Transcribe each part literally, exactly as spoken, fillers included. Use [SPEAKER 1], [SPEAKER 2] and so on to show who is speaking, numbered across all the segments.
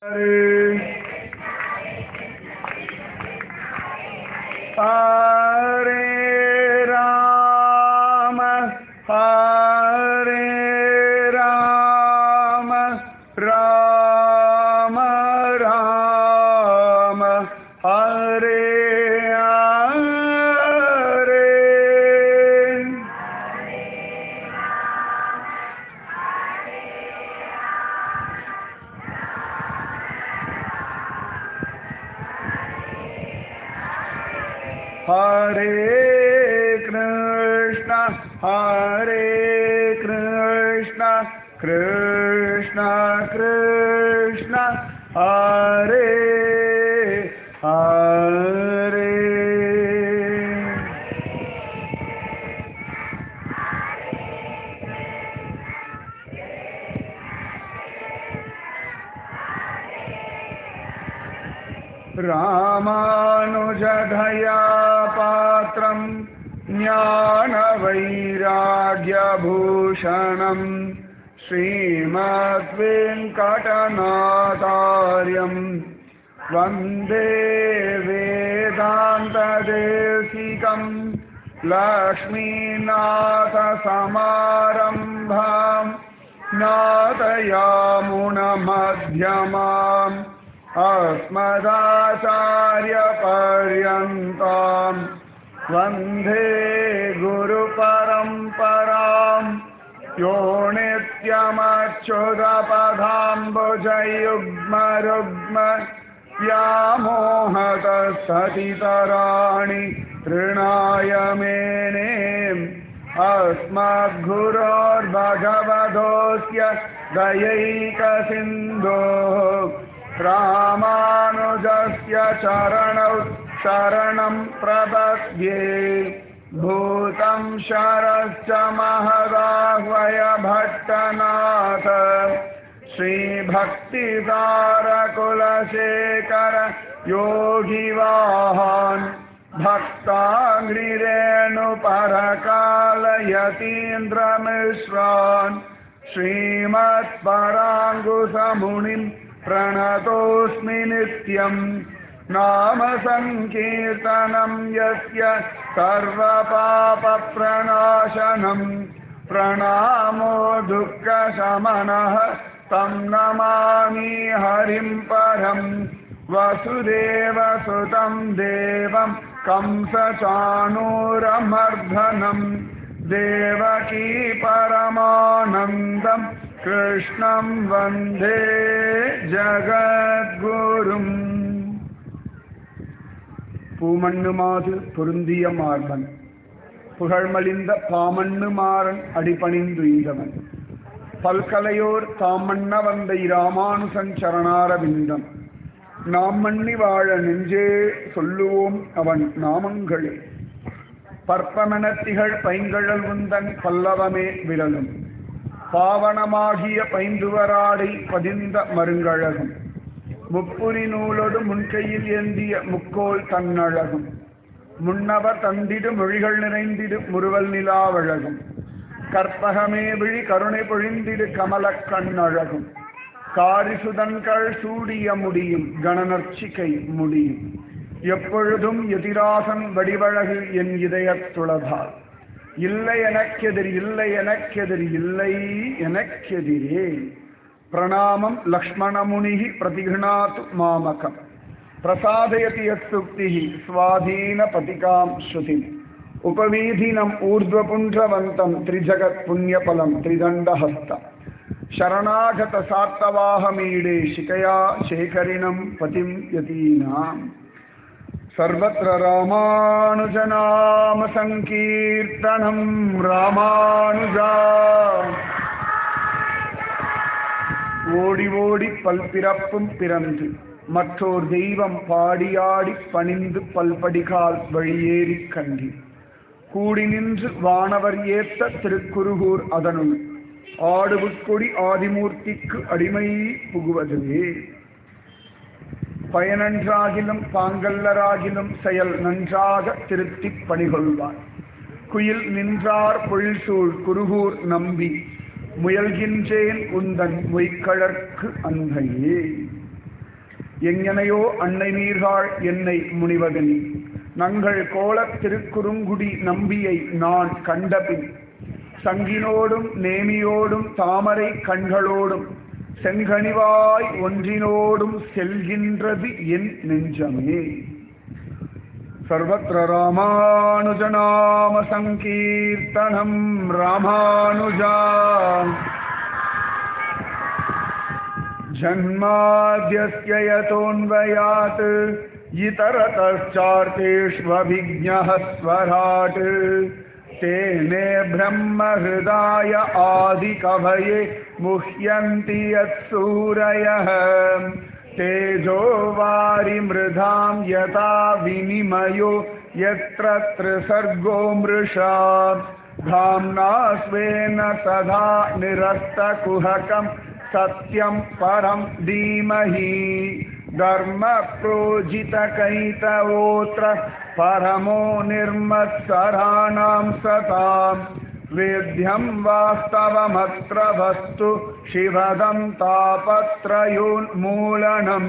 [SPEAKER 1] Hare Rama, Hare Rama, Rama Rama, Hare Hare. Hare Krishna, Hare Krishna, Krishna Krishna, Hare Hare. Ramanujadhaya patram Jnana-vairagya-bhushanam Srimad-Venkatanathāryam Vande Vedanta-desikam Lakshmi-natha-samarambham Natayamuna-madhyamam अस्मदाचार्यपर्यन्तां वन्दे गुरुपरम्परां यो नित्यमच्युतपदाम्बुजयुग्मरुग्म व्यामोहतस्ततितराणि तृणाय मेने अस्मद्गुरोर्भगवतोऽस्य दयैकसिन्धोः रामानुजस्य चरणौ शरणं प्रपद्ये भूतं शरश्च महदाह्वय भट्टनाथ श्रीभक्तिसारकुलशेखर योगिवाहान् भक्ताङ्घ्रिरेणुपरकालयतीन्द्रमिश्रान् श्रीमत्पराङ्कुशमुनिम् प्रणतोऽस्मि नित्यम् नाम संकीर्तनं यस्य सर्वपापप्रणाशनं प्रणामो दुःखशमनः तं नमामि हरिं परं वसुदेवसुतं देवं कंसचाणूरमर्दनं देवकी परमानन्दं कृष्णं वन्दे ஜகத்குரும். பூமண்ணுமாது பொருந்திய மார்பன் புகழ்மலிந்த பாமண்ணு மாறன் அடிபணிந்துய்தவன் பல்கலையோர் தாமண்ண வந்த இராமானுசன் சரணாரவிந்தம் நாம் மண்ணி வாழ நெஞ்சே சொல்லுவோம் அவன் நாமங்களே. பற்பமெனத்திகள் பைங்கழல் உந்தன் பல்லவமே விரலும் பாவனமாகிய பைந்துவராடை பதிந்த மருங்கழகும் முப்புரி நூலோடு முன்கையில் ஏந்திய முக்கோல் தன்னழகும் முன்னவர் தந்திடு மொழிகள் நிறைந்திடு முறுவல் நிலாவழகும் கற்பகமே விழி கருணை பொழிந்திடு கமல கண்ணழகும் காரிசுதன்கள் சூடிய முடியும் கணநர்ச்சிகை முடியும் எப்பொழுதும் எதிராசன் வடிவழகு என் இதயத்துளதால் இல்லை எனக்கெதிர் இல்லை எனக்கெதிர் இல்லை எனக்கெதிரே. பிரணாமம் லக்ஷ்மணமுனி பிரதிகிருணாத்து மாமகம் பிரசாதயதி யத்சுக்தி ஸ்வாதீன பதிகாம் ஸ்ருதிம் உபவீதினம் ஊர்த்வபுண்ட்ரவந்தம் த்ரிஜகத் புண்ணியபலம் த்ரிதண்டஹஸ்தம் சரணாகத சாத்தவாஹமீடே சிகையா சேகரிணம் பதிம் யதீனாம். सर्वत्र रामानुजनाम संकीर्तनं रामानुजा ஓடி ஓடி பல்பிறப்பும் பிறந்து மற்றோர் தெய்வம் பாடியாடி பணிந்து பல்படிகால் வழியேறி கண்டி கூடி நின்று வானவர் ஏத்த திருக்குருகூர் அதனுள் ஆடுபுட்கொடி ஆதிமூர்த்திக்கு அடிமை புகுவதுவே. பயனன்றாகிலும் பாங்கல்லராகிலும் செயல் நன்றாக திருத்தி பணிகொள்வார். குயில் நின்றார் பொழில்சூழ் குருகூர் நம்பி முயல்கின்றேன் உந்தன் மொய்கழற்கு அன்னையே. எங்கனையோ அன்னை நீர்காள் என்னை முனிவதனி நங்கள் கோலத் திருக்குறுங்குடி நம்பியை நான் கண்டபின் சங்கினோடும் நேமியோடும் தாமரை கண்களோடும் செங்கனிவாய் ஒன்றினோடும் செல்கின்றது என் நெஞ்சமே. சர்வத்ர ராமானுஜநாம சங்கீர்த்தனம் ராமானுஜா ஜன்மாத்யஸ்ய யதோன்வயாத் இதரதச்சார்த்தேஷ்வபிஜ்ஞः ஸ்வராட் तेने ब्रह्म हृदाय आदि कवये मुह्यन्ति यत्सूरयः तेजो वारि मृधां यथा विनिमयो यत्र त्रिसर्गो मृषा धाम्ना स्वेन सदा निरस्तकुहकं सत्यं परं धीमहि धर्म प्रोजितकैतवोऽत्र परमो निर्मत्सराणां सतां वेद्यं वास्तवमत्र वस्तु शिवदं तापत्रयोन्मूलनं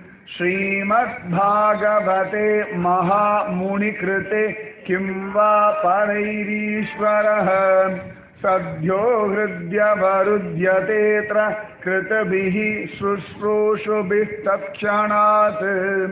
[SPEAKER 1] श्रीमद्भागवते महामुनिकृते किं वा परैरीश्वरः सद्यो हृद्यवरुध्यतेऽत्र कृतभिः शुश्रूषुभिः तत्क्षणात्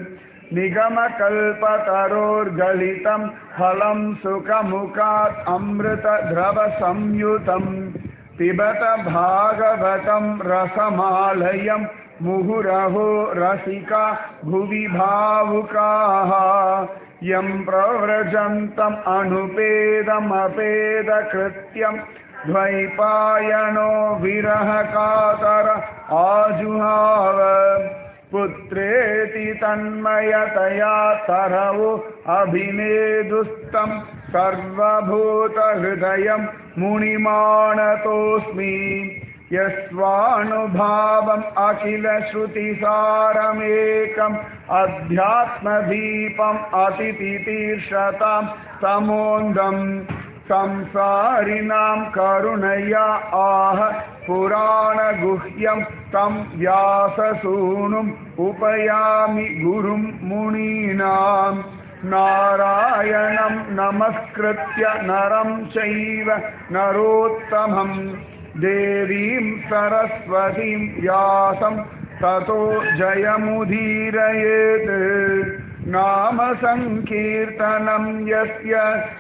[SPEAKER 1] निगमकल्पतरोर्गलितं फलं सुखमुखात् अमृतद्रवसंयुतं पिबत भागवतं रसमालयं मुहुरहो रसिका भुवि भावुकाः यं प्रव्रजन्तम् अनुपेदमपेदकृत्यं द्वैपायनो विरहकातर आजुहाव पुत्रेति तन्मयतया तरवो अभिनेदुस्तं सर्वभूतहृदयं मुनिमानतोऽस्मि यस्वानुभावम् अखिलश्रुतिसारमेकम् अध्यात्मदीपम् अतितितीर्षतां तमोन्दम् संसारिणां करुणया आह पुराणगुह्यं तं व्याससूनुम् उपयामि गुरुं मुनीनां नारायणं नमस्कृत्य नरं चैव नरोत्तमं देवीं सरस्वतीं व्यासं ततो जयमुदीरयेत् नाम संकीर्तनं यस्य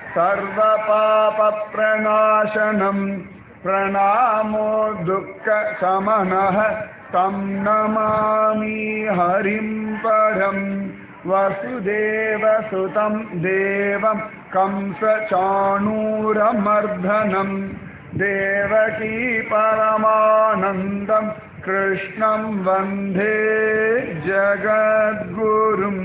[SPEAKER 1] सर्वपापप्रणाशनं प्रणामो दुःखशमनः तं नमामि हरिं परं वसुदेवसुतं देवं कंसचाणूरमर्दनं देवकी परमानन्दं कृष्णं वन्दे जगद्गुरुम्.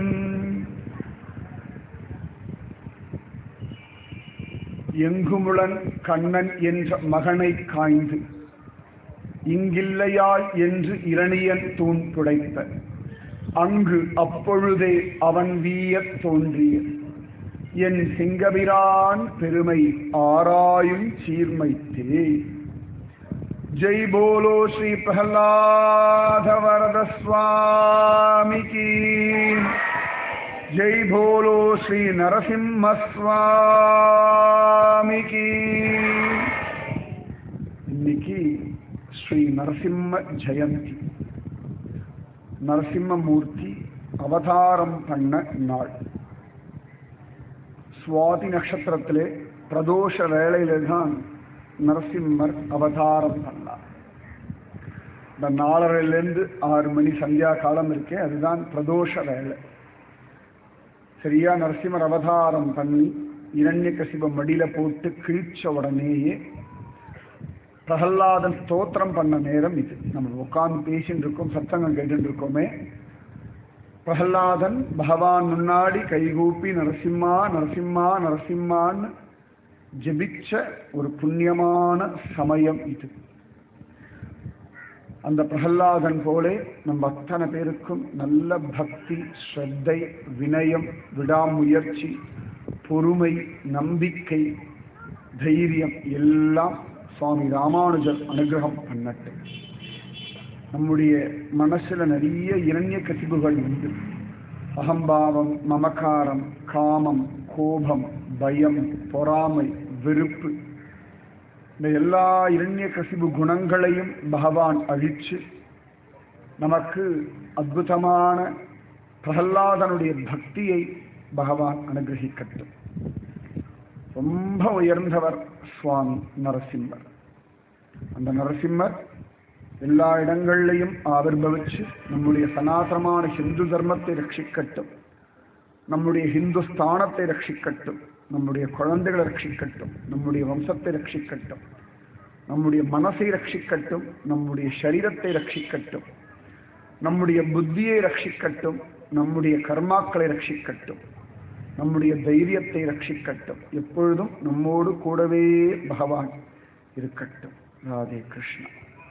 [SPEAKER 1] எங்குமுளன் கண்ணன் என்ற மகனை காய்ந்து இங்கில்லையாய் என்று இரணியன் தூண் புடைத்த அங்கு அப்பொழுதே அவன் வீயத் தோன்றிய என் சிங்கபிரான் பெருமை ஆராயும் சீர்மைத்தே. ஜெய் போலோ ஸ்ரீ பிரஹ்லாத வரத சுவாமிக்கு, जय बोलो श्री नरसिम्ह स्वामी की. இன்னைக்கு ஸ்ரீ நரசிம்ம ஜெயந்தி, நரசிம்மமூர்த்தி அவதாரம் பண்ண நாள். சுவாதி நட்சத்திரத்திலே பிரதோஷ வேளையில தான் நரசிம்மர் அவதாரம் பண்ணார். இந்த நாலரைலேருந்து ஆறு மணி சந்தியா காலம் இருக்கே, அதுதான் பிரதோஷ வேளை. சரியா நரசிம்மர் அவதாரம் பண்ணி இரண்யகசிப மடியில போட்டு கிழிச்ச உடனேயே பிரகல்லாதன் ஸ்தோத்திரம் பண்ண நேரம் இது. நம்ம உட்கார்ந்து பேசிட்டு இருக்கோம், சத்தங்கம் கேட்டு இருக்கோமே. பிரகல்லாதன் பகவான் முன்னாடி கைகூப்பி நரசிம்மா நரசிம்மா நரசிம்மான்னு ஜெபிச்ச ஒரு புண்ணியமான சமயம் இது. அந்த பிரகல்லாதன் போலே நம்ம அத்தனை பேருக்கும் நல்ல பக்தி, ஸ்ரத்தை, வினயம், விடாமுயற்சி, பொறுமை, நம்பிக்கை, தைரியம் எல்லாம் சுவாமி ராமானுஜர் அனுகிரகம் பண்ணட்டு. நம்முடைய மனசுல நிறைய இரண்ய கசிபுகள் உண்டு. அகம்பாவம், மமகாரம், காமம், கோபம், பயம், பொறாமை, வெறுப்பு, இந்த எல்லா இரண்ய கசிபு குணங்களையும் பகவான் அழிச்சு நமக்கு அற்புதமான பிரகலாதனுடைய பக்தியை பகவான் அனுகிரகிக்கட்டும். ரொம்ப உயர்ந்தவர் சுவாமி நரசிம்மர். அந்த நரசிம்மர் எல்லா இடங்கள்லையும் ஆவிர்பவிச்சு நம்முடைய சனாதனமான ஹிந்து தர்மத்தை ரட்சிக்கட்டும், நம்முடைய ஹிந்துஸ்தானத்தை ரட்சிக்கட்டும், நம்முடைய குழந்தைகளை ரட்சிக்கட்டும், நம்முடைய வம்சத்தை ரட்சிக்கட்டும், நம்முடைய மனசை ரட்சிக்கட்டும், நம்முடைய சரீரத்தை ரட்சிக்கட்டும், நம்முடைய புத்தியை ரட்சிக்கட்டும், நம்முடைய கர்மாக்களை ரட்சிக்கட்டும், நம்முடைய தைரியத்தை ரட்சிக்கட்டும். எப்பொழுதும் நம்மோடு கூடவே பகவான் இருக்கட்டும். ராதே கிருஷ்ணா.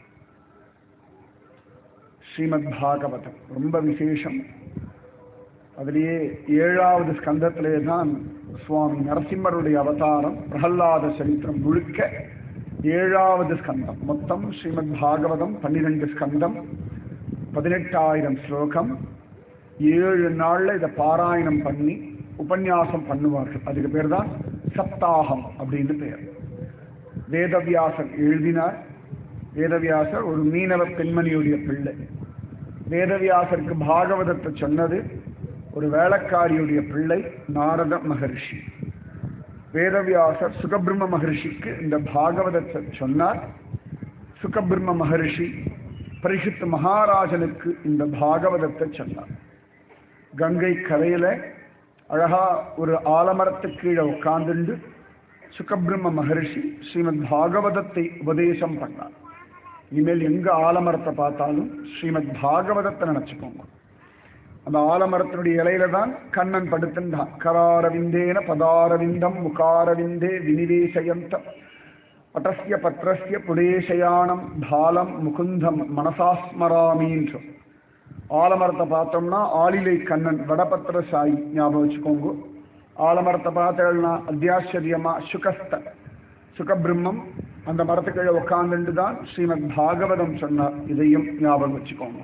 [SPEAKER 1] ஸ்ரீமத் பாகவதம் ரொம்ப விசேஷம். அதிலேயே ஏழாவது ஸ்கந்தத்திலே தான் சுவாமி நரசிம்மருடைய அவதாரம். பிரகலாத சரித்திரம் முழுக்க ஏழாவது ஸ்கந்தம். மொத்தம் ஸ்ரீமத் பாகவதம் பன்னிரெண்டு ஸ்கந்தம், பதினெட்டாயிரம் ஸ்லோகம். ஏழு நாள்ல இதை பாராயணம் பண்ணி உபன்யாசம் பண்ணுவார்கள். அதுக்கு பேர் தான் சப்தாகம் அப்படின்னு பெயர். வேதவியாசர் எழுதினார். வேதவியாசர் ஒரு மீனவ பெண்மணியுடைய பிள்ளை. வேதவியாசருக்கு பாகவதத்தை சொன்னது ஒரு வேளக்காரியுடைய பிள்ளை நாரத மகர்ஷி. வேதவியாசர் சுகபிரம்ம மகர்ஷிக்கு இந்த பாகவதத்தை சொன்னார். சுகபிரம்ம மகர்ஷி பரிசுத்த மகாராஜனுக்கு இந்த பாகவதத்தை சொன்னார். கங்கை கரையில அழகா ஒரு ஆலமரத்துக்கு கீழே உட்கார்ந்துண்டு சுகபிரம்ம மகர்ஷி ஸ்ரீமத் பாகவதத்தை உபதேசம் பண்ணார். இனிமேல் எங்க ஆலமரத்தை பார்த்தாலும் ஸ்ரீமத் பாகவதத்தை நினைச்சுக்கோங்க. அந்த ஆலமரத்தினுடைய இலையில தான் கண்ணன் படுத்துட்டான். கராரவிந்தேன பதாரவிந்தம் முகாரவிந்தே வினிவேசயந்தம் பட்டஸ்ய பத்ரஸ்ய புடேசயானம் பாலம் முகுந்தம் மனசாஸ்மராமீன்றும். ஆலமரத்தை பார்த்தோம்னா ஆளிலை கண்ணன் வடபத்திர சாயி ஞாபகம் வச்சுக்கோங்க. ஆலமரத்தை பார்த்தேன்னா அத்தியாச்சரியமா சுகஸ்த சுகபிரம்மம் அந்த மரத்துக்களை உட்கார்ந்துட்டு தான் ஸ்ரீமத் பாகவதம் சொன்னார். இதையும் ஞாபகம் வச்சுக்கோங்க.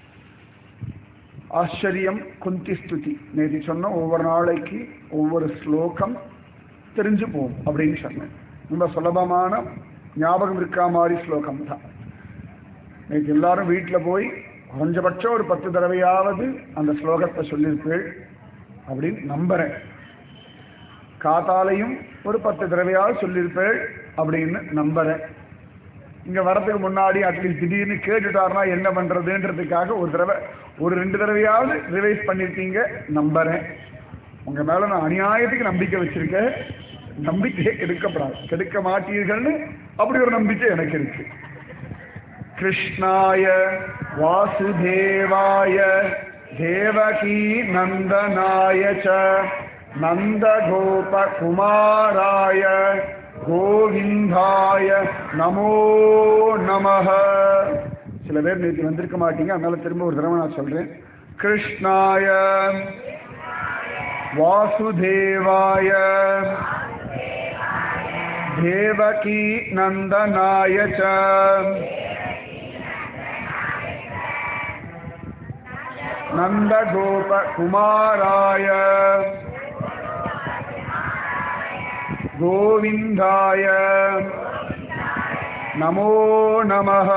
[SPEAKER 1] ஆச்சரியம் குந்தி ஸ்துதி நேற்று சொன்ன ஒவ்வொரு நாளைக்கு ஒவ்வொரு ஸ்லோகம் தெரிஞ்சு போகும் அப்படின்னு சொன்னேன். ரொம்ப சுலபமான ஞாபகம் இருக்கா மாதிரி ஸ்லோகம் தான். நேற்று எல்லாரும் வீட்டில் போய் குறைஞ்சபட்சம் ஒரு பத்து தடவையாவது அந்த ஸ்லோகத்தை சொல்லியிருப்பேள் அப்படின்னு நம்புறேன். காத்தாலையும் ஒரு பத்து தடவையாவது சொல்லியிருப்பேள் அப்படின்னு நம்புறேன். இங்க வரதுக்கு முன்னாடி அட்லீஸ்ட் திடீர்னு கேட்டுட்டாருன்னா என்ன பண்றதுன்றதுக்காக ஒரு தடவை ஒரு ரெண்டு தடவையாவது ரிவைஸ் பண்ணிருக்கீங்க நம்புறேன். உங்க மேல நான் அநியாயத்துக்கு நம்பிக்கை வச்சிருக்கேன். நம்பிக்கையை கெடுக்கப்படாது, கெடுக்க மாட்டீர்கள்னு அப்படி ஒரு நம்பிக்கை எனக்கு இருக்கு. கிருஷ்ணாய வாசுதேவாய தேவகி நந்தனாய ச நந்தகோப குமாராய கோவிந்தாய நமோ நமஹ. சில பேர் நேற்று வந்திருக்க மாட்டீங்க, அதனால திரும்ப ஒரு தடவை நான் சொல்றேன். கிருஷ்ணாய வாசுதேவாய தேவகி நந்தனாய ச நந்தகோப குமாராய கோவிந்தாய நமோ நமஹ.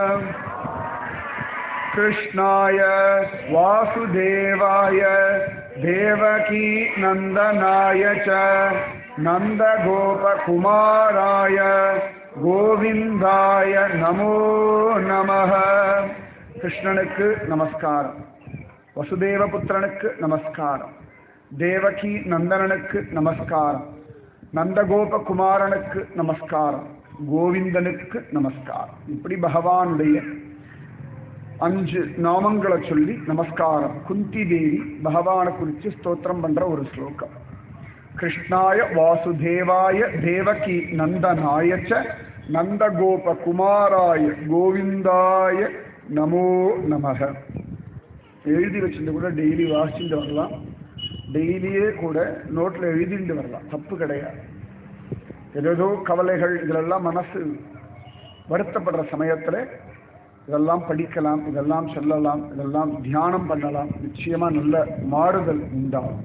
[SPEAKER 1] கிருஷ்ணாய வாசுதேவாய தேவகி நந்தனாய ச நந்தகோப குமாராய கோவிந்தாய நமோ நமஹ. கிருஷ்ணனுக்கு நமஸ்காரம், வசுதேவ புத்திரனுக்கு நமஸ்காரம், தேவகி நந்தனனுக்கு நமஸ்காரம், நந்தகோப குமாரனுக்கு நமஸ்காரம், கோவிந்தனுக்கு நமஸ்காரம். இப்படி பகவானுடைய அஞ்சு நாமங்களை சொல்லி நமஸ்காரம். குந்தி தேவி பகவானை குறித்து ஸ்தோத்திரம் பண்ற ஒரு ஸ்லோகம். கிருஷ்ணாய வாசுதேவாய தேவகி நந்தனாய ச நந்தகோப குமாராய கோவிந்தாய நமோ நமஹ. எழுதி வச்சுட்டு கூட டெய்லி வாசிச்சுட்டு வரலாம். டெய்லியே கூட நோட்டில் எழுதிட்டு வரலாம், தப்பு கிடையாது. ஏதோ கவலைகள் இதிலெல்லாம் மனசு வருத்தப்படுற சமயத்தில் இதெல்லாம் படிக்கலாம், இதெல்லாம் சொல்லலாம், இதெல்லாம் தியானம் பண்ணலாம். நிச்சயமா நல்ல மாறுதல் உண்டாகும்.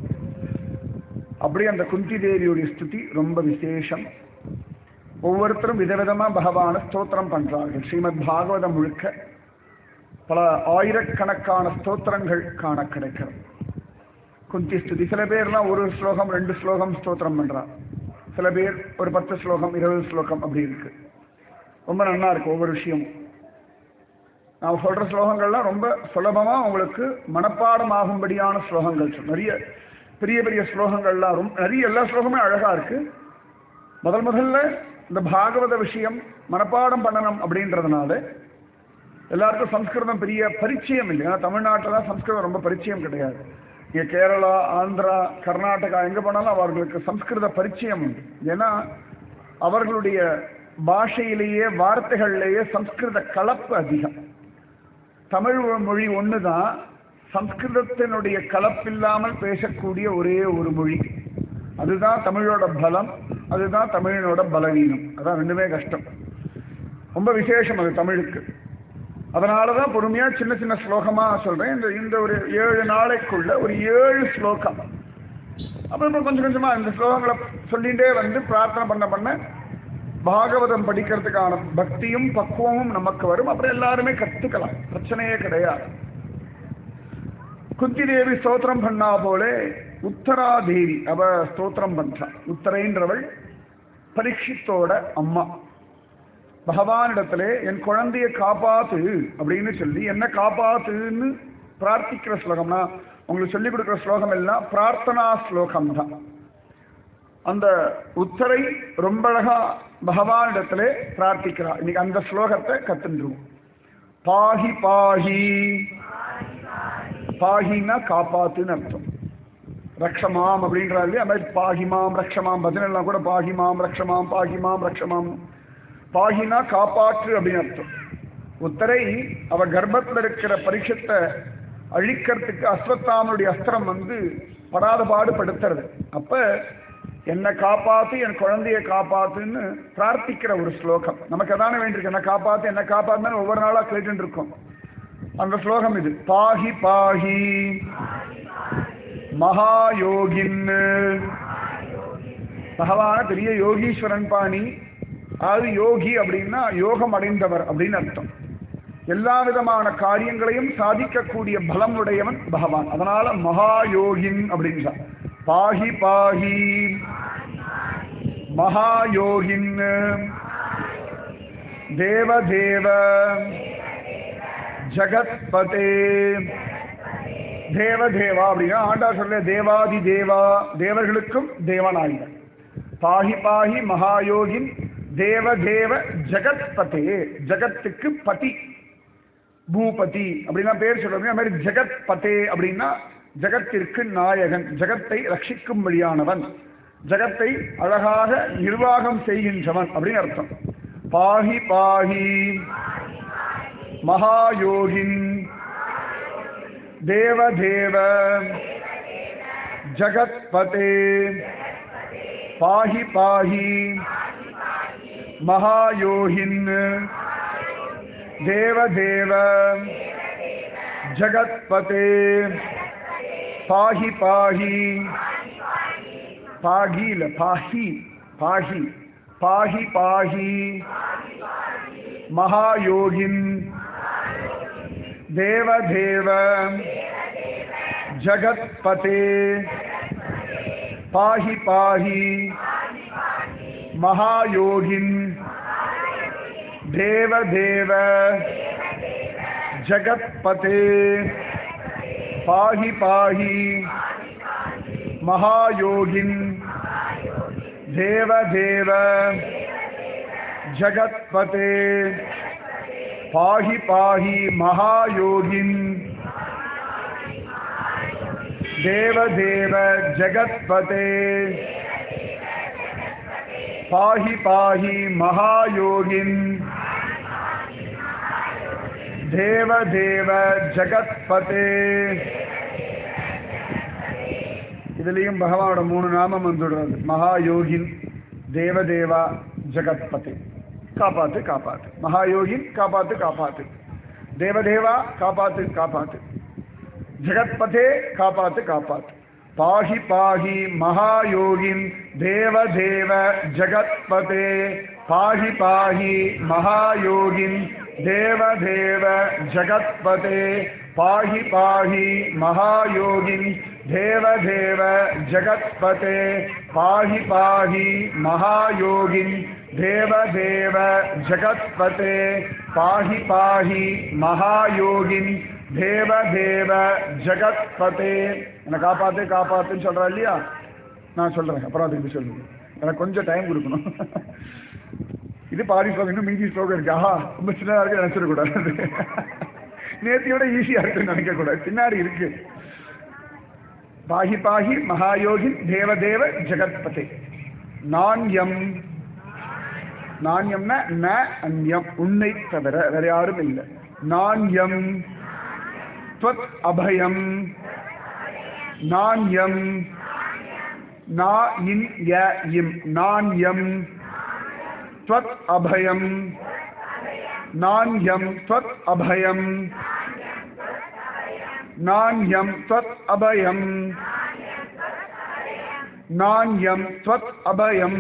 [SPEAKER 1] அப்படி அந்த குந்தி தேவியுடைய ஸ்துதி ரொம்ப விசேஷம். ஒவ்வொருத்தரும் விதவிதமா பகவான ஸ்தோத்திரம் பண்றார்கள். ஸ்ரீமத் பாகவதம் முழுக்க பல ஆயிரக்கணக்கான ஸ்தோத்திரங்கள் காண கிடைக்கிறது. குந்தி ஸ்துதி. சில பேர்லாம் ஒரு ஸ்லோகம் ரெண்டு ஸ்லோகம் ஸ்தோத்திரம் பண்றாங்க. சில பேர் ஒரு பத்து ஸ்லோகம் இருபது ஸ்லோகம் அப்படி இருக்கு. ரொம்ப நல்லா இருக்கு ஒவ்வொரு விஷயமும். நான் சொல்ற ஸ்லோகங்கள்லாம் ரொம்ப சுலபமா உங்களுக்கு மனப்பாடம் ஆகும்படியான ஸ்லோகங்கள். நிறைய பெரிய பெரிய ஸ்லோகங்கள்லாம் ரொம்ப நிறைய எல்லா ஸ்லோகமே அழகா இருக்கு. முதல் முதல்ல இந்த பாகவத விஷயம் மனப்பாடம் பண்ணணும் அப்படின்றதுனால எல்லாருக்கும் சம்ஸ்கிருதம் பெரிய பரிச்சயம் இல்லை. ஏன்னா தமிழ்நாட்டில் தான் சம்ஸ்கிருதம் ரொம்ப பரிச்சயம் கிடையாது. இங்கே கேரளா, ஆந்திரா, கர்நாடகா எங்கே போனாலும் அவர்களுக்கு சம்ஸ்கிருத பரிச்சயம் உண்டு. ஏன்னா அவர்களுடைய பாஷையிலேயே வார்த்தைகள்லேயே சம்ஸ்கிருத கலப்பு அதிகம். தமிழ் மொழி ஒன்று தான் சம்ஸ்கிருதத்தினுடைய கலப்பில்லாமல் பேசக்கூடிய ஒரே ஒரு மொழி. அதுதான் தமிழோட பலம், அதுதான் தமிழனோட பலவீனம். அதான் ரெண்டுமே கஷ்டம். ரொம்ப விசேஷம் அது தமிழுக்கு. அதனால தான் பொறுமையாக சின்ன சின்ன ஸ்லோகமாக சொல்கிறேன். இந்த இந்த ஒரு ஏழு நாளைக்குள்ள ஒரு ஏழு ஸ்லோகம், அப்புறம் கொஞ்சம் கொஞ்சமாக இந்த ஸ்லோகங்களை சொல்லிகிட்டே வந்து பிரார்த்தனை பண்ண பண்ண பாகவதம் படிக்கிறதுக்கான பக்தியும் பக்குவமும் நமக்கு வரும். அப்புறம் எல்லாருமே கற்றுக்கலாம், பிரச்சனையே கிடையாது. குந்தி தேவி ஸ்தோத்திரம் பண்ணா போலே உத்தரா தேவி அவ ஸ்தோத்திரம் பண்றா. உத்தரைன்றவள் பரீட்சித்தோட அம்மா. பகவானிடத்திலே என் குழந்தைய காப்பாத்து அப்படின்னு சொல்லி என்ன காப்பாத்துன்னு பிரார்த்திக்கிற ஸ்லோகம்னா உங்களுக்கு சொல்லிக் கொடுக்குற ஸ்லோகம் எல்லாம் பிரார்த்தனா ஸ்லோகம் தான். அந்த உத்தரை ரொம்ப அழகா பகவானிடத்திலே பிரார்த்திக்கிறா. இன்னைக்கு அந்த ஸ்லோகத்தை கத்துருவோம். பாஹி பாஹி, பாஹின்னா காப்பாத்துன்னு அர்த்தம். ரக்ஷமாம் அப்படின்றாரு. அது மாதிரி பாகிமாம் ரக்ஷமாம் பஜனெல்லாம் கூட பாகிமாம் ரக்ஷமாம் பாகிமாம் ரக்ஷமாம். பாகினா காப்பாற்று அப்படின்னு அர்த்தம். உத்தரை அவ கர்ப்பத்தில் இருக்கிற பரீட்சத்தை அழிக்கிறதுக்கு அஸ்வத்தாமனுடைய அஸ்திரம் வந்து படாத பாடுபடுத்துறது. அப்ப என்னை காப்பாத்து, என் குழந்தைய காப்பாத்துன்னு பிரார்த்திக்கிற ஒரு ஸ்லோகம். நமக்கு எதானே வேண்டியிருக்கு, என்ன காப்பாத்து என்ன காப்பாத்துன்னு ஒவ்வொரு நாளா கேட்டு இருக்கோம். அந்த ஸ்லோகம் இது. பாஹி பாஹி மகாயோகின். பகவான பெரிய யோகீஸ்வரன் பாணி. அது யோகி அப்படின்னா யோகம் அடைந்தவர் அப்படின்னு அர்த்தம். எல்லா விதமான காரியங்களையும் சாதிக்கக்கூடிய பலம் உடையவன் பகவான். அதனால மகாயோகின் அப்படின்னா பாஹி பாஹி மகாயோகின் தேவதேவ ஜகத்பதே. தேவதேவா அப்படின்னா ஆண்டா சொல்ல தேவாதி தேவா, தேவர்களுக்கும் தேவனாயினர். பாஹி பாஹி மகாயோகின் தேவதேவ ஜகத்பதே. ஜகத்துக்கு பதி, பூபதி அப்படின்னா பேர் சொல்றோம். அது மாதிரி ஜகத்பதே அப்படின்னா ஜகத்திற்கு நாயகன், ஜகத்தை ரட்சிக்கும்படியானவன், ஜகத்தை அழகாக நிர்வாகம் செய்கின்றவன் அப்படின்னு அர்த்தம். பாஹி பாஹி மகாயோகின் தேவதேவ ஜகத்பதே. பாஹி பாஹி மகாயோகின் தேவதேவ ஜகத்பதே. பாஹி பாஹி பாகில பாஹி பாஹி பாஹி பாஹி மகாயோகின் தேவதேவ ஜகத்பதே. பாஹி பாஹி மகாயோகின் தேவதேவ ஜகத்பதே. பாஹி பாஹி மகாயோகின் தேவதேவ ஜகத்பதே. பாஹி பாஹி மகாயோகின் தேவதேவ ஜகத்பதே. பாஹி பாஹி மகாயோகின் தேவதேவ ஜகத்பதே. இதுலேயும் பகவானோட மூணு நாமம் வந்துடுறது. மகாயோகின், தேவதேவா, ஜகத்பதே. காப்பாத்து காப்பாத்து. மகாயோகின் காப்பாத்து காப்பாத்து. தேவதேவா காப்பாத்து காப்பாத்து, ஜெகத்பதே காப்பாத்து காப்பாத்து. பாஹி பாஹி மகாயோகின் தேவதேவ ஜெகத்பதே, பாஹி பாஹி மகாயோகின் தேவதேவ ஜெகத்பதே, பாஹி பாஹி மகாயோகின் தேவதேவ ஜெகத்பதே, பாஹி பாஹி மகாயோகின் தேவதேவ ஜெகத்பதே, பாஹி பாஹி மகாயோகின் தேவதேவ ஜெகத்பதே. என்னை காப்பாத்து காப்பாத்துன்னு சொல்றா இல்லையா, நான் சொல்றேன் அப்புறம் திருப்பி சொல்லுங்க, எனக்கு கொஞ்சம் டைம் கொடுக்கணும். இது பாதி ஸ்லோகம், இன்னும் மீதி ஸ்லோகம் இருக்கு. ஆஹா ரொம்ப சின்னதாக இருக்கு நினைச்சிடக்கூடாது, நேத்தியோட ஈஸியா இருக்குன்னு நினைக்க கூடாது, பின்னாடி இருக்கு. பாஹி பாஹி மகாயோகின் தேவதேவ ஜெகத்பதே. நாண்யம், நாண்யம்னா ந அந்யம், உன்னை தவிர வேற யாரும் இல்லை. நாண்யம் த்வத் அபயம், நாண்யம் நா இன் ய இம், நாண்யம் த்வத் அபயம், நாண்யம் த்வத் அபயம், நாண்யம் த்வத் அபயம், நாண்யம் த்வத் அபயம்.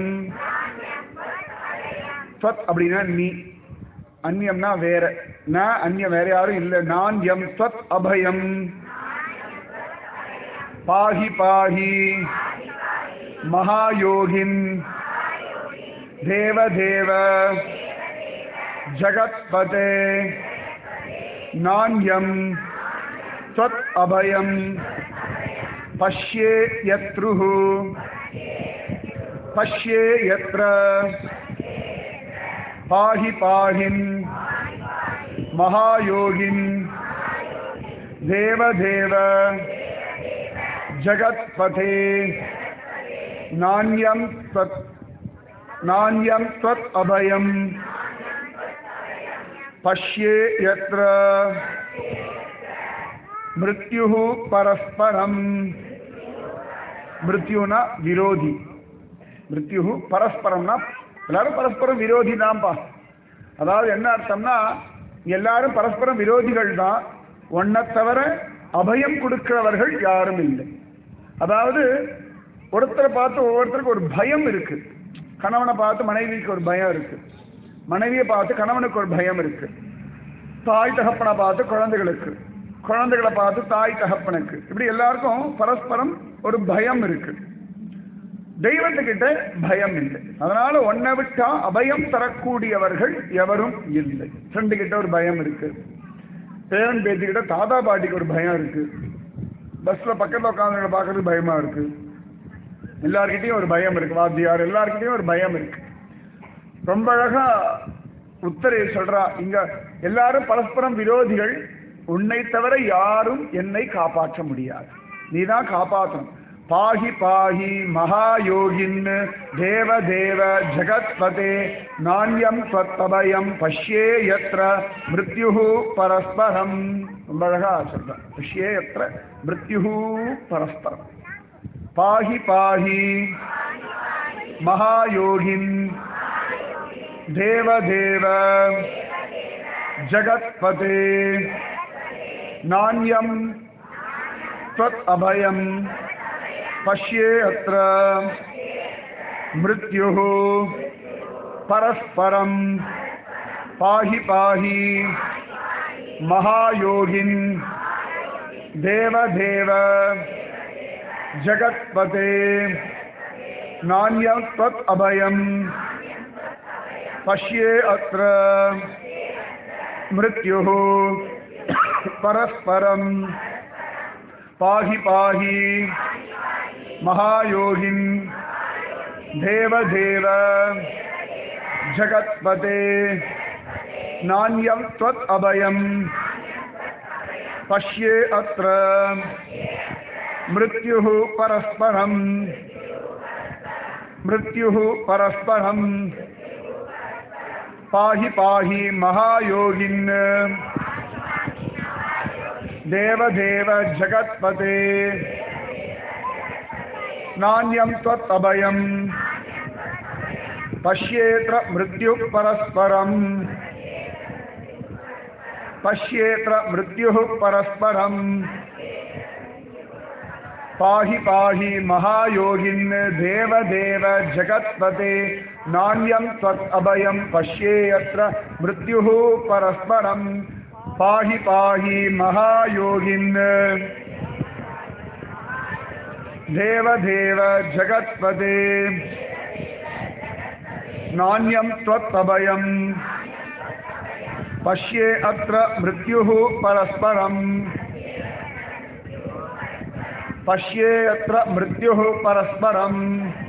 [SPEAKER 1] த்வத் அப்படின்னா நீ, அந்யம்னா வேற, ந அந்நியம் வேற யாரும் இல்லை. நாண்யம் த்வத் அபயம். பாஹி பாஹி மகாயோகின் தேவதேவ ஜெகத்பதே, நாண்யம் த்வத் அபயம். பஷ்யே யத்ருஹு பஷ்யே யத்ர, பாஹி பாஹின் மகாயோகின் தேவதேவ ஜெகத்பதே, நாண்யம் த்வத் நாண்யம் த்வத் அபயம். பஷ்யே யத்ர மிருத்யுஹு பரஸ்பரம். மிருத்யுனா விரோதி, மிருத்யுஹு பரஸ்பரம்னா எல்லாரும் பரஸ்பரம் விரோதி தான்ப்பா. அதாவது என்ன அர்த்தம்னா எல்லாரும் பரஸ்பரம் விரோதிகள் தான், ஒன்றை தவிர அபயம் கொடுக்கிறவர்கள் யாரும் இல்லை. அதாவது ஒருத்தரை பார்த்து ஒவ்வொருத்தருக்கு ஒரு பயம் இருக்கு. கணவனை பார்த்து மனைவிக்கு ஒரு பயம் இருக்கு, மனைவியை பார்த்து கணவனுக்கு ஒரு பயம் இருக்கு, தாய் தகப்பனை பார்த்து குழந்தைகளுக்கு, குழந்தைகளை பார்த்து தாய் தகப்பனுக்கு, இப்படி எல்லாருக்கும் பரஸ்பரம் ஒரு பயம் இருக்கு. தெய்வத்துக்கிட்ட பயம் இல்லை. அதனால ஒன்னை விட்டா அபயம் தரக்கூடியவர்கள் எவரும் இல்லை. ஃப்ரெண்டு கிட்ட ஒரு பயம் இருக்கு, பேரன் பேத்திக்கிட்ட தாத்தா பாட்டிக்கு ஒரு பயம் இருக்கு, பஸ்ல பக்கத்தில் உட்காந்து பார்க்கறதுக்கு பயமா இருக்கு, எல்லார்கிட்டையும் ஒரு பயம் இருக்கு, வாத்தியார் எல்லார்கிட்டையும் ஒரு பயம் இருக்கு. ரொம்ப அழகா உத்தரை சொல்றா, இங்க எல்லாரும் பரஸ்பரம் விரோதிகள், உன்னை தவிர யாரும் என்னை காப்பாற்ற முடியாது, நீதான் காப்பாற்றணும். பாஹி பாஹி மகாயோகின் தேவதேவ ஜெகத்பதே, நாண்யம் த்வத்தபயம். பஷ்யே யத்ர மிருத்யுஹு பரஸ்பரம். ரொம்ப அழகா சொல்றேன், பஷ்யே யத்ர மிருத்யுஹு பரஸ்பரம். பாஹி பாஹி மகாயோகின் தேவதேவ ஜெகத்பதே, நாண்யம் த்வத் அபயம். பஷ்யே அத்ர மிருத்யுஹு பரஸ்பரம். பாஹி பாஹி மகாயோகின் தேவதேவ ஜெகத்பதே, நாண்யம் த்வத் அபயம். பஷ்யே அத்ர மிருத்யுஹு பரஸ்பரம். பாஹி பாஹி மகாயோகின் தேவதேவ ஜெகத்பதே, நாண்யம் த்வத் அபயம். பஷ்யே அத்ர மிருத்யுஹு பரஸ்பரம். மிருத்யுஹு பரஸ்பரம். பாஹி பாஹி மகாயோகின் தேவதேவ ஜெகத்பதே, நாண்யம் த்வத் அபயம். பஷ்யேத்ர மிருத்யு பரஸ்பரம். पश्येत्र मृत्युः परस्परम् पाहि पाहि महायोगिन् देवदेव जगत्पते नान्यं त्वत् अभयं पश्येयत्र मृत्युः परस्परम् पाहि पाहि महायोगिन् देवदेव जगत्पते नान्यं त्वत् अभयं पश्ये अत्र मृत्युः परस्परम् पश्ये अत्र मृत्युः परस्परम्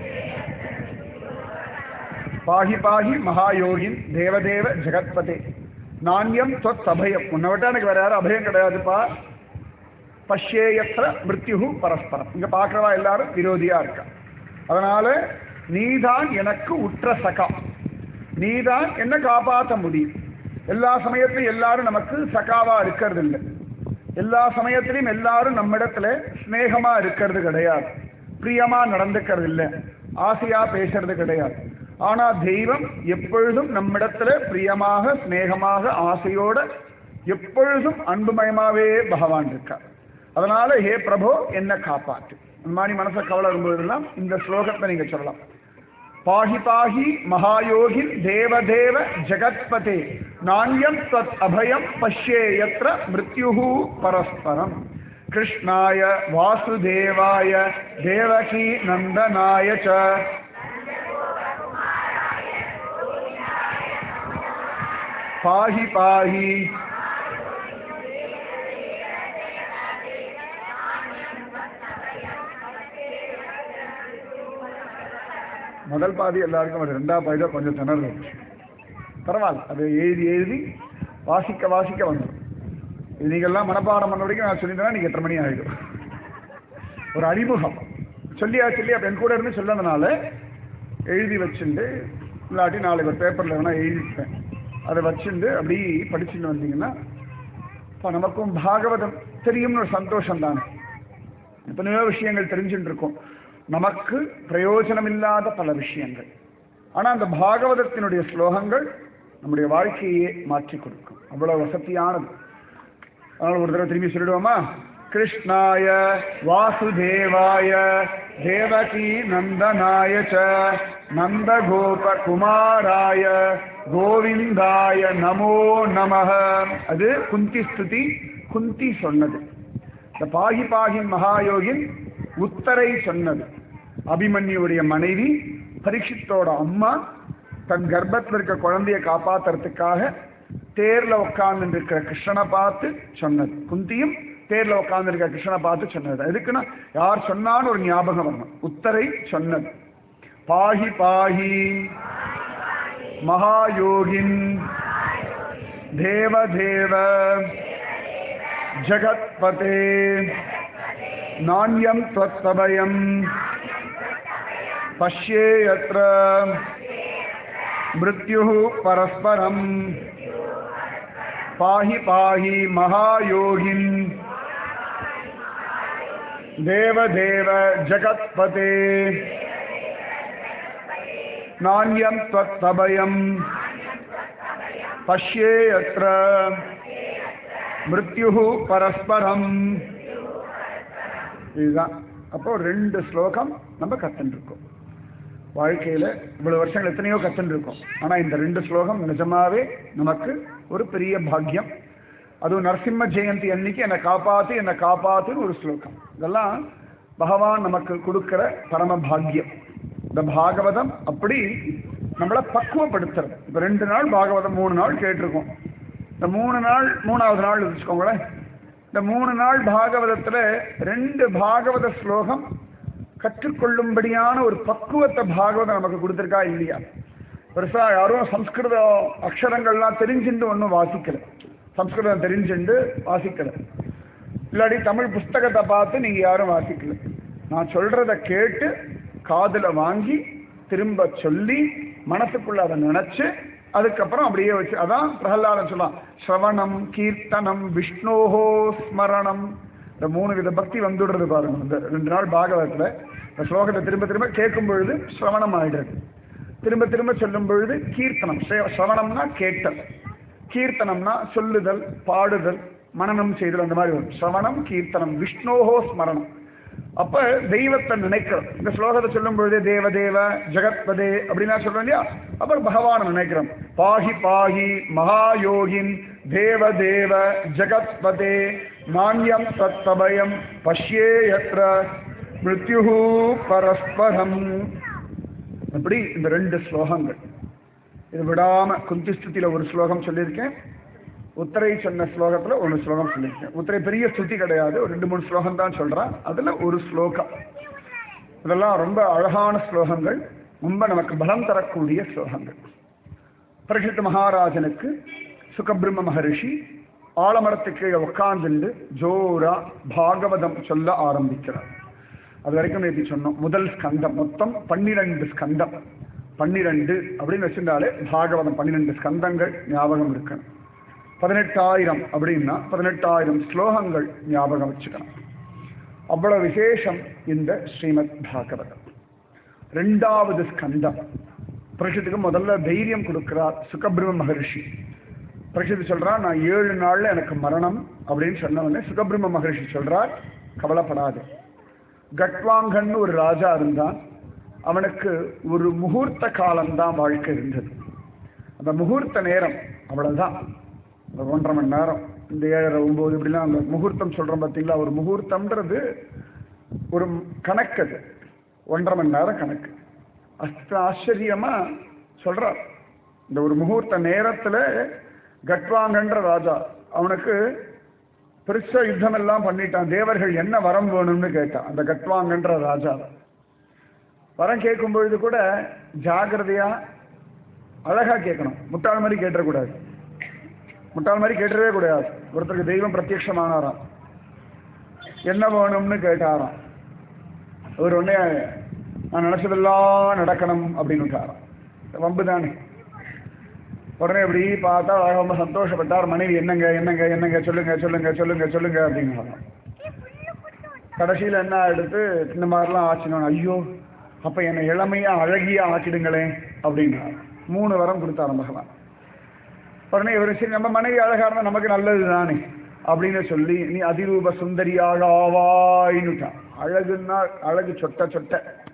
[SPEAKER 1] पाहि पाहि महायोगिन देवदेव जगत्पते नान्यम त्वत् अभयम उन्னை விட்டா எனக்கு வேற யாரும் அபயம் கிடையாதுப்பா பஷ்யேயத்ர மிருத்யுஹு பரஸ்பரம் இங்க பார்க்கறவா எல்லாரும் விரோதியா இருக்கா அதனால நீதான் எனக்கு உற்ற சகா நீதான் என்ன காப்பாற்ற முடியும் எல்லா சமயத்திலும் எல்லாரும் நமக்கு சகாவா இருக்கிறது இல்லை எல்லா சமயத்திலும் எல்லாரும் நம்மிடத்துல ஸ்நேகமா இருக்கிறது கிடையாது பிரியமா நடந்துக்கிறது இல்லை ஆசையா பேசுறது கிடையாது ஆனா தெய்வம் எப்பொழுதும் நம்மிடத்துல பிரியமாக ஸ்நேகமாக ஆசையோட எப்பொழுதும் அன்புமயமாவே பகவான் இருக்கார் அதனால ஹே பிரபு என்ன காப்பாற்று அந்த மாதிரி மனச கவலை வரும்போதெல்லாம் இந்த ஸ்லோகத்தை நீங்க சொல்லலாம் பாஹி பாஹி மகாயோகி தேவதேவ ஜகத்பதே நான்யம் தத் அபயம் பஷ்யேயத்ர மிருத்யுஹு பரஸ்பரம் கிருஷ்ணாய வாசுதேவாய தேவகி நந்தனாய ச பாஹி பாஹி முதல் பாதி எல்லாருக்கும் அது ரெண்டாவது பாதி தான் கொஞ்சம் திணறு பரவாயில்ல அது எழுதி எழுதி வாசிக்க வாசிக்க வந்துடும் இது நீங்கள்லாம் மனப்பாடம் பண்ண வரைக்கும் நான் சொல்லிட்டேன்னா நீங்கள் எட்டரை மணி ஆகிடும் ஒரு அறிமுகம் சொல்லியா சொல்லி அப்போ என் கூட இருந்து சொன்னதுனால எழுதி வச்சுட்டு இல்லாட்டி நாளைக்கு ஒரு பேப்பரில் வேணால் எழுதிப்பேன் அதை வச்சுட்டு அப்படி படிச்சுட்டு வந்தீங்கன்னா இப்போ நமக்கும் பாகவதம் தெரியும்னு ஒரு சந்தோஷம் தானே எத்தனையோ விஷயங்கள் தெரிஞ்சுட்டு இருக்கோம் நமக்கு பிரயோஜனம் இல்லாத பல விஷயங்கள் ஆனா அந்த பாகவதத்தினுடைய ஸ்லோகங்கள் நம்முடைய வாழ்க்கையே மாற்றி கொடுக்கும் அவ்வளவு வசதியானது அதனால ஒரு தடவை திரும்பி சொல்லிடுவோமா கிருஷ்ணாய வாசுதேவாய தேவகி நந்தனாய ச நந்தகோப குமாராய கோவிந்தாய நமோ நமஹ அது குந்தி ஸ்துதி குந்தி சொன்னது இந்த பாகி பாகி மகாயோகின் உத்தரை சொன்னது அபிமன்யுடைய மனைவி பரீட்சித்தோட அம்மா தன் கர்ப்பத்தில் இருக்க குழந்தையை காப்பாத்துறதுக்காக தேர்ல உட்கார்ந்து இருக்கிற கிருஷ்ணனை பார்த்து சொன்னது குந்தியும் தேர்ல உட்கார்ந்து இருக்க கிருஷ்ணனை பார்த்து சொன்னது எதுக்குன்னா யார் சொன்னான்னு ஒரு ஞாபகம் வரணும் உத்தரை சொன்னது பாஹி பாஹி மகாயோகின் தேவதேவ ஜகத்பதே நான்யம் த்வத்தபயம் பஷ்யேயத்ர மிருத்யுஹு பரஸ்பரம் பாஹி பாஹி மகாயோகின் தேவதேவ ஜகத்பதே நான்யம் த்வத்தபயம் பஷ்யேயத்ர மிருத்யுஹு பரஸ்பரம் இதுதான் அப்போ ரெண்டு ஸ்லோகம் நம்ம கத்துருக்கோம் வாழ்க்கையில இவ்வளவு வருஷங்கள் எத்தனையோ கத்துருக்கோம் ஆனா இந்த ரெண்டு ஸ்லோகம் நிஜமாவே நமக்கு ஒரு பெரிய பாக்கியம் அதுவும் நரசிம்ம ஜெயந்தி அன்னைக்கு என்னை காப்பாத்து என்னை காப்பாத்துன்னு ஒரு ஸ்லோகம் இதெல்லாம் பகவான் நமக்கு கொடுக்கிற பரம பாக்கியம் இந்த பாகவதம் அப்படி நம்மளை பக்குவப்படுத்துறது இப்ப ரெண்டு நாள் பாகவதம் மூணு நாள் கேட்டிருக்கோம் இந்த மூணு நாள் மூணாவது நாள் வச்சுக்கோங்களேன் இந்த மூணு நாள் பாகவதத்துல ரெண்டு பாகவத ஸ்லோகம் கற்றுக்கொள்ளும்படியான ஒரு பக்குவத்தை பாகவதம் நமக்கு கொடுத்துருக்கா இல்லையா பெருசா யாரும் சம்ஸ்கிருத அக்ஷரங்கள்லாம் தெரிஞ்சுட்டு ஒன்றும் வாசிக்கல சம்ஸ்கிருதம் தெரிஞ்சுண்டு வாசிக்கல இல்லாட்டி தமிழ் புஸ்தகத்தை பார்த்து நீங்க யாரும் வாசிக்கல நான் சொல்றத கேட்டு காதுல வாங்கி திரும்ப சொல்லி மனசுக்குள்ள அதை நினைச்சு அதுக்கப்புறம் அப்படியே வச்சு அதான் பிரகலாதன் சொல்லலாம் ஸ்ரவணம் கீர்த்தனம் விஷ்ணோஹோ ஸ்மரணம் இந்த மூணு வித பக்தி வந்துடுறது பாருங்க இந்த ரெண்டு நாள் பாகவதத்துல இந்த ஸ்லோகத்தை திரும்ப திரும்ப கேட்கும் பொழுது ஸ்ரவணம் ஆயிடுறது திரும்ப திரும்ப சொல்லும் பொழுது கீர்த்தனம் ஸ்ரவணம்னா கேட்டல் கீர்த்தனம்னா சொல்லுதல், பாடுதல், மனனம் செய்தல், அந்த மாதிரி வரும். ஸ்ரவணம், கீர்த்தனம், விஷ்ணோஹோ ஸ்மரணம். அப்ப தெய்வத்தை நினைக்கிறோம். இந்த ஸ்லோகத்தை சொல்லும் பொழுதே தேவ தேவ ஜெகத்பதே அப்படின்னா சொல்றோம் இல்லையா? அப்புறம் பகவானை நினைக்கிறோம். பாஹி பாஹி மகாயோகின் தேவ தேவ ஜெகத்பதே நாண்யம் தத்தபயம் பஷ்யேயத்ர மிருத்யுஹு பரஸ்பரம். அப்படி இந்த ரெண்டு ஸ்லோகங்கள் இது விடாம குந்தி ஸ்துதியில ஒரு ஸ்லோகம் சொல்லியிருக்கேன், உத்தரை சொன்ன ஸ்லோகத்துல ஒரு ஸ்லோகம் சொல்லியிருக்கேன். உத்தரை பெரிய ஸ்துதி கிடையாது, ஒரு ரெண்டு மூணு ஸ்லோகம் தான் சொல்றான், அதுல ஒரு ஸ்லோகம். இதெல்லாம் ரொம்ப அழகான ஸ்லோகங்கள், ரொம்ப நமக்கு பலம் தரக்கூடிய ஸ்லோகங்கள். பரீட்சித் மகாராஜனுக்கு சுகபிரம்ம மகரிஷி ஆலமரத்துக்கு உட்கார்ந்து ஜோரா பாகவதம் சொல்ல ஆரம்பிக்கிறார். அது வரைக்கும் நேற்று சொன்னோம். முதல் ஸ்கந்தம், மொத்தம் பன்னிரண்டு ஸ்கந்தம். பன்னிரண்டு அப்படின்னு வச்சிருந்தாலே பாகவதம் பன்னிரண்டு ஸ்கந்தங்கள் ஞாபகம் இருக்கணும். பதினெட்டாயிரம் அப்படின்னா பதினெட்டாயிரம் ஸ்லோகங்கள் ஞாபகம் வச்சுக்கணும். அவ்வளவு விசேஷம் இந்த ஸ்ரீமத் பாகவதம். ரெண்டாவது ஸ்கந்தம் பரீட்சித்துக்கு முதல்ல தைரியம் கொடுக்கிறார் சுகபிரம்ம மகரிஷி. பரீட்சித்து சொல்றார், நான் ஏழு நாள்ல எனக்கு மரணம் அப்படின்னு சொன்ன உடனே சுகபிரம்ம மகரிஷி சொல்றார், கவலைப்படாது. கட்வாங்கன்னு ஒரு ராஜா இருந்தான், அவனுக்கு ஒரு முகூர்த்த காலம்தான் வாழ்க்கை இருந்தது. அந்த முகூர்த்த நேரம் அவ்வளவுதான், ஒன்றரை மணி நேரம், இந்த ஏழரை ஒன்பது இப்படிலாம் அந்த முகூர்த்தம் சொல்றோம் பார்த்தீங்களா? ஒரு முகூர்த்தம்ன்றது ஒரு கணக்கு, அது ஒன்றரை மணி நேரம் கணக்கு. அஸ்த ஆச்சரியமா சொல்றார். இந்த ஒரு முகூர்த்த நேரத்துல கட்வாங்கன்ற ராஜா அவனுக்கு பெருசா யுத்தம் எல்லாம் பண்ணிட்டான். தேவர்கள் என்ன வரம் வேணும்னு கேட்டான் அந்த கட்வாங்கன்ற ராஜா. வரம் கேட்கும் பொழுது கூட ஜாகிரதையா அழகா கேட்கணும், முட்டாள் மாதிரி கேட்டக்கூடாது. முட்டாள் மாதிரி கேட்டவே கூடாது. ஒருத்தருக்கு தெய்வம் பிரத்யட்சமானாராம், என்ன வேணும்னு கேட்டாராம். அவர் உடனே நான் நினைச்சதெல்லாம் நடக்கணும் அப்படின்னு வம்பு தானே. உடனே இப்படி பார்த்தா ரொம்ப சந்தோஷப்பட்டார். மனைவி என்னங்க என்னங்க என்னங்க சொல்லுங்க சொல்லுங்க சொல்லுங்க சொல்லுங்க அப்படின்னு. கடைசியில் என்ன எடுத்து இந்த மாதிரிலாம் ஆச்சுன்னா, ஐயோ அப்ப என்னை இளமையா அழகியா ஆக்கிடுங்களேன் அப்படின்னா மூணு வரம் கொடுத்தாராம் பகவான். உடனே இவர் சரி நம்ம மனைவி அழகா இருந்தா நமக்கு நல்லது தானே அப்படின்னு சொல்லி நீ அதிரூப சுந்தரியாக ஆவாயின்னுட்டான். அழகுன்னா அழகு சொட்ட சொட்ட.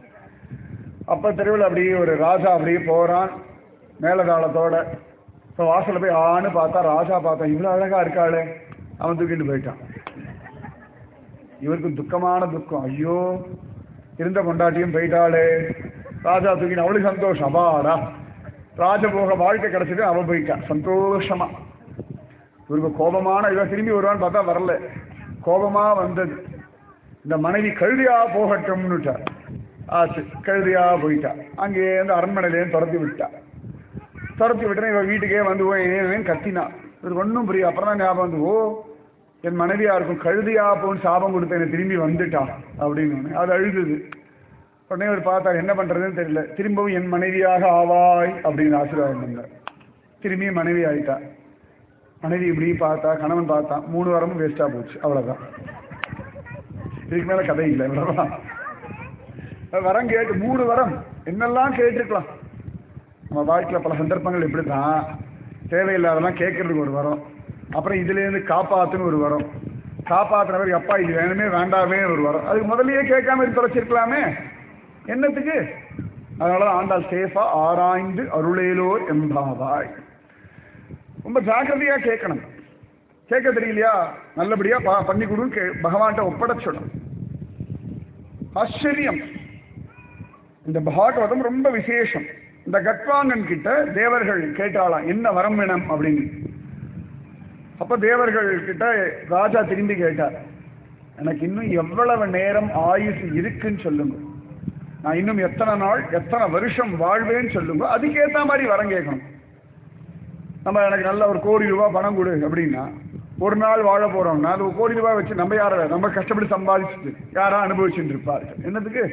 [SPEAKER 1] அப்ப தெருவில் அப்படியே ஒரு ராஜா அப்படியே போறான் மேலதாளத்தோட. இப்போ வாசல்ல போய் ஆன்னு பார்த்தா ராஜா பார்த்தா இவ்வளவு அழகா இருக்காளே, அவன் தூக்கிட்டு போயிட்டான். இவருக்கு துக்கமான துக்கம், ஐயோ இருந்த கொண்டாட்டியும் போயிட்டாளே. ராஜா தூக்கிட்டு அவளுக்கு சந்தோஷம், அபாடா ராஜபோக வாழ்க்கை கிடைச்சிட்டு அவன் போயிட்டான் சந்தோஷமா. இவருக்கு கோபமான இவன் திரும்பி வருவான்னு பார்த்தா வரல, கோபமா வந்தது. இந்த மனைவி கழுதியா போகட்டும்னுட்டா ஆச்சு, கழுதியா போயிட்டா. அங்கே இருந்து அரண்மனையிலேருந்து துரத்தி விட்டா. துரத்தி விட்டேன் இவன் வீட்டுக்கே வந்து போய் கத்தினா. இவருக்கு ஒன்றும் புரியும். அப்புறம் தான் ஞாபகம் வந்து, ஓ என் மனைவியா இருக்கும் கழுதியா போன்னு சாபம் கொடுத்த என்னை திரும்பி வந்துட்டான் அப்படின்னு. அது அழுதுது. உடனே அவர் பார்த்தா என்ன பண்றதுன்னு தெரியல. திரும்பவும் என் மனைவியாக ஆவாய் அப்படின்னு ஆசீர்வாதம் பண்ணார். திரும்பியும் மனைவி ஆயிட்டா. மனைவி இப்படி பார்த்தா, கணவன் பார்த்தா, மூணு வாரமும் வேஸ்டா போச்சு. அவ்வளவுதான், இதுக்கு மேல கதை இல்லை. இவ்வளவுதான். வரம் கேட்டு மூணு வரம் என்னெல்லாம் கேட்டுருக்கலாம். நம்ம வாழ்க்கையில பல சந்தர்ப்பங்கள் இப்படிதான், தேவையில்லாதெல்லாம் கேட்கறதுக்கு ஒரு வரம், அப்புறம் இதுல இருந்து காப்பாத்துன்னு ஒரு வரம், காப்பாத்துறவர் அப்பா இது வேணுமே வேண்டாமே ஒரு வரம். அதுக்கு முதல்லயே கேட்காம தொலைச்சிருக்கலாமே, என்னத்துக்கு? அதனாலதான் ஆண்டாள் சேஃபா ஆராய்ந்து அருளேலோர் எம்பாவாய். ரொம்ப ஜாக்கிரதையா கேட்கணும். கேட்க தெரியலையா நல்லபடியா பண்ணி கொடுன்னு பகவான்கிட்ட ஒப்படைச்சிடும். ஆச்சரியம். இந்த பாகவதம் ரொம்ப விசேஷம். இந்த கட்வாங்கன் கிட்ட தேவர்கள் கேட்டாலாம் என்ன வரம் வேணும் அப்படின்னு. அப்ப தேவர்கள் கிட்ட ராஜா திரும்பி கேட்டார், எனக்கு இன்னும் எவ்வளவு நேரம் ஆயுசு இருக்குன்னு சொல்லுங்க, நான் இன்னும் எத்தனை நாள் எத்தனை வருஷம் வாழ்வேன்னு சொல்லுங்க, அதுக்கேற்ற மாதிரி வரம் கேட்கணும். நம்ம எனக்கு நல்ல ஒரு கோடி ரூபாய் பணம் கொடு அப்படின்னா ஒரு நாள் வாழ போறோம்னா அது ஒரு கோடி ரூபாய் வச்சு நம்ம யார நம்ம கஷ்டப்பட்டு சம்பாதிச்சுட்டு யாரா அனுபவிச்சுட்டு இருப்பார்கள். என்னதுக்கு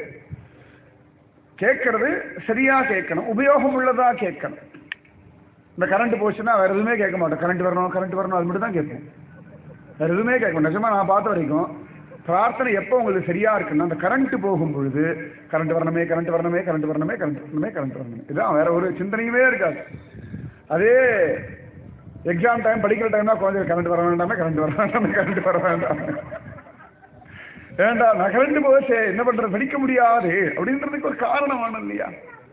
[SPEAKER 1] கேட்கறது? சரியா கேட்கணும், உபயோகம் உள்ளதா கேட்கணும். இந்த கரண்ட் போச்சுன்னா வேற எதுவுமே கேட்க மாட்டோம். கரண்ட் வரணும் கரண்ட் வரணும் அது மட்டும் தான் கேட்போம், வேற எதுவுமே கேட்கணும். நிஜமா நான் பார்த்த வரைக்கும் பிரார்த்தனை எப்போ உங்களுக்கு சரியா இருக்குன்னா அந்த கரண்ட் போகும் பொழுது கரண்ட் வரணுமே கரண்ட் வரணுமே கரண்ட் வரணுமே கரண்ட் வரணுமே கரண்ட் வரணுமே, இதுதான், வேற ஒரு சிந்தனையுமே இருக்காது. அதே எக்ஸாம் டைம் படிக்கிற டைம்னா குழந்தை கரண்ட் வர வேண்டாமே கரண்ட் வர வேண்டாமே கரண்ட் வர வேண்டாம் வேண்டாம் நான் கரண்ட் போச்சே என்ன பண்றது படிக்க முடியாது அப்படின்றதுக்கு ஒரு காரணமான இல்லையா?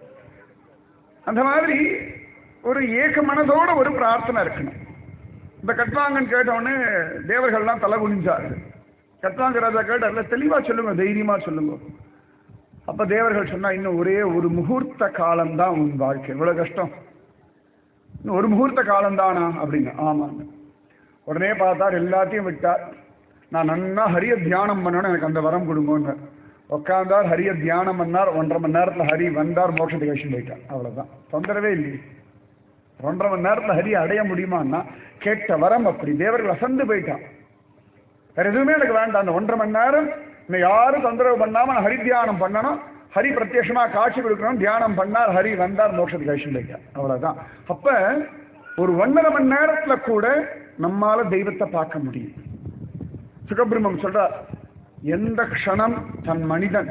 [SPEAKER 1] அந்த மாதிரி ஒரு ஏக மனதோட ஒரு பிரார்த்தனை இருக்கணும். இந்த கட்வாங்கன் கேட்டவுடனே தேவர்கள்லாம் தலை குனிஞ்சாரு. கட்வாங்க ராஜா கேட்டார்ல, தெளிவா சொல்லுங்க, தைரியமா சொல்லுங்க. அப்ப தேவர்கள் சொன்னா, இன்னும் ஒரே ஒரு முகூர்த்த காலம்தான் உன் வாழ்க்கை. எவ்வளவு கஷ்டம், இன்னும் ஒரு முகூர்த்த காலம் தானா அப்படிங்க. ஆமாங்க. உடனே பார்த்தார், எல்லாத்தையும் விட்டார். நான் நன்னா ஹரிய தியானம் பண்ணணும், எனக்கு அந்த வரம் கொடுங்கன்னு உட்கார்ந்தார். ஹரிய தியானம் பண்ணார். ஒன்றரை மணி நேரத்துல ஹரி வந்தார், மோட்சத்துக்கு கழிச்சு போயிட்டார். அவ்வளவுதான், தொந்தரவே இல்லையே. ஒன்றரை மணி நேரத்துல ஹரி அடைய முடியுமான்னா கேட்ட வரம் அப்படி. தேவர்கள் அசந்து போயிட்டான். வேற எதுவுமே எனக்கு வேண்டாம், அந்த ஒன்றரை மணி நேரம் இன்னும் யாரும் தொந்தரவு பண்ணாம நான் ஹரி தியானம் பண்ணணும், ஹரி பிரத்யட்சமா காட்சி கொடுக்கணும். தியானம் பண்ணார், ஹரி வந்தார், மோட்சத்துக்கு கழிச்சு போயிட்டார். அவ்வளவுதான். அப்ப ஒரு ஒன்றரை மணி நேரத்துல கூட நம்மால தெய்வத்தை பார்க்க முடியும். சுகபிரம்மம் சொல்றார், எந்த க்ஷணம் தன் மனிதன்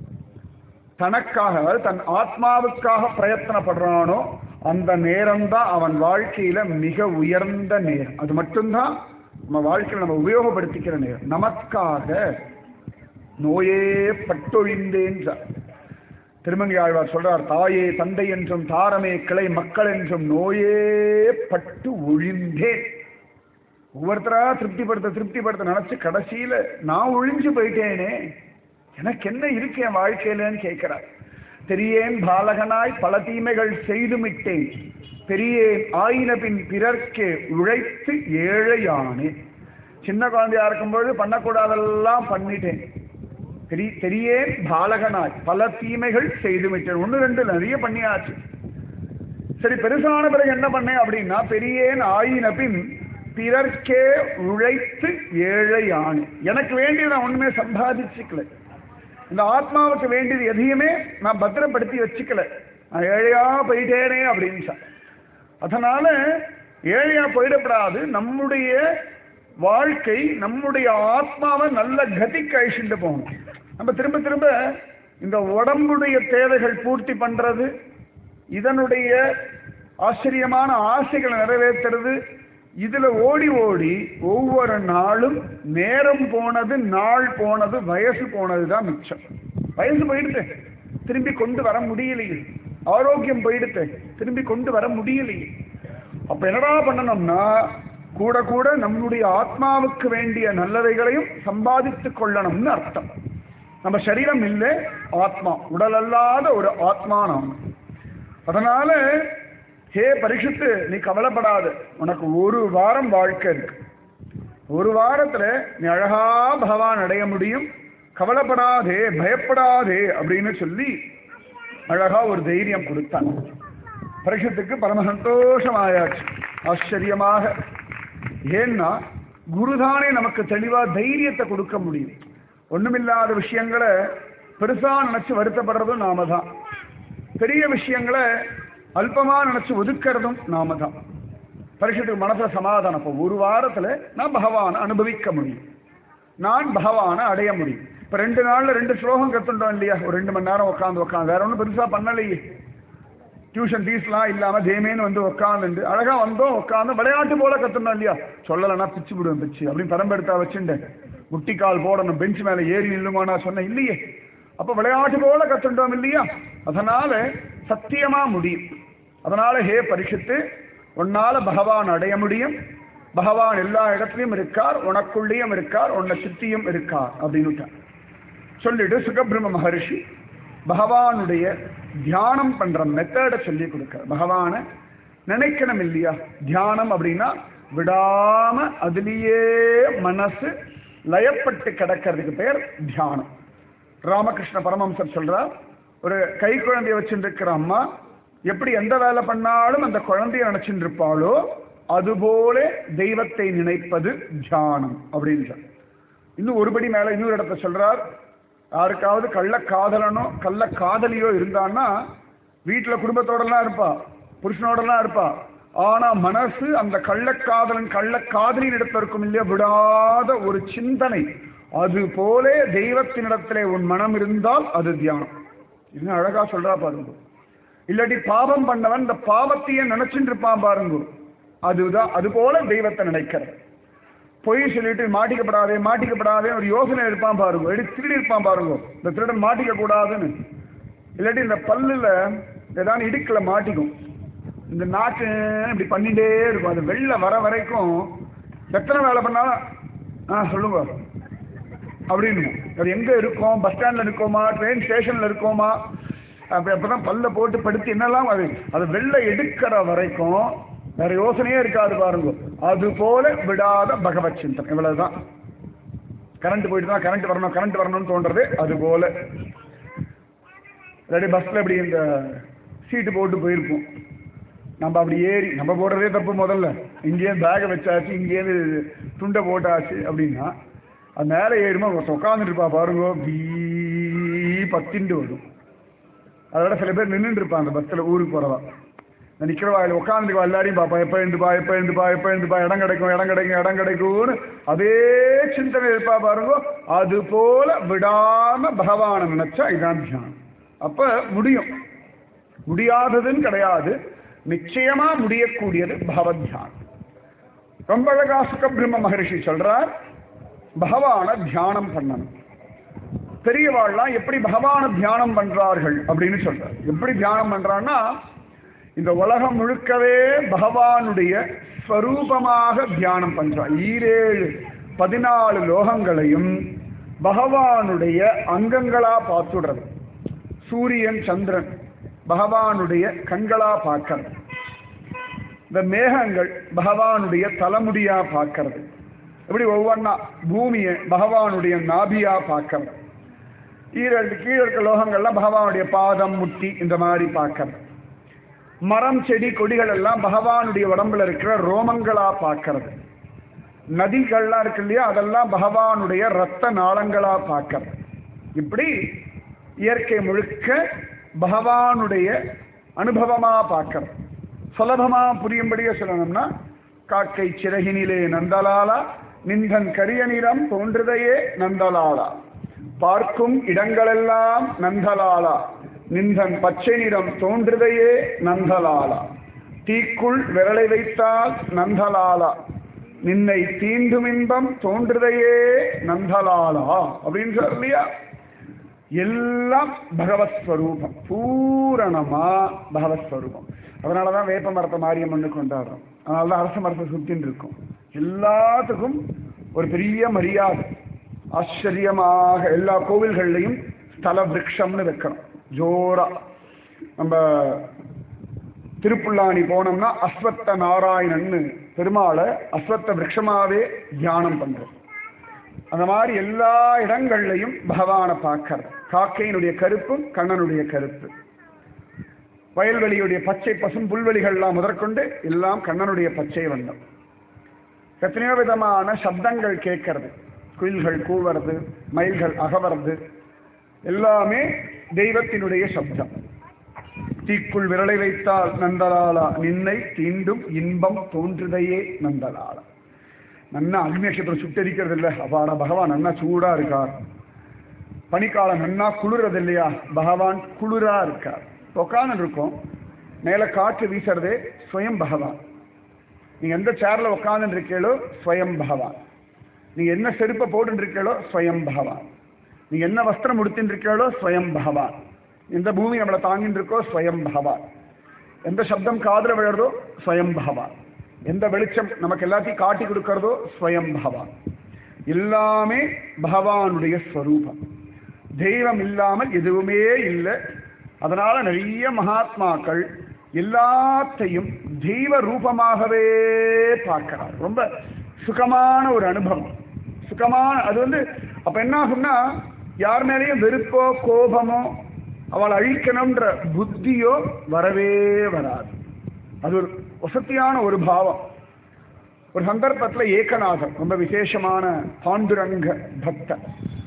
[SPEAKER 1] தனக்காக தன் ஆத்மாவுக்காக பிரயத்தனப்படுறானோ அந்த நேரம்தான் அவன் வாழ்க்கையில மிக உயர்ந்த நேரம். அது மட்டும்தான் நம்ம வாழ்க்கையில் நம்ம உபயோகப்படுத்திக்கிற நேரம். நமக்காக நோயே பட்டொழிந்தேன். திருமங்கை ஆழ்வார் சொல்றார், தாயே தந்தை என்றும் தாரமே கிளை மக்கள் என்றும் நோயே பட்டு ஒழிந்தேன். ஒவ்வொருத்தரா திருப்திப்படுத்த திருப்திப்படுத்த நினைச்சு கடைசியில நான் ஒழிஞ்சு போயிட்டேனே, எனக்கு என்ன இருக்கு என் வாழ்க்கையிலன்னு கேட்கிறார். பெரியேன் பாலகனாய் பல தீமைகள் செய்துமிட்டேன், பெரியேன் ஆயின பின் பிறர்க்கே உழைத்து ஏழையானே. சின்ன குழந்தையா இருக்கும்போது பண்ணக்கூடாதெல்லாம் பண்ணிட்டேன். பெரிய பெரியேன் பாலகனாய் பல தீமைகள் செய்துமிட்டேன். ஒன்று ரெண்டு நிறைய பண்ணியாச்சு. சரி, பெருசான பிறகு என்ன பண்ணேன் அப்படின்னா, பெரியேன் ஆயின பின் பிறர்க்கே உழைத்து ஏழையானே. எனக்கு வேண்டியது நான் ஒண்ணுமே சம்பாதிச்சுக்கல, இந்த ஆத்மாவுக்கு வேண்டியது எதையுமே நான் பத்திரப்படுத்தி வச்சுக்கல, நான் ஏழையா போயிட்டேனே அப்படின்னு. அதனால ஏழையா போயிடப்படாது. நம்முடைய வாழ்க்கை நம்முடைய ஆத்மாவை நல்ல கதிக்கு அழிச்சுட்டு போகணும். நம்ம திரும்ப திரும்ப இந்த உடம்புடைய தேவைகள் பூர்த்தி பண்றது, இதனுடைய ஆச்சரியமான ஆசைகளை நிறைவேற்றுறது, இதுல ஓடி ஓடி ஒவ்வொரு நாளும் நேரம் போனது, நாள் போனது, வயசு போனதுதான் மிச்சம். வயசு போயிடுத்து, திரும்பி கொண்டு வர முடியலையே. ஆரோக்கியம் போயிடுத்து, திரும்பி கொண்டு வர முடியலையே. அப்ப என்னடா பண்ணணும்னா, கூட கூட நம்முடைய ஆத்மாவுக்கு வேண்டிய நல்லவைகளையும் சம்பாதித்துக் கொள்ளணும்னு அர்த்தம். நம்ம சரீரம் இல்லை, ஆத்மா, உடல் அல்லாத ஒரு ஆத்மா நாம். அதனால ஹே பரீட்சித்து, நீ கவலைப்படாத, உனக்கு ஒரு வாரம் வாழ்க்கை இருக்கு. ஒரு வாரத்துல நீ அழகா பகவான் அடைய முடியும், கவலைப்படாதே, பயப்படாதே அப்படின்னு சொல்லி அழகா ஒரு தைரியம் கொடுத்தான். பரீட்சத்துக்கு பரம சந்தோஷமாயாச்சு, ஆச்சரியமாக. ஏன்னா குருதானே நமக்கு தெளிவா தைரியத்தை கொடுக்க முடியும். ஒண்ணுமில்லாத விஷயங்களை பெருசா நினைச்சு வருத்தப்படுறதும் நாம தான், பெரிய விஷயங்களை அல்பமா நினைச்சு ஒதுக்கிறதும் நாம தான். பரீட்சத்துக்கு மனசுல சமாதானம். இப்போ ஒரு வாரத்துல நான் பகவானை அனுபவிக்க முடியும், நான் பகவானை அடைய முடியும். இப்ப ரெண்டு நாள்ல ரெண்டு ஸ்லோகம் கத்துட்டோம் இல்லையா, ஒரு ரெண்டு மணி நேரம் உட்காந்து உட்காந்து வேற ஒன்றும் பெருசா பண்ணலையே. டியூஷன் ஃபீஸ்லாம் இல்லாம தேமேன்னு வந்து உட்காந்து அழகா வந்தோம், உட்காந்து விளையாட்டு போல கத்துனோம் இல்லையா. சொல்லலைன்னா பிச்சு விடுவேன் பிச்சு அப்படின்னு பரம்பெடுத்தா வச்சுட்டேன். முட்டிக்கால் போடணும், பெஞ்ச் மேல ஏறி நில்லுமானா சொன்னேன் இல்லையே. அப்ப விளையாட்டு போல கத்துட்டோம் இல்லையா. அதனால சத்தியமா முடியும். அதனால ஹே பரீட்சித்து, உன்னால பகவான் அடைய முடியும். பகவான் எல்லா இடத்துலையும் இருக்கார், உனக்குள்ளேயும் இருக்கார், உன்னை சுத்தியும் இருக்கார் அப்படின்னு சொல்லிட்டு சுகபிரம்ம மகர்ஷி பகவானுடைய தியானம் பண்ற மெத்தடை சொல்லி கொடுக்க. பகவானை நினைக்கணும் இல்லையா. தியானம் அப்படின்னா விடாம அதுலேயே மனசு லயப்பட்டு கிடக்கிறதுக்கு பேர் தியானம். ராமகிருஷ்ண பரமஹம்சர் சொல்றார், ஒரு கை குழந்தைய வச்சுட்டு இருக்கிற அம்மா எப்படி எந்த வேலை பண்ணாலும் அந்த குழந்தைய நினைச்சுட்டு இருப்பாளோ அதுபோல தெய்வத்தை நினைப்பது தியானம் அப்படின்றார். இன்னும் ஒருபடி மேல இன்னொரு இடத்த சொல்றார், யாருக்காவது கள்ள காதலனோ கள்ள காதலியோ இருந்தான்னா வீட்டுல குடும்பத்தோடலாம் இருப்பா, புருஷனோடலாம் இருப்பா, ஆனா மனசு அந்த கள்ளக்காதலன் கள்ள காதலின் இடத்துல இருக்கும் இல்லையா, விடாத ஒரு சிந்தனை. அது போல தெய்வத்தினிடத்திலே உன் மனம் இருந்தால் அது தியானம். இது அழகா சொல்றா பாருங்க. இல்லாட்டி பாவம் பண்ணவன் இந்த பாவத்தையே நினைச்சுட்டு இருப்பான் பாருங்க, அதுதான் அது போல தெய்வத்தை நினைக்கிறது. பொய் சொல்லிட்டு மாட்டிக்கப்படாதே மாட்டிக்கப்படாதே ஒரு யோசனை இருப்பான் பாருங்க, எடுத்து திருடி இருப்பான் பாருங்க, இந்த திருடன் மாட்டிக்க கூடாதுன்னு. இல்லாட்டி இந்த பல்லுல ஏதாவது இடுக்கல மாட்டிக்கும், இந்த நாக்கு இப்படி பண்ணிட்டே இருக்கும், அது வெளில வர வரைக்கும் எத்தனை வேலை பண்ணாலும் ஆ சொல்லுங்க அப்படின்னு. அது எங்க இருக்கோம், பஸ் ஸ்டாண்ட்ல இருக்கோமா, ட்ரெயின் ஸ்டேஷன்ல இருக்கோமா, அப்படி அப்பதான் பல்ல போட்டு படுத்து என்னெல்லாம் அது அது வெளில எடுக்கிற வரைக்கும் வேற யோசனையே இருக்காது பாருங்க. அது போல விடாத பகவத் சிந்தனை. இவ்வளவுதான். கரண்ட் போயிட்டு தான் கரண்ட் வரணும் கரண்ட் வரணும்னு தோன்றது. அது போல இல்லாட்டி பஸ்ல இப்படி இந்த சீட்டு போட்டு போயிருப்போம், நம்ம அப்படி ஏறி நம்ம போடுறதே தப்பு. முதல்ல இங்கேயே பேகை வச்சாச்சு, இங்கேயே துண்டை போட்டாச்சு அப்படின்னா அது மேலே ஏறுமா உட்காந்துட்டு இருப்பா பாருங்க, வீ பத்திண்டு வரும். அதோட சில பேர் நின்றுட்டு இருப்பாங்க பஸ்ஸில் ஊருக்கு போகிறவா, நிற்கிறவா இல்லை உட்காந்துருவா, எல்லாரையும் பார்ப்பா, எப்போ எழுந்துப்பா எப்போ எழுந்துப்பா எப்போ எழுந்துப்பா இடம் கிடைக்கும் இடம் கிடைக்கும் இடம் கிடைக்கும்னு அதே சிந்தனை இருப்பா பாருங்க. அது போல விடாம பகவானை நினைச்சா இதான் தியானம். அப்ப முடியும், முடியாததுன்னு கிடையாது, நிச்சயமா முடியக்கூடியது பகவத் தியானம். ரொம்ப அழகா சுகபிரம்ம மகரிஷி சொல்றார், பகவான தியானம் பண்ணணும். பெரியவாள்லாம் எப்படி பகவான தியானம் பண்றார்கள் அப்படின்னு சொல்றார். எப்படி தியானம் பண்றான்னா, இந்த உலகம் முழுக்கவே பகவானுடைய ஸ்வரூபமாக தியானம் பண்றார். ஈரேழு பதினாலு லோகங்களையும் பகவானுடைய அங்கங்களா பார்த்துடுறது. சூரியன் சந்திரன் பகவானுடைய கண்களா பார்க்கறது, இந்த மேகங்கள் பகவானுடைய தலைமுடியா பார்க்கறது, இப்படி ஒவ்வொன்னா பூமியை பகவானுடைய நாபியா பார்க்கறது, ஈரண்டு கீழே இருக்க லோகங்கள்லாம் பகவானுடைய பாதம் முட்டி இந்த மாதிரி பார்க்கறது, மரம் செடி கொடிகள் எல்லாம் பகவானுடைய உடம்புல இருக்கிற ரோமங்களா பார்க்கறது, நதிகள்லாம் இருக்கு இல்லையா அதெல்லாம் பகவானுடைய ரத்த நாளங்களா பார்க்கறது. இப்படி இயற்கை முழுக்க பகவானுடைய அனுபவமா பார்க்கறது. சுலபமா புரியும்படியே சொல்லணும்னா, காக்கை சிறகினிலே நந்தலாலா நின்றன் கரிய நிறம் தோன்றுதையே நந்தலாலா, பார்க்கும் இடங்களெல்லாம் நந்தலாலா நின்றன் பச்சை நிறம் தோன்றுதையே நந்தலாலா, தீக்குள் விரலை வைத்தால் நந்தலாலா நின்னை தீண்டும் இன்பம் தோன்றுதையே நந்தலாலா அப்படின்னு சொல்லியா. எல்லாம் பகவத் ஸ்வரூபம், பூரணமா பகவத் ஸ்வரூபம். அதனாலதான் வேப்ப மரத்தை மாரியம்மன்னு கொண்டாடுறோம், அதனாலதான் அரச மரத்தை சுத்தின்னு இருக்கும். எல்லாத்துக்கும் ஒரு பெரிய மரியாதை. ஆச்சரியமாக எல்லா கோவில்கள்லையும் ஸ்தல விருட்சம்னு வைக்கணும் ஜோரா. நம்ம திருப்புல்லானி போனோம்னா அஸ்வத்த நாராயணன்னு பெருமாளை அஸ்வத்த விருட்சமாவே தியானம் பண்றோம். அந்த மாதிரி எல்லா இடங்கள்லையும் பகவானை பார்க்கறது. காக்கையினுடைய கருப்பும் கண்ணனுடைய கருப்பு, வயல்வெளியுடைய பச்சை பசும் புல்வெளிகள்லாம் முதற்கொண்டு எல்லாம் கண்ணனுடைய பச்சை வண்ணம். எத்தனையோ விதமான சப்தங்கள் கேட்கறது, குயில்கள் கூவுறது, மயில்கள் அகவறது, எல்லாமே தெய்வத்தினுடைய சப்தம். தீக்குள் விரலை வைத்தால் நந்தலாலா நின்னை தீண்டும் இன்பம் தோன்றுதையே நந்தலாலா. நன்னா அக்னி நட்சத்திரம் சுட்டரிக்கிறது இல்லை, அப்பாடா பகவான் நன்னா சூடா இருக்கார். பனிக்காலம் நன்னா குளிர்றது இல்லையா, பகவான் குளிரா இருக்கார். உட்காந்து இருக்கும், மேல காற்று வீசுறதே ஸ்வயம் பகவான். நீங்க எந்த சேர்ல உட்காந்து இருக்கீங்களோ ஸ்வயம் பகவான். நீங்க என்ன செருப்பை போட்டு இருக்கீங்களோ ஸ்வயம் பகவான். நீங்க என்ன வஸ்திரம் உடுத்தின்னு இருக்கீங்களோ ஸ்வயம் பகவான். எந்த பூமி நம்மளை தாங்கின்னு இருக்கோ ஸ்வயம் பகவான். எந்த சப்தம் காதுல விழுறதோ ஸ்வயம் பகவான். எந்த வெளிச்சம் நமக்கு எல்லாத்தையும் காட்டி கொடுக்கறதோ ஸ்வயம் பகவான். எல்லாமே பகவானுடைய ஸ்வரூபம். தெய்வம் இல்லாமல் எதுவுமே இல்லை. அதனால நிறைய மகாத்மாக்கள் எல்லாத்தையும் தெய்வ ரூபமாகவே பார்க்கிறார். ரொம்ப சுகமான ஒரு அனுபவம், சுகமான. அது வந்து அப்ப என்ன ஆகும்னா, யார் மேலேயும் வெறுப்போ கோபமோ அவளை அழிக்கணும்ன்ற புத்தியோ வரவே வராது. அது ஒரு வசதியான ஒரு பாவம். ஒரு சந்தர்ப்பத்தில் ஏகநாதர் ரொம்ப விசேஷமான பாண்டுரங்க பக்தர்.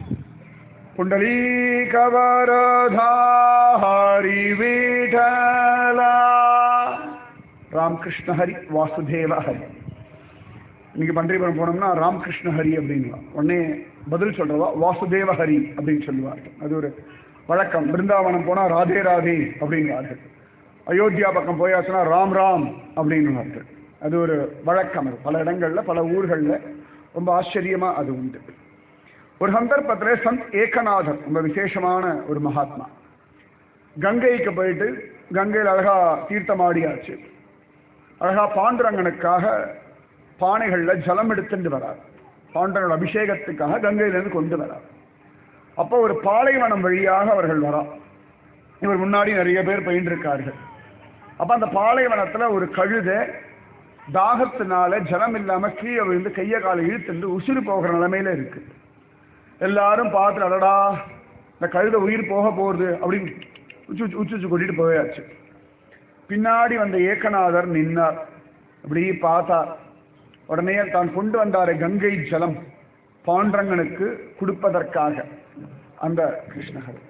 [SPEAKER 1] புண்டலீகவரதா ஹரி விட்டலா ராமகிருஷ்ண ஹரி வாசுதேவ ஹரி. இன்னைக்கு பன்றிபுரம் போனோம்னா ராமகிருஷ்ண ஹரி அப்படின்லாம் உடனே பதில் சொல்றவா வாசுதேவ ஹரி அப்படின்னு சொல்லுவார்கள். அது ஒரு வழக்கம். பிருந்தாவனம் போனா ராதே ராதே அப்படின்வார்கள். அயோத்தியா பக்கம் போயாச்சுன்னா ராம் ராம் அப்படின்வார்கள். அது ஒரு வழக்கம். அது பல இடங்கள்ல பல ஊர்களில் ரொம்ப ஆச்சரியமா அது உண்டு. ஒரு சந்தர்ப்பத்தில் சந்த் ஏகநாதர் ரொம்ப விசேஷமான ஒரு மகாத்மா கங்கைக்கு போயிட்டு கங்கையில் அழகா தீர்த்தமாடியாச்சு. அழகா பாண்டுரங்கனுக்காக பானைகளில் ஜலம் எடுத்துட்டு வரார். பாண்டவனோட அபிஷேகத்துக்காக கங்கையிலிருந்து கொண்டு வரார். அப்போ ஒரு பாலைவனம் வழியாக அவர்கள் வரா. இவர் முன்னாடி நிறைய பேர் பயின்றிருக்கார்கள். அப்ப அந்த பாலைவனத்துல ஒரு கழுதை தாகத்தினால ஜலம் இல்லாம கீழே விழுந்து கையை காலை இழுத்துட்டு உசுறு போகிற நிலைமையில இருக்கு. எல்லாரும் பார்த்து அடடா இந்த கழுதை உயிர் போக போகுது அப்படின்னு உச்சு உச்சு உச்சு கொட்டிட்டு போயாச்சு. பின்னாடி வந்த ஏகநாதர் நின்னார். அப்படி பார்த்தார். உடனே தான் கொண்டு வந்தார கங்கை ஜலம் பாண்டரங்கனுக்கு கொடுப்பதற்காக அந்த கிருஷ்ணகர்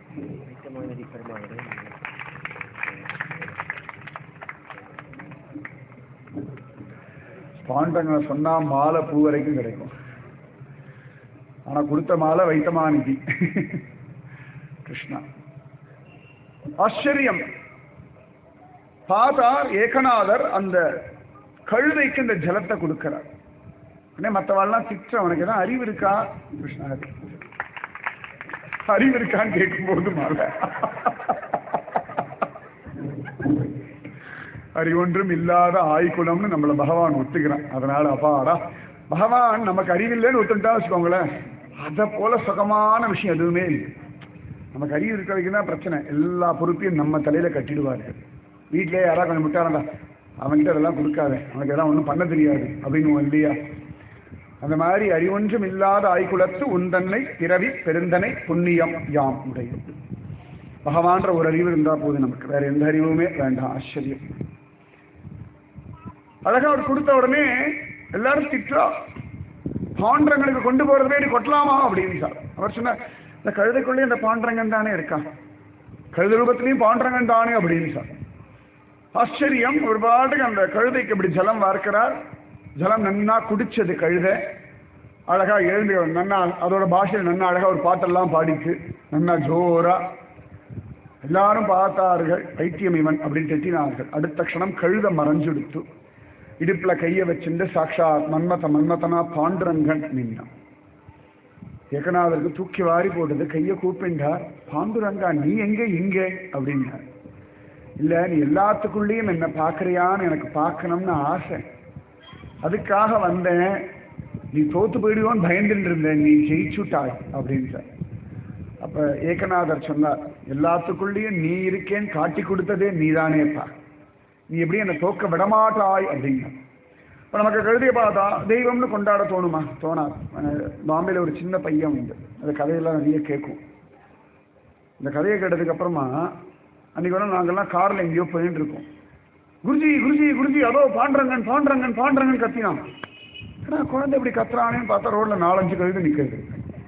[SPEAKER 1] பாண்டரங்கனை சொன்னா மாலை பூ வரைக்கும் கிடைக்கும். ஆனா கொடுத்த மாலை வைத்தமானிதி கிருஷ்ணா. ஆச்சரியம். பார்த்தார் ஏகநாதர் அந்த கழுதைக்கு இந்த ஜலத்தை கொடுக்கிறார். உடனே மற்றவாள்லாம் திட்ட, அவனுக்கு ஏதாவது அறிவு இருக்கா? கிருஷ்ணா அறிவு இருக்கான்னு கேட்கும் போது மாலை அறிவொன்றும் இல்லாத ஆய்குலம்னு நம்மள பகவான் ஒத்துக்கிறான். அதனால அப்பாடா பகவான் நமக்கு அறிவில்லைன்னு ஒத்துட்டா வச்சுக்கோங்களேன், அதை போல சுகமான விஷயம் எதுவுமே இல்லை. நமக்கு அறிவு இருக்க வரைக்கும் தான் பிரச்சனை. எல்லா பொறுப்பையும் நம்ம தலையில கட்டிடுவார்கள். வீட்டிலே யாராவது கொஞ்சம் முட்டாளண்டா அவன்கிட்ட அதெல்லாம் கொடுக்காத, அவனுக்கு எல்லாம் ஒன்றும் பண்ண தெரியாது அப்படின்னு இல்லையா? அந்த மாதிரி அறிவொன்றும் இல்லாத ஆய்குலத்து உந்தன்னை பிறவி பெருந்தனை புண்ணியம் யாம் உடைய. பகவான்ற ஒரு அறிவு இருந்தா போது நமக்கு, வேற எந்த அறிவுமே வேண்டாம். ஆச்சரியம். அழகா அவர் கொடுத்த உடனே எல்லாரும் திட்டா, பாண்டரங்களுக்கு கொண்டு போறது வேண்டி கொட்டலாமா அப்படின்னு சார். அவர் சொன்னார், இந்த கழுதைக்குள்ளே இந்த பாண்டரங்கன் தானே இருக்கான், கழுத ரூபத்திலையும் பாண்டரங்கன் தானே அப்படின்னு சார். ஆச்சரியம். ஒரு பாட்டுக்கு அந்த கழுதைக்கு இப்படி ஜலம் வார்க்கிறார். ஜலம் நன்னா குடிச்சது கழுதை. அழகா எழுந்து நன்னா அதோட பாஷையில் நன்னா அழகா ஒரு பாட்டெல்லாம் பாடிச்சு நன்னா ஜோரா. எல்லாரும் பார்த்தார்கள், பைத்தியம் இவன் அப்படின்னு திட்டினார்கள். அடுத்த க்ஷணம் கழுத மறைஞ்சுடுத்து இடுப்புல கையை வச்சுட்டு சாட்சாத் மன்மத மன்மதனா பாண்டுரங்கன் நின்னான். ஏகநாதருக்கு தூக்கி வாரி போட்டது. கையை கூப்பிண்டார். பாண்டுரங்கா நீ எங்க இங்கே அப்படின்னார். இல்ல நீ எல்லாத்துக்குள்ளேயும் என்ன பாக்குறியான்னு எனக்கு பார்க்கணும்னு ஆசை, அதுக்காக வந்தேன். நீ தோத்து போயிடுவோன்னு பயந்துட்டு இருந்தேன், நீ ஜெயிச்சுட்டாய் அப்படின்னு சார். அப்ப ஏகநாதர் சொன்னார், எல்லாத்துக்குள்ளேயும் நீ இருக்கேன்னு காட்டி கொடுத்ததே நீதானேப்பா, நீ எப்படி என்னை தோக்க விடமாட்டாய் அப்படின்னா. இப்போ நமக்கு கழுதியை பார்த்தா தெய்வம்னு கொண்டாட தோணுமா? தோணாது. பாம்பேல ஒரு சின்ன பையன் உண்டு, அந்த கதையெல்லாம் நிறைய கேட்கும். இந்த கதையை கேட்டதுக்கு அப்புறமா அன்னைக்கு வேணா நாங்கள்லாம் காரில் எங்கேயோ போயிட்டு இருக்கோம். குருஜி குருஜி குருஜி அதோ பாண்டரங்கன் பாண்டரங்கன் பாண்டரங்கன் கத்தினான். ஏன்னா குழந்தை இப்படி கத்துறானேன்னு பார்த்தா ரோட்ல நாலஞ்சு கழுது நிற்கிறது.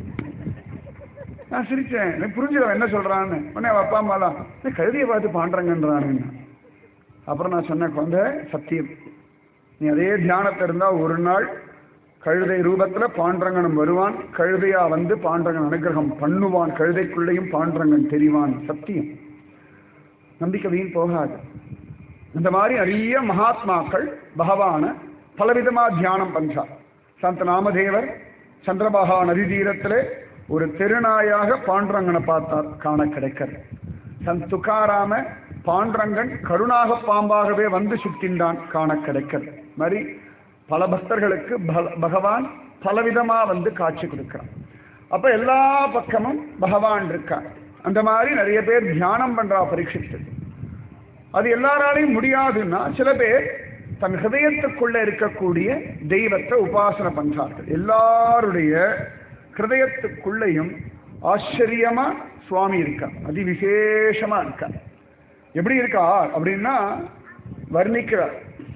[SPEAKER 1] நான் சிரிச்சேன், எனக்கு புரிஞ்சுதான் என்ன சொல்றான்னு. உடனே அப்பா அம்மாலாம் கழுதியை பார்த்து பாண்டரங்கன்றானுன்னு. அப்புறம் நான் சொன்னேன், குழந்தை சத்தியம், நீ அதே தியானத்தை இருந்தா ஒரு நாள் கழுதை ரூபத்துல பாண்டரங்கனும் வருவான், கழுதையா வந்து பாண்டரங்கன் அனுகிரகம் பண்ணுவான், கழுதைக்குள்ளேயும் பாண்டரங்கன் தெரிவான். சத்தியம், நம்பிக்கை வீண் போகாது. இந்த மாதிரி நிறைய மகாத்மாக்கள் பகவான பலவிதமா தியானம் பண்றார். சந்த நாமதேவர் சந்திரபாகா நதி தீரத்திலே ஒரு தெருநாயாக பாண்டரங்கனை பார்த்தார், காண கிடைக்கிறது. சந்த் துக்காராம பாண்டரங்கன் கருணாக பாம்பாகவே வந்து சுட்டின்றான், காண கிடைக்கிறது. மாதிரி பல பக்தர்களுக்கு பகவான் பலவிதமா வந்து காட்சி கொடுக்கிறான். அப்ப எல்லா பக்கமும் பகவான் இருக்கான். அந்த மாதிரி நிறைய பேர் தியானம் பண்றா பரீட்சித்து. அது எல்லாராலையும் முடியாதுன்னா சில பேர் தன் ஹிருதயத்துக்குள்ள இருக்கக்கூடிய தெய்வத்தை உபாசனை பண்றார்கள். எல்லாருடைய ஹிருதயத்துக்குள்ளேயும் ஆச்சரியமா சுவாமி இருக்கா, அதி விசேஷமா இருக்கா. எப்படி இருக்கா அப்படின்னா வர்ணிக்கிறார்.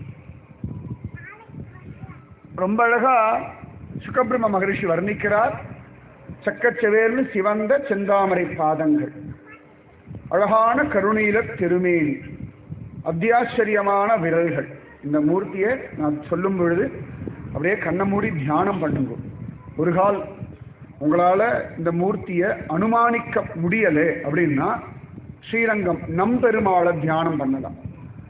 [SPEAKER 1] ரொம்ப அழகா சுகபிரம்ம மகரிஷி வர்ணிக்கிறார். சக்கச்செவேர்னு சிவந்த செந்தாமரை பாதங்கள், அழகான கருணீல திருமேனி, அத்தியாச்சரியமான விரல்கள். இந்த மூர்த்தியை நான் சொல்லும் பொழுது அப்படியே கண்ணை மூடி தியானம் பண்ணுங்க. ஒரு கால் உங்களால இந்த மூர்த்தியை அனுமானிக்க முடியலை அப்படின்னா ஸ்ரீரங்கம் நம்பெருமாளை தியானம் பண்ணலாம்.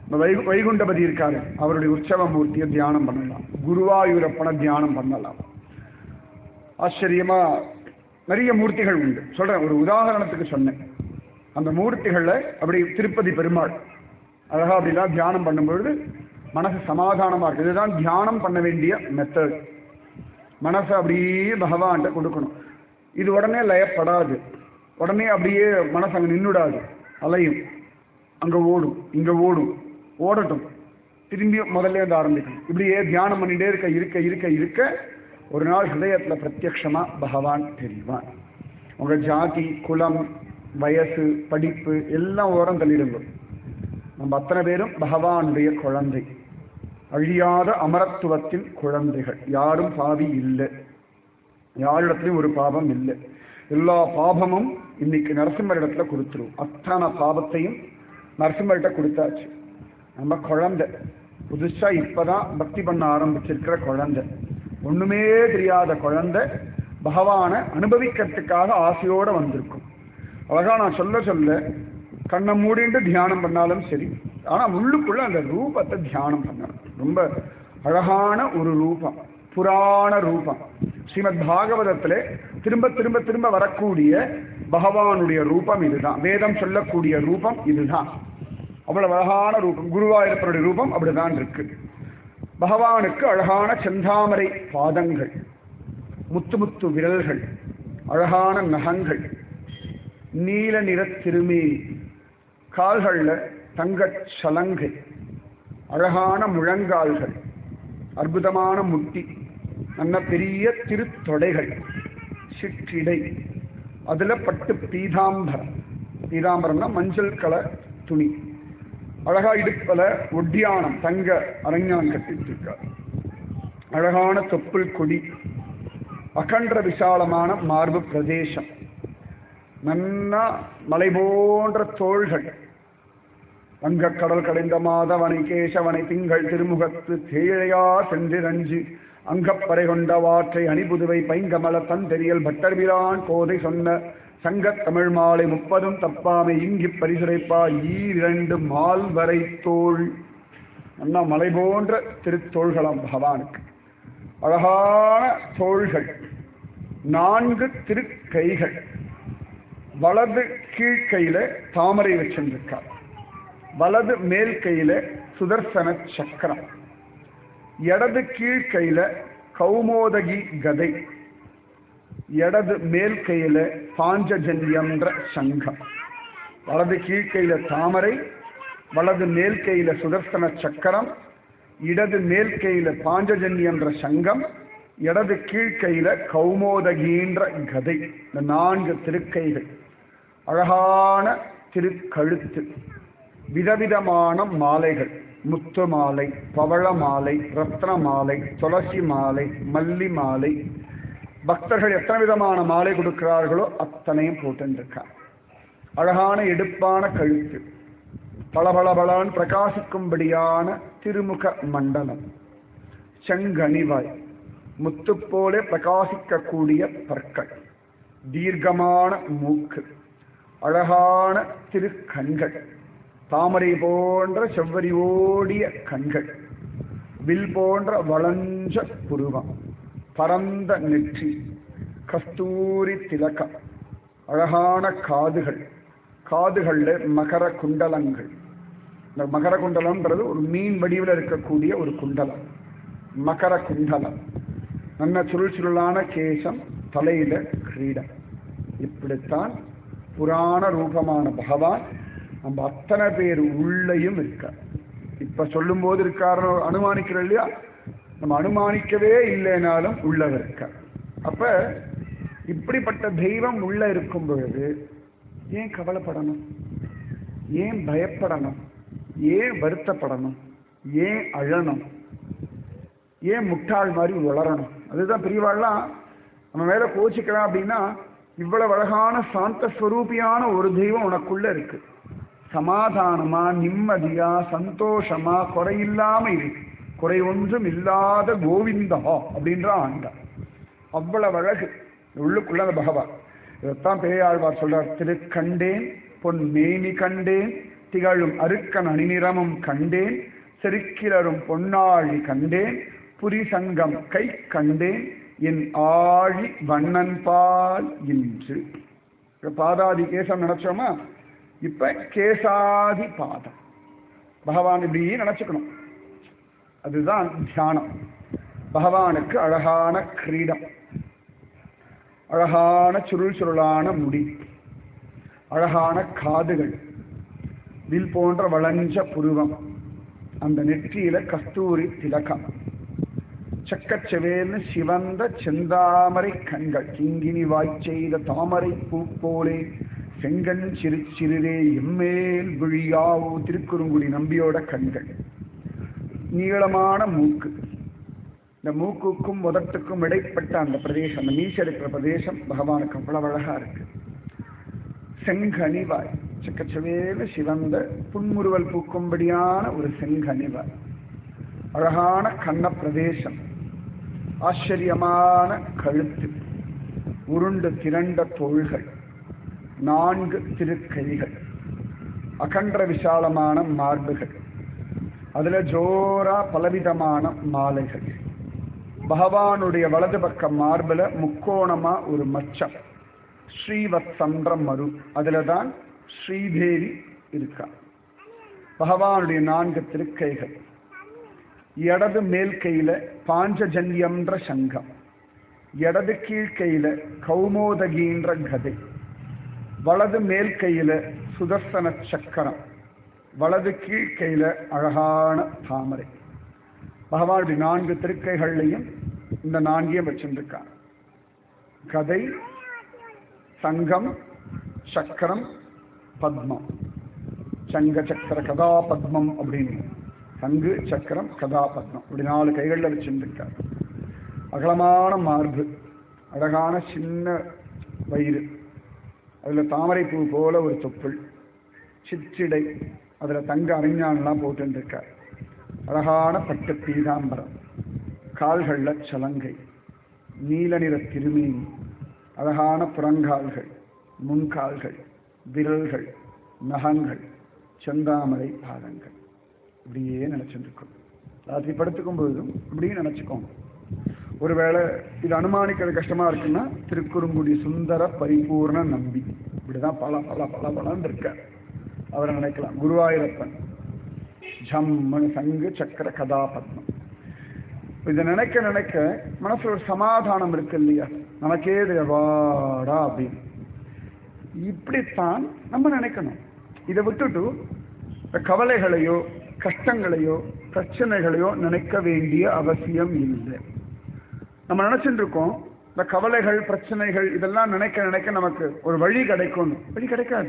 [SPEAKER 1] வை வைகுண்டபதி இருக்காரு, அவருடைய உற்சவ மூர்த்தியை தியானம் பண்ணலாம். குருவாயூரப்பனை தியானம் பண்ணலாம். ஆச்சரியமா நிறைய மூர்த்திகள் உண்டு. சொல்றேன், ஒரு உதாரணத்துக்கு சொன்னேன். அந்த மூர்த்திகள்ல அப்படி திருப்பதி பெருமாள் அழகா அப்படிலாம் தியானம் பண்ணும்பொழுது மனசு சமாதானமா இருக்கு. இதுதான் தியானம் பண்ண வேண்டிய மெத்தட். மனசை அப்படியே பகவான்கிட்ட கொடுக்கணும். இது உடனே லயப்படாது, உடனே அப்படியே மனசு அங்கே நின்றுடாது, அலையும், அங்க ஓடும், இங்க ஓடும், ஓடட்டும், திரும்பி முதல்ல இருந்து ஆரம்பிக்கணும். இப்படியே தியானம் பண்ணிட்டே இருக்க இருக்க இருக்க இருக்க ஒரு நாள் ஹிருதயத்துல பிரத்யக்ஷமா பகவான் தெரிவான். உங்க ஜாதி, குலம், வயசு, படிப்பு எல்லாம் ஓரம் தள்ளிடுங்க. நம்ம அத்தனை பேரும் பகவானுடைய குழந்தை, அழியாத அமரத்துவத்தின் குழந்தைகள். யாரும் பாவி இல்லை, யாரிடத்துலையும் ஒரு பாவம் இல்லை. எல்லா பாபமும் இன்னைக்கு நரசிம்மர் இடத்துல கொடுத்துரும். அத்தனை பாவத்தையும் நரசிம்மர்கிட்ட கொடுத்தாச்சு. நம்ம குழந்தை, புதுசா இப்பதான் பக்தி பண்ண ஆரம்பிச்சிருக்கிற குழந்தை, ஒண்ணுமே தெரியாத குழந்தை பகவானை அனுபவிக்கிறதுக்காக ஆசையோட வந்திருக்கும். அழகா நான் சொல்ல சொல்ல கண்ணை மூடிட்டு தியானம் பண்ணாலும் சரி, ஆனா உள்ளுக்குள்ள அந்த ரூபத்தை தியானம் பண்ணணும். ரொம்ப அழகான ஒரு ரூபம், புராண ரூபம். ஸ்ரீமத் பாகவதத்திலே திரும்ப திரும்ப திரும்ப வரக்கூடிய பகவானுடைய ரூபம் இதுதான். வேதம் சொல்லக்கூடிய ரூபம் இதுதான். அவ்வளவு அழகான ரூபம். குருவாயூரப்பனுடைய ரூபம் அப்படிதான் இருக்கு. பகவானுக்கு அழகான செந்தாமரை பாதங்கள், முத்து முத்து விரல்கள், அழகான நகங்கள், நீல நிற திருமேனி, கால்கள்ல தங்கச் சலங்கை, அழகான முழங்கால்கள், அற்புதமான முட்டி, நல்ல பெரிய திருத்தொடைகள், சிற்றிடை, அதுல பட்டு பீதாம்பரம். பீதாம்பரம்னா மஞ்சள் கலர் துணி. அழகா இடுப்பல ஒட்டியானம், தங்க அரஞ்ஞானம் கட்டிட்டு இருக்கார். அழகான தொப்புள் கொடி, அகன்ற விசாலமான மார்பு பிரதேசம், நன்னா மலை போன்ற தோள்கள், வங்கக்கடல் கடைந்த மாதவனை கேசவனை திங்கள் திருமுகத்து தேழையா சென்றிரஞ்சு அங்கப்பறை கொண்ட வாற்றை அணிபுதுவை பைங்கமல தந்தெரியல் பட்டர்பிரான் கோதை சொன்ன சங்கத் தமிழ் மாலை முப்பதும் தப்பாமை இங்கி பரிசுரைப்பா ஈரண்டு மால்வரை தோள். அண்ணா மலை போன்ற திருத்தோள்களாம் பகவானுக்கு. அழகான தோள்கள், நான்கு திருக்கைகள், வலது கீழ்கையில தாமரை வச்சிருக்கார், வலது மேல் கையில சுதர்சன சக்கரம், இடது கீழ்கையில கௌமோதகி கதை, இடது மேல் கையில பாஞ்சஜன்யம்ன்ற சங்கம். வலது கீழ்கையில தாமரை, வலது மேல் கையில சுதர்சன சக்கரம், இடது மேல் கையில பாஞ்சஜன்யம்ன்ற சங்கம், இடது கீழ்கையில கௌமோதகின்ற கதை. இந்த நான்கு திருக்கைகள், அழகான திருக்கழுத்து, விதவிதமான மாலைகள், முத்து மாலை, பவள மாலை, ரத்ன மாலை, துளசி மாலை, மல்லி மாலை. பக்தர்கள் எத்தனை விதமான மாலை கொடுக்கிறார்களோ அத்தனையும் போட்டுருக்கார். அழகான எடுப்பான கழுத்து, பளபளபளான் பிரகாசிக்கும்படியான திருமுக மண்டலம், செங்கனிவாய், முத்து போல பிரகாசிக்கக்கூடிய பற்கள், தீர்க்கமான மூக்கு, அழகான திருக்கண்கள், தாமரை போன்ற செவ்வரி ஓடிய கண்கள், வில் போன்ற வளஞ்ச புருவம், பரந்த நெற்றி, கஸ்தூரி திலகம், அழகான காதுகள், காதுகள்ல மகர குண்டலங்கள். இந்த மகர குண்டலம்ன்றது ஒரு மீன் வடிவில் இருக்கக்கூடிய ஒரு குண்டலம், மகர குண்டலம். நல்ல சுருள் சுருளான கேசம், தலையில கிரீடம். இப்படித்தான் புராண ரூபமான பகவான் நம்ம அத்தனை பேர் உள்ளேயும் இருக்க. இப்ப சொல்லும் போது இருக்காரு அனுமானிக்கிறோம் இல்லையா, நம்ம அனுமானிக்கவே இல்லைனாலும் உள்ளவர் இருக்க. அப்ப இப்படிப்பட்ட தெய்வம் உள்ள இருக்கும் பொழுது ஏன் கவலைப்படணும், ஏன் பயப்படணும், ஏன் வருத்தப்படணும், ஏன் அழணும், ஏன் முட்டாள் மாதிரி வளரணும்? அதுதான் பெரியவாள்லாம் நம்ம மேல கோச்சிக்கலாம் அப்படின்னா, இவ்வளவு அழகான சாந்த ஸ்வரூபியான ஒரு தெய்வம் உனக்குள்ள இருக்கு, சமாதானமா நிம்மதியா சந்தோஷமா குறையில்லாம இருக்கு, குறை ஒன்றும் இல்லாத கோவிந்தா அப்படின்ற ஆண்டா. அவ்வளவு அழகு உள்ளுக்குள்ள அந்த பகவான். இதைத்தான் பெரியாழ்வார் சொல்றார், திருக்கண்டேன் பொன் மேனி கண்டேன் திகழும் அருக்கன் அணிநிறமும் கண்டேன், செருக்கிலரும் பொன்னாழி கண்டேன், புரி சங்கம் கை கண்டேன், என் ஆழி வண்ணன் பால் இன்று. பாதாதி கேசம் நினைச்சோமா, இப்ப கேசாதி பாதம் பகவான் இப்படி நினைச்சுக்கணும். அதுதான் தியானம். பகவானுக்கு அழகான கிரீடம், அழகான சுருள் சுருளான முடி, அழகான காதுகள், வில் போன்ற வளைஞ்ச புருவம், அந்த நெற்றியில கஸ்தூரி திலகம், சக்கச்செவேல்னு சிவந்த செந்தாமரை கண்கள், கிங்கினி வாய்ச்செய்த தாமரை பூ போலே செங்கண் சிறு சிறுரே எம்மேல் விழியாவோ, திருக்குறுங்குடி நம்பியோட கண்கள், நீளமான மூக்கு, இந்த மூக்குக்கும் முதட்டுக்கும் இடைப்பட்ட அந்த பிரதேசம், அந்த மீச இருக்கிற பிரதேசம் பகவானுக்கு அவ்வளவு அழகா இருக்கு. செங்கனிவாய், சக்கச்சவேல சிவந்த புன்முறுவல் பூக்கும்படியான ஒரு செங்கனிவாய், அழகான கண்ண பிரதேசம், ஆச்சரியமான கழுத்து, உருண்டு திரண்ட தோள்கள், நான்கு திருக்கைகள், அகன்ற விசாலமான மார்புகள், அதுல ஜோரா பலவிதமான மாலைகள். பகவானுடைய வலது பக்க மார்புல முக்கோணமா ஒரு மச்சம், ஸ்ரீவத்சன்ற மரு, அதுலதான் ஸ்ரீதேவி இருக்கா. பகவானுடைய நான்கு திருக்கைகள், இடது மேல் கையில பாஞ்சஜன்யம்ன்ற சங்கம், இடது கீழ்கையில கௌமோதகின்ற கதை, வலது மேல் கையில சுதர்சன சக்கரம், வலது கீழ்கையில அழகான தாமரை. பகவானுடைய நான்கு திருக்கைகள்லையும் இந்த நான்கையும் வச்சிருக்கான். கதை, சங்கம், சக்கரம், பத்மம். சங்க சக்கர கதா பத்மம் அப்படின்னு, சங்கு சக்கரம் கதா பத்மம் இப்படி நாலு கைகளில் வச்சிருக்கார். அகலமான மார்பு, அழகான சின்ன வயிறு, அதில் தாமரை பூ போல ஒரு தொப்புள், சிற்றிடை, அதில் தங்க அறிஞானெல்லாம் போட்டுருக்கார். அழகான பட்டு பீதாம்பரம், கால்களில் சலங்கை, நீல நிற திருமேனி, அழகான புறங்கால்கள், முன்கால்கள், விரல்கள், நகங்கள், செந்தாமரை பாதங்கள். இப்படியே நினைச்சுருக்கோம். ராத்திரி படுத்துக்கும் பொழுதும் இப்படியே நினைச்சுக்கோங்க. ஒருவேளை இது அனுமானிக்கிறது கஷ்டமா இருக்குன்னா திருக்குறுங்குடி சுந்தர பரிபூர்ண நம்பி, இப்படிதான் பல பல பல பலன்னு இருக்க அவரை நினைக்கலாம். குருவாயூரப்பன், ஜம்மன் சங்கு சக்கர கதாபத்மம். இதை நினைக்க நினைக்க மனசுல ஒரு சமாதானம் இருக்கு இல்லையா, நமக்கே தேவாடா அப்படின்னு. இப்படித்தான் நம்ம நினைக்கணும். இதை விட்டுட்டு கவலைகளையோ கஷ்டங்களையோ பிரச்சனைகளையோ நினைக்க வேண்டிய அவசியம் இல்லை. நம்ம நினைச்சுட்டு இருக்கோம் இந்த கவலைகள் பிரச்சனைகள் இதெல்லாம் நினைக்க நினைக்க நமக்கு ஒரு வழி கிடைக்கும். வழி கிடைக்காது,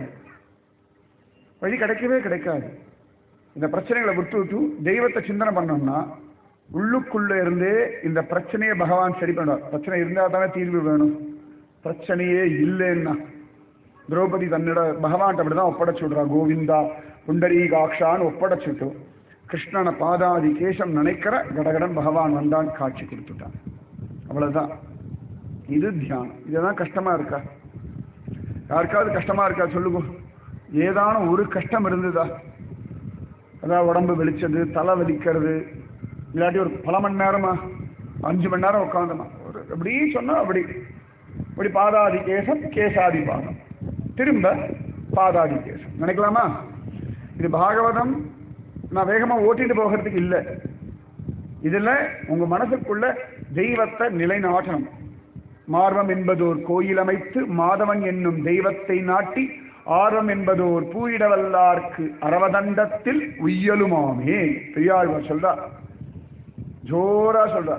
[SPEAKER 1] வழி கிடைக்கவே கிடைக்காது. இந்த பிரச்சனைகளை விட்டு விட்டு தெய்வத்தை சிந்தனை பண்ணோம்னா உள்ளுக்குள்ள இருந்தே இந்த பிரச்சனையை பகவான் சரி பண்ணுவார். பிரச்சனை இருந்தால் தானே தீர்வு வேணும். பிரச்சனையே இல்லைன்னா திரௌபதி தன்னிட பகவான் அப்படிதான் ஒப்படைச்சு விடுறா. கோவிந்தா புண்டரீகாட்சான்னு ஒப்படைச்சுட்டு கிருஷ்ணனை பாதாதி கேசம் நினைக்கிற கடகடன் பகவான் வந்தான், காட்சி கொடுத்துட்டான். அவ்வளவுதான். இது தியானம். இதுதான் கஷ்டமா இருக்கா? யாருக்காவது கஷ்டமா இருக்கா சொல்லுங்க. ஏதான ஒரு கஷ்டம் இருந்ததா? அதாவது உடம்பு வெளிச்சது, தலை வலிக்கிறது, இல்லாட்டி ஒரு பல மணி நேரமா அஞ்சு மணி நேரம் உட்காந்துமா ஒரு அப்படி சொன்னா அப்படி இப்படி பாதாதி கேசம் கேசாதி பாதம், திரும்ப பாதாதி கேசம் நினைக்கலாமா? இது பாகவதம் நான் வேகமா ஓட்டிட்டு போகிறதுக்கு இல்லை. இதுல உங்க மனசுக்குள்ள தெய்வத்தை நிலைநாட்டணும். மார்வம் என்பதோர் கோயில் அமைத்து மாதவன் என்னும் தெய்வத்தை நாட்டி ஆர்வம் என்பதோர் பூயிடவல்லார்க்கு அரவதண்டத்தில் உய்யலுமாமே. பெரியாழ்வார் சொல்றார், ஜோரா சொல்றார்.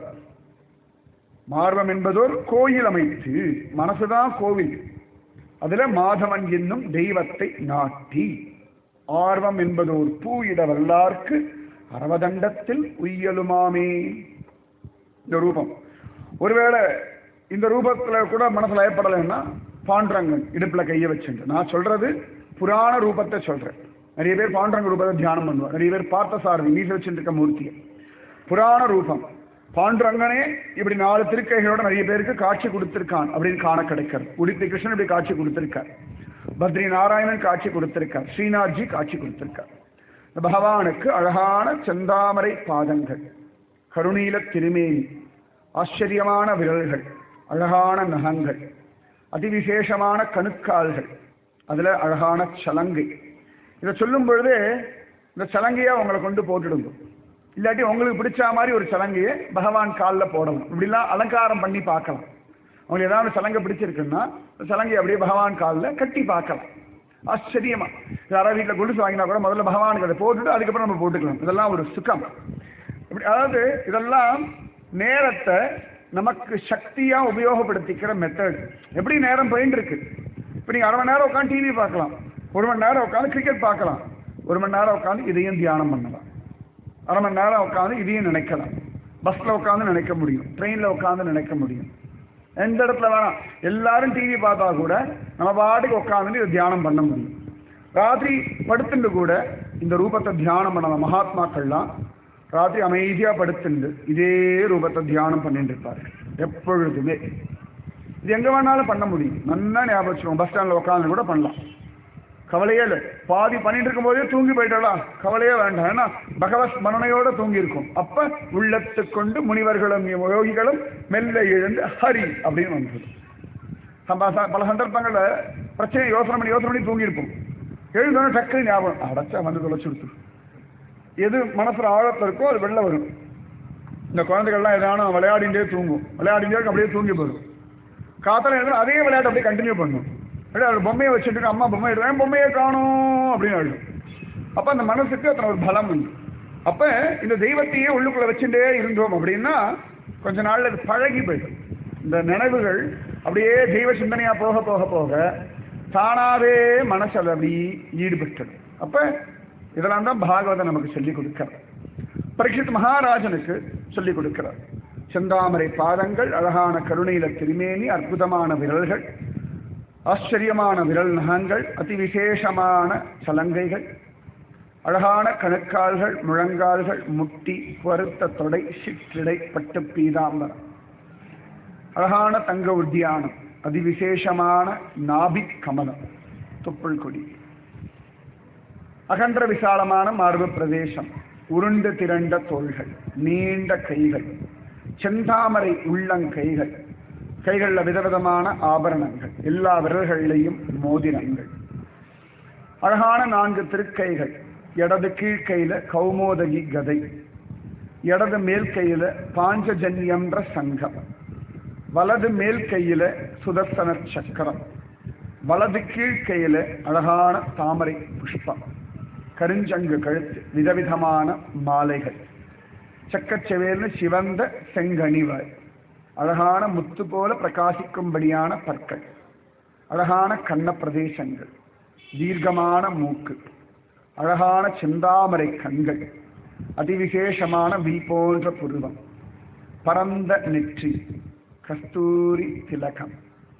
[SPEAKER 1] மார்வம் என்பதோர் கோயில் அமைத்து, மனசுதான் கோவில், அதுல மாதவன் என்னும் தெய்வத்தை நாட்டி ஆர்வம் என்பதோர் பூயிட வல்லார்க்கு அரவதண்டத்தில் உய்யலுமாமே. இந்த ரூபம் ஒருவேளை இந்த ரூபத்துல கூட மனசுல ஏற்படலைன்னா பாண்டரங்கன் இடுப்புல கையை வச்சுட்டு, நான் சொல்றது புராண ரூபத்தை சொல்றேன். நிறைய பேர் பாண்டரங்க ரூபத்தை தியானம் பண்ணுவார். நிறைய பேர் பார்த்தசாரதி மீச வச்சுட்டு இருக்க மூர்த்தியை. புராண ரூபம் பாண்டரங்கனே இப்படி நாலு திருக்கைகளோட நிறைய பேருக்கு காட்சி கொடுத்திருக்கான் அப்படின்னு காண கிடைக்கிறது. உடுப்பி கிருஷ்ணன் இப்படி காட்சி கொடுத்திருக்கார். பத்ரி நாராயணன் காட்சி கொடுத்திருக்கார், ஸ்ரீநாத்ஜி காட்சி கொடுத்திருக்கார். இந்த பகவானுக்கு அழகான செந்தாமரை பாதங்கள், கருணீல திருமேனி, ஆச்சரியமான விரல்கள், அழகான நகங்கள், அதிவிசேஷமான கணுக்கால்கள், அதுல அழகான சலங்கை. இதை சொல்லும் பொழுது இந்த சலங்கையை உங்களை கொண்டு போட்டுடுங்க. இல்லாட்டி உங்களுக்கு பிடிச்ச மாதிரி ஒரு சலங்கையை பகவான் காலில் போடணும். இப்படிலாம் அலங்காரம் பண்ணி பார்க்கலாம். உங்களுக்கு ஏதாவது சலங்கை பிடிச்சிருக்குன்னா சலங்கை அப்படியே பகவான் காலில் கட்டி பார்க்கலாம். ஆச்சரியமா யாராவது வீட்டில் கொலுசு வாங்கினா கூட முதல்ல பகவானுக்கு அதை போட்டுட்டு அதுக்கப்புறம் நம்ம போட்டுக்கலாம். இதெல்லாம் ஒரு சுகம். இப்படி அதாவது இதெல்லாம் நேரத்தை நமக்கு சக்தியா உபயோகப்படுத்திக்கிற மெத்தட். எப்படி நேரம் போயிட்டு இருக்கு. இப்போ நீங்க அரை மணி நேரம் உட்காந்து டிவி பார்க்கலாம், ஒரு மணி நேரம் உட்காந்து கிரிக்கெட் பார்க்கலாம், ஒரு மணி நேரம் உட்காந்து இதையும் தியானம் பண்ணலாம், அரை மணி நேரம் உட்காந்து இதையும் நினைக்கலாம். பஸ்ல உட்காந்து நினைக்க முடியும், ட்ரெயின்ல உட்காந்து நினைக்க முடியும், எந்த இடத்துல வேணாம். எல்லாரும் டிவி பார்த்தா கூட நம்ம பாட்டுக்கு உட்காந்து இதை தியானம் பண்ண முடியும். ராத்திரி படுத்துட்டு கூட இந்த ரூபத்தை தியானம் பண்ண மகாத்மாக்கள்லாம் ராத்திரி அமைதியா படுத்துண்டு இதே ரூபத்தை தியானம் பண்ணிட்டு இருப்பாரு எப்பொழுதுமே. இது எங்க வேணாலும் பண்ண முடியும். நல்லா ஞாபகம் வச்சுக்கோங்க. பஸ் ஸ்டாண்ட்ல உட்காந்து கூட பண்ணலாம், கவலையே இல்லை. பாதி பண்ணிட்டு இருக்கும் போதே தூங்கி போயிட்டாலாம், கவலையே வேண்டாம். ஏன்னா பகவத் மனனையோட தூங்கி இருக்கும். அப்ப உள்ளத்து கொண்டு முனிவர்களும் யோகிகளும் மெல்ல எழுந்து ஹரி அப்படின்னு வந்துடும். பல சந்தர்ப்பங்கள்ல பிரச்சனை யோசனை பண்ணி யோசனை பண்ணி தூங்கி இருப்போம். எழுந்தோட டக்கு ஞாபகம் அடைச்சா வந்து தொலைச்சு கொடுத்து எது மனசுல ஆழத்துல இருக்கோ அது வெளில வரும். இந்த குழந்தைகள்லாம் எதானும் விளையாடிண்டே தூங்கும், விளையாடிண்டே அப்படியே தூங்கி போடும். காத்தல எழுதுனா அதே விளையாட்டு அப்படியே கண்டினியூ பண்ணும். ஒரு பொம்மையை வச்சுட்டு அம்மா பொம்மை எடுவேன் பொம்மையை காணும் அப்படின்னு அழுகும். அப்ப அந்த மனசுக்கு அத்தனை ஒரு பலம் உண்டு. அப்ப இந்த தெய்வத்தையே உள்ளுக்குள்ள வச்சுட்டே இருந்தோம் அப்படின்னா கொஞ்ச நாள்ல அது பழகி போயிடும். இந்த நினைவுகள் அப்படியே தெய்வ சிந்தனையா போக போக போக தானாவே மனசு அப்படி ஈடுபட்டது. அப்ப இதெல்லாம் தான் பாகவதம் நமக்கு சொல்லிக் கொடுக்கிறார். பரீட்சித் மகாராஜனுக்கு சொல்லிக் கொடுக்கிறார். செந்தாமரை பாதங்கள், அழகான கருணையில திருமேனி, அற்புதமான விரல்கள், ஆச்சரியமான விரல் நகங்கள், அதிவிசேஷமான சலங்கைகள், அழகான கணுக்கால்கள், முழங்கால்கள், முட்டி, பருத்த தொடை, சிற்றிடை, பட்டு பீதாம்பரம், அழகான தங்க உத்தியானம், அதிவிசேஷமான நாபி கமலம், தொப்புள் கொடி, அகன்ற விசாலமான மார்பு பிரதேசம், உருண்டு திரண்ட தோள்கள், நீண்ட கைகள், செந்தாமரை உள்ளங்கைகள், கைகள்ல விதவிதமான ஆபரணங்கள், எல்லா விரல்களிலையும் மோதிரங்கள், அழகான நான்கு திருக்கைகள், இடது கீழ்கையில கௌமோதகி கதை, இடது மேல் கையில பாஞ்சஜன்யம்ன்ற சங்கம், வலது மேல் கையில சுதர்சன சக்கரம், வலது கீழ்கையில அழகான தாமரை புஷ்பம், கருஞ்சங்கு கழுத்து, விதவிதமான மாலைகள், சக்கச்செவேல்னு சிவந்த செங்கனிவாய், அழகான முத்து போல பிரகாசிக்கும்படியான பற்கள், அழகான கண்ண பிரதேசங்கள், தீர்க்கமான மூக்கு, அழகான செந்தாமரை கண்கள், அதிவிசேஷமான வில் போன்ற புருவம், பரந்த நெற்றி, கஸ்தூரி திலகம்,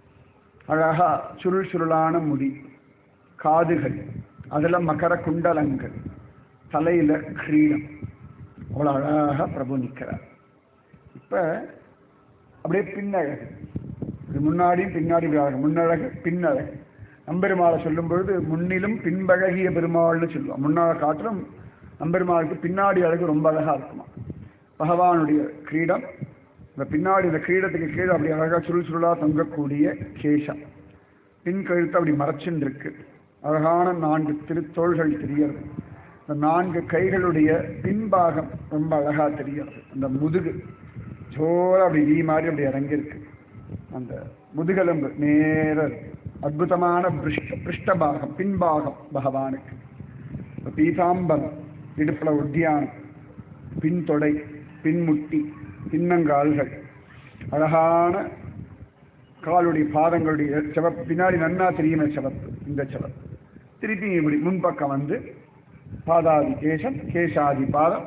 [SPEAKER 1] அழகா சுருள் சுருளான முடி, காதுகள், அதுல மகர குண்டலங்கள், தலையில கிரீடம், அவ்வளவு அழகா பிரபு நிற்கிறார். இப்ப அப்படியே பின்னழகு, இது முன்னாடியும் பின்னாடி முன்னழகு பின்னழகு. நம்பெருமாளை சொல்லும் பொழுது முன்னிலும் பின்பழகிய பெருமாள்னு சொல்லுவான். முன்னால காட்டிலும் நம்பெருமாளுக்கு பின்னாடி அழகு ரொம்ப அழகா இருக்குமா. பகவானுடைய கிரீடம், இந்த பின்னாடி இந்த கிரீடத்துக்கு கீழே அப்படி அழகா சுருள் சுருளா தொங்கக்கூடிய கேசம், பின் கழுத்து அப்படி மறைச்சுன்னு இருக்கு. அழகான நான்கு திருத்தோள்கள் தெரியறது. இந்த நான்கு கைகளுடைய பின்பாகம் ரொம்ப அழகா தெரியறது. அந்த முதுகு ஜோர அப்படி வீ மாதிரி அப்படி இறங்கியிருக்கு. அந்த முதுகெலும்பு நேர அற்புதமான பிருஷ்ட பிருஷ்டபாகம் பின்பாகம் பகவானுக்கு. பீதாம்பரம், இடுப்புல உத்தியானம், பின்தொடை, பின்முட்டி, பின்னங்கால்கள், அழகான காலுடைய பாதங்களுடைய சிவப்பு, பின்னாடி நன்னா தெரியுமே சிவப்பு, இந்த சிவப்பு. திருப்பி இப்படி முன்பக்கம் வந்து பாதாதி கேசம், கேசாதி பாதம்.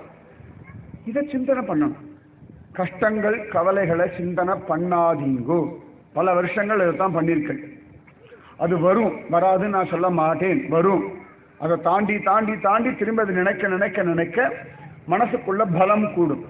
[SPEAKER 1] இதை சிந்தனை பண்ணணும். கஷ்டங்கள் கவலைகளை சிந்தனை பண்ணாதீங்கோ. பல வருஷங்கள் இதைத்தான் பண்ணியிருக்கேன். அது வரும், வராதுன்னு நான் சொல்ல மாட்டேன், வரும். அதை தாண்டி தாண்டி தாண்டி திரும்ப அது நினைக்க நினைக்க நினைக்க மனசுக்குள்ள பலம் கூடும்.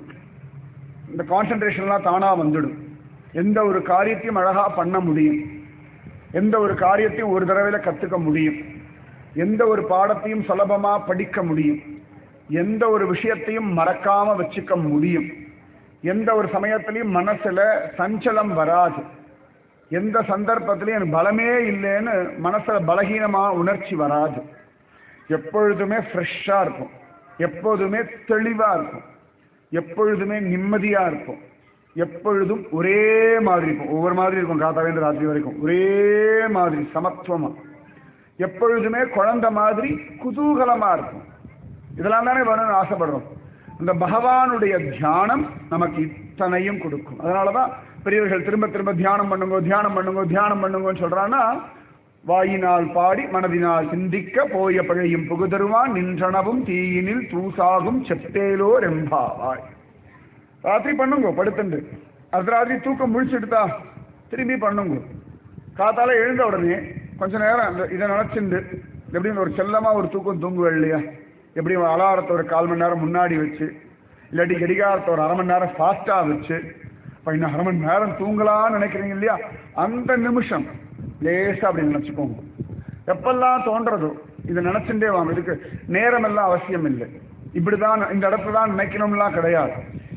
[SPEAKER 1] இந்த கான்சன்ட்ரேஷன்லாம் தானா வந்துடும். எந்த ஒரு காரியத்தையும் அழகா பண்ண முடியும். எந்த ஒரு காரியத்தையும் ஒரு தடவையில கத்துக்க முடியும், எந்த ஒரு பாடத்தையும் சுலபமா படிக்க முடியும், எந்த ஒரு விஷயத்தையும் மறக்காம வச்சுக்க முடியும், எந்த ஒரு சமயத்திலையும் மனசுல சஞ்சலம் வராது, எந்த சந்தர்ப்பத்திலையும் எனக்கு பலமே இல்லைன்னு மனசுல பலகீனமா உணர்ச்சி வராது, எப்பொழுதுமே ஃப்ரெஷ்ஷா இருக்கும், எப்போதுமே தெளிவா இருக்கும், எப்பொழுதுமே நிம்மதியா இருக்கும், எப்பொழுதும் ஒரே மாதிரி இருக்கும். ஒவ்வொரு மாதிரி இருக்கும், காத்தாலேருந்து ராத்திரி வரைக்கும் ஒரே மாதிரி சமத்துவமா, எப்பொழுதுமே குழந்தை மாதிரி குதூகலமா இருக்கும். இதெல்லாம் தானே வேணும்னு ஆசைப்படுறோம். இந்த பகவானுடைய தியானம் நமக்கு இத்தனையும் கொடுக்கும். அதனாலதான் பெரியவர்கள் திரும்ப திரும்ப தியானம் பண்ணுங்க தியானம் பண்ணுங்க தியானம் பண்ணுங்கன்னு சொல்றான்னா, வாயினால் பாடி மனதினால் சிந்திக்க போய பழையும் புகுதருவான் நின்றனவும் தீயினில் தூசாகும் செப்பேலோ ரெம்பாவாய். ராத்திரி பண்ணுங்க படுத்துண்டு, அது ராத்திரி தூக்கம் முழிச்சுடுதா திரும்பி பண்ணுங்க. காத்தால எழுந்த உடனே கொஞ்ச நேரம் இதை நினைச்சுண்டு எப்படின்னு ஒரு செல்லமா ஒரு தூக்கம் தூங்குவேன் இல்லையா, எப்படி அலாரத்தை ஒரு கால் மணி நேரம் முன்னாடி வச்சு, இல்லாட்டி கடிகாரத்தை ஒரு அரை மணி நேரம் ஃபாஸ்டா வச்சு, இப்போ இன்னும் அரை மணி நேரம் தூங்கலான்னு நினைக்கிறீங்க இல்லையா, அந்த நிமிஷம் லேசா அப்படி நினைச்சுக்கோங்க. எப்பெல்லாம் தோன்றதோ இதை நினைச்சுட்டே வாங்க. இதுக்கு நேரம் எல்லாம் அவசியம் இல்லை, இப்படிதான் இந்த இடத்துல தான் நினைக்கணும்லாம் கிடையாது,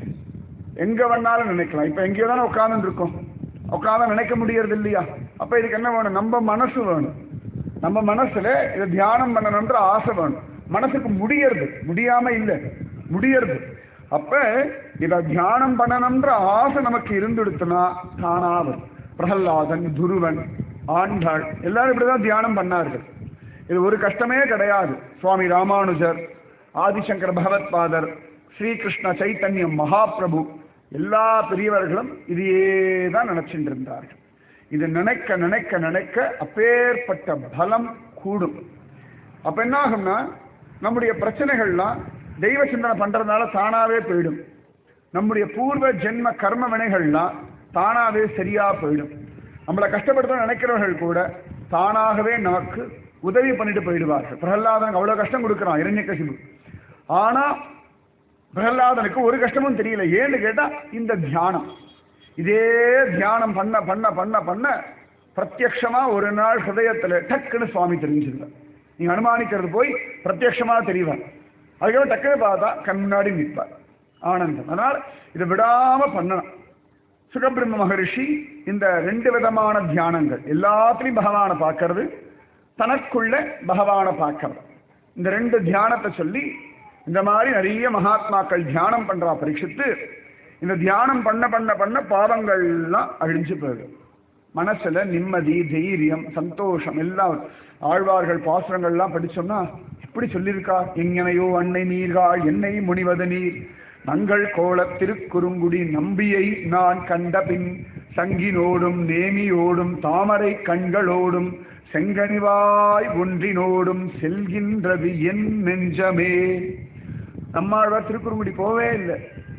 [SPEAKER 1] எங்க வேணாலும் நினைக்கலாம். இப்ப எங்கேயோ தானே உட்கார்ந்து இருக்கோம், உட்காந்து நினைக்க முடியறது இல்லையா, அப்ப இதுக்கு என்ன வேணும், நம்ம மனசு வேணும். நம்ம மனசுல இதை தியானம் பண்ணணும்ன்ற ஆசை வேணும். மனசுக்கு முடியறது, முடியாம இல்லை, முடியறது. அப்ப இத தியானம் பண்ணணும்ன்ற ஆசை நமக்கு இருந்துடுத்துனா தானாவது. பிரகல்லாதன், துருவன், ஆண்டாள் எல்லாரும் இப்படிதான் தியானம் பண்ணார்கள். இது ஒரு கஷ்டமே கிடையாது. சுவாமி ராமானுஜர், ஆதிசங்கர பகவத்பாதர், ஸ்ரீகிருஷ்ண சைத்தன்யம் மகாபிரபு எல்லா பெரியவர்களும் இதையே தான் நினைச்சிட்டு இருந்தார்கள். இது நினைக்க நினைக்க நினைக்க அப்பேற்பட்ட பலம் கூடும். அப்ப என்ன ஆகும்னா, நம்முடைய பிரச்சனைகள்லாம் தெய்வ சிந்தனை பண்றதுனால தானாவே போயிடும். நம்முடைய பூர்வ ஜென்ம கர்ம வினைகள்லாம் தானாவே சரியா போயிடும். நம்மளை கஷ்டப்படுத்த நினைக்கிறவர்கள் கூட தானாகவே நமக்கு உதவி பண்ணிட்டு போயிடுவார்கள். பிரகலாதனுக்கு அவ்வளவு கஷ்டம் கொடுக்குறான் இரண்யகசிபு, ஆனா பிரகலாதனுக்கு ஒரு கஷ்டமும் தெரியல. ஏன்னு கேட்டா இந்த தியானம், இதே தியானம் பண்ண பண்ண பண்ண பண்ண பிரத்யக்ஷமா ஒரு நாள் ஹிருதயத்துல டக்குன்னு சுவாமி தெரிஞ்சிருந்தார். நீங்க அனுமானிக்கிறது போய் பிரத்யக்ஷமா தெரிவார். அதுக்கப்புறம் டக்குன்னு பார்த்தா கண் முன்னாடி நிற்பார். ஆனந்தம். அதனால் இதை விடாம பண்ணணும். சுகபிரம்ம மகரிஷி இந்த ரெண்டு விதமான தியானங்கள், எல்லாத்திலையும் பகவானை பார்க்கறது, தனக்குள்ள பகவானை பார்க்கறது, இந்த ரெண்டு தியானத்தை சொல்லி இந்த மாதிரி நிறைய மகாத்மாக்கள் தியானம் பண்றா பரீட்சித்து. இந்த தியானம் பண்ண பண்ண பண்ண பாவங்கள்லாம் அழிஞ்சு போயிடும். மனசுல நிம்மதி, தைரியம், சந்தோஷம் எல்லாம். ஆழ்வார்கள் பாசுரங்கள்லாம் படிச்சோம்னா எப்படி சொல்லியிருக்கா, எங்கனையோ அன்னை நீர்காள் என்னை முனிவது நீர் நங்கள் கோல திருக்குறுங்குடி நம்பியை நான் கண்ட பின் சங்கினோடும் நேமியோடும் தாமரை கண்களோடும் செங்கனிவாய் ஒன்றினோடும் செல்கின்றது என் நெஞ்சமே. நம்மாழ்வார் திருக்குறுங்குடி போவே இல்லை.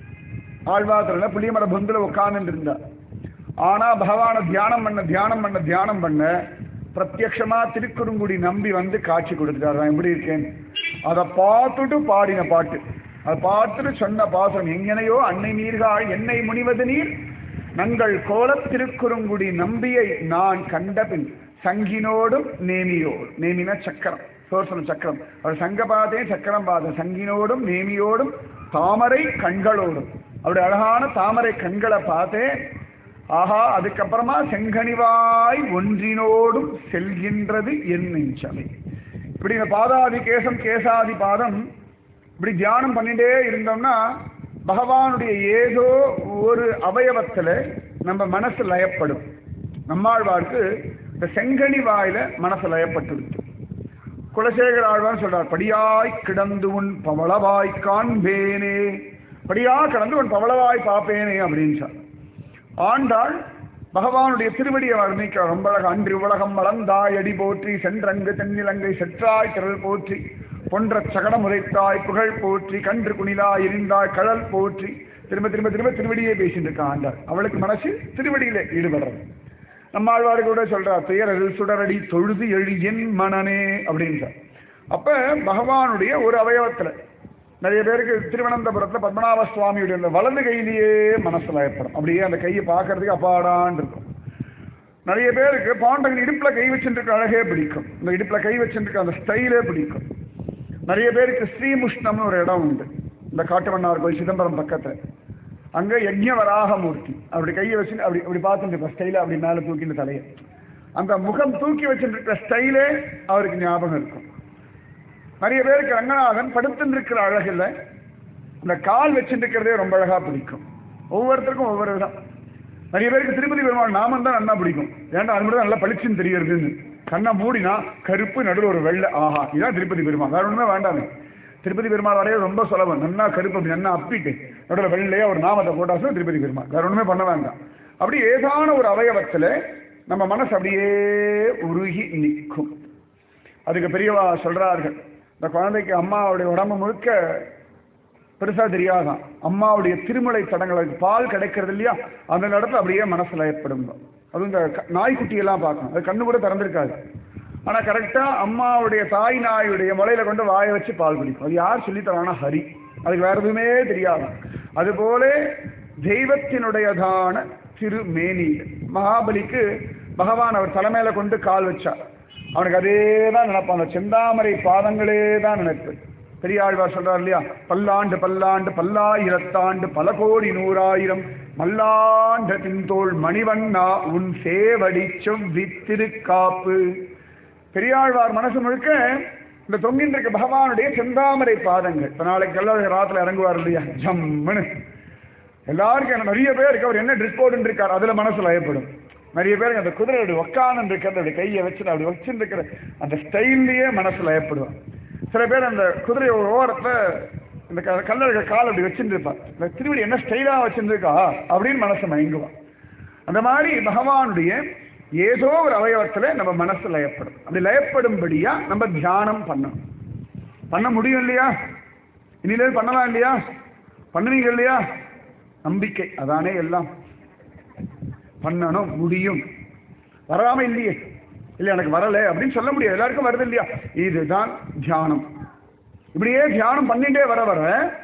[SPEAKER 1] ஆழ்வார்ல புளியமர பொந்துல உட்கார்ந்து இருந்தா. ஆனா பகவான தியானம் பண்ண தியானம் பண்ண தியானம் பண்ண பிரத்யக்ஷமா திருக்குறுங்குடி நம்பி வந்து காட்சி கொடுத்துட்டாரு. நான் எப்படி இருக்கேன் அதை பார்த்துட்டு பாடின பாட்டு, அதை பார்த்துட்டு சொன்ன பாசம், எங்கனையோ அன்னை நீர்காள் என்னை முனிவது நீர் நங்கள் கோல திருக்குறுங்குடி நம்பியை நான் கண்ட பின் சங்கினோடும் நேமியோடும். நேமினா சக்கரம், சோர்சன சக்கரம். அவர் சங்க பாதே சக்கரம் பாத. சங்கினோடும் நேமியோடும் தாமரை கண்களோடும். அவருடைய அழகான தாமரை கண்களை பார்த்தேன். ஆஹா, அதுக்கப்புறமா செங்கனிவாய் ஒன்றினோடும் செல்கின்றது என் நெஞ்சமே. இப்படி இந்த பாதாதி கேசம் கேசாதி பாதம் இப்படி தியானம் பண்ணிட்டே இருந்தோம்னா பகவானுடைய ஏதோ ஒரு அவயவத்துல நம்ம மனசு லயப்படும். நம்மாழ்வாருக்கு இந்த செங்கனி வாயில மனசு லயப்பட்டுடுச்சு. குலசேகர ஆழ்வார் சொல்றார், படியாய் கிடந்து உன் பவளவாய் காண்பேனே, படியா கிடந்து உன் பவளவாய் பார்ப்பேனே அப்படின்னு சொல். ஆண்டாள் பகவானுடைய திருவடியை வர்ணிக்கிறார். ரொம்ப அழகா, அன்றி உலகம் வளர்ந்தாய் அடி போற்றி சென்றங்கு தென்னிலங்கை செற்றாய் திரள் போற்றி பொன்ற சகடம் உரைத்தாய் புகழ் போற்றி கன்று குணிலாய் எரிந்தாய் கடல் போற்றி. திரும்ப திரும்ப திரும்ப திருவடியே பேசிட்டு இருக்கா ஆண்டாள். அவளுக்கு மனசு திருவடியில ஈடுபடுறது. நம்ம ஆழ்வாரு கூட சொல்றார், துயரல் சுடரடி தொழுது எழு என் மனனே அப்படின்றார். அப்ப பகவானுடைய ஒரு அவயவத்துல நிறைய பேருக்கு திருவனந்தபுரத்துல பத்மநாப சுவாமியுடைய அந்த வலது கையிலேயே மனசுல ஏற்படும். அப்படியே அந்த கையை பார்க்கறதுக்கு அப்பாடான் இருக்கும். நிறைய பேருக்கு பாண்டவன் இடுப்புல கை வச்சுருக்க அழகே பிடிக்கும், இந்த இடுப்புல கை வச்சுருக்க அந்த ஸ்டைலே பிடிக்கும். நிறைய பேருக்கு ஸ்ரீமுஷ்ணம்னு ஒரு இடம் உண்டு, இந்த காட்டுமன்னார் கோயில் சிதம்பரம் பக்கத்துல. அங்க யஜ்ஞவராக மூர்த்தி அப்படி கையை வச்சு அப்படி அப்படி பார்த்துட்டு இருக்க ஸ்டைல அப்படி மேல தூக்கிட்டு தலையை, அந்த முகம் தூக்கி வச்சுட்டு இருக்கிற ஸ்டைலே அவருக்கு ஞாபகம் இருக்கும். நிறைய பேருக்கு ரங்கநாதன் படுத்துட்டு இருக்கிற அழகில் இந்த கால் வச்சுட்டு இருக்கிறதே ரொம்ப அழகா பிடிக்கும். ஒவ்வொருத்தருக்கும் ஒவ்வொரு விதம். நிறைய பேருக்கு திருப்பதி பெருமாள் நாமம் தான் நல்லா பிடிக்கும். ஏன்டா அது மட்டும் நல்லா பளிச்சுன்னு தெரியறதுன்னு. கண்ணை மூடினா கருப்பு நடுவில் ஒரு வெள்ளை, ஆஹா இதான் திருப்பதி பெருமாள், வேற ஒண்ணுமே வேண்டாமே. திருப்பதி பெருமாள் வரைய ரொம்ப சுலபம், நன்னா கருப்பு அப்படி நன்னா அப்பிட்டு நடுவில் வெள்ளையா ஒரு நாமத்தை போட்டாசோ திருப்பதி பெருமாள், வேற ஒண்ணுமே பண்ண வேண்டாம். அப்படி ஏதான ஒரு அவயவத்துல நம்ம மனசு அப்படியே உருகி நிற்கும். அதுக்கு பெரியவா சொல்றார்கள், இந்த குழந்தைக்கு அம்மாவுடைய உடம்பு முழுக்க பெருசா தெரியாதான், அம்மாவுடைய திருமலை தடங்களுக்கு பால் கிடைக்கிறது இல்லையா, அந்த இடத்துல அப்படியே மனசுல ஏற்படும். அதுவும் இந்த நாய்க்குட்டியெல்லாம் பார்க்கணும், அது கண்ணு கூட திறந்திருக்காது, ஆனா கரெக்டா அம்மாவுடைய தாய் நாயுடைய முளையில கொண்டு வாயை வச்சு பால் குடிக்கும். அது யார் சொல்லித்தரானா? ஹரி. அதுக்கு வேற எதுவுமே தெரியாது. அதுபோல தெய்வத்தினுடையதான திருமேனி. மகாபலிக்கு பகவான் அவர் தலைமையில கொண்டு கால் வச்சார், அவனுக்கு அதே தான் நினைப்பான், அந்த செந்தாமரை பாதங்களே தான் நினைப்பு. பெரியாழ்வார் சொல்றார் இல்லையா, பல்லாண்டு பல்லாண்டு பல்லாயிரத்தாண்டு பல கோடி நூறாயிரம் மல்லாண்ட தின்தோள் மணிவண்ணா உன் சேவடி செவ்வி திருக்காப்பு. பெரியாழ்வார் மனசு முழுக்க இந்த தொங்கின்ற பகவானுடைய செந்தாமரை பாதங்கள். இப்ப நாளைக்கு கல்லழகர் ராத்துல இறங்குவார் இல்லையா, ஜம்முன்னு எல்லாருக்கும் நிறைய பேருக்கு அவர் என்ன ட்ரெஸ் போட்டு இருக்கார் அதுல மனசுல ஏற்படும். நிறைய பேருக்கு அந்த குதிரை அப்படி உக்காந்து இருக்கிறது, அப்படி கையை வச்சு அப்படி வச்சுட்டு இருக்கிற அந்த ஸ்டைல்லையே மனசுல ஏற்படுவான். சில பேர் அந்த குதிரை ஒரு ஓரத்துல இந்த கல்லழகர் கால் அப்படி வச்சுட்டு இருப்பார், இந்த திருவடி என்ன ஸ்டைலா வச்சுருக்கா அப்படின்னு மனசு மயங்குவான். அந்த மாதிரி பகவானுடைய ஏதோ ஒரு அவயவத்துல நம்ம மனசு லயப்படும். அப்படி லயப்படும்படியா நம்ம தியானம் பண்ணணும். பண்ண முடியும் இல்லையா? இனிலே பண்ணலாம் இல்லையா? பண்ணுவீங்க இல்லையா? நம்பிக்கை அதானே எல்லாம். பண்ணணும், முடியும். வராம இல்லையே, இல்லை எனக்கு வரல அப்படின்னு சொல்ல முடியாது, எல்லாருக்கும் வருது இல்லையா? இதுதான் தியானம். இப்படியே தியானம் பண்ணிட்டே வர வர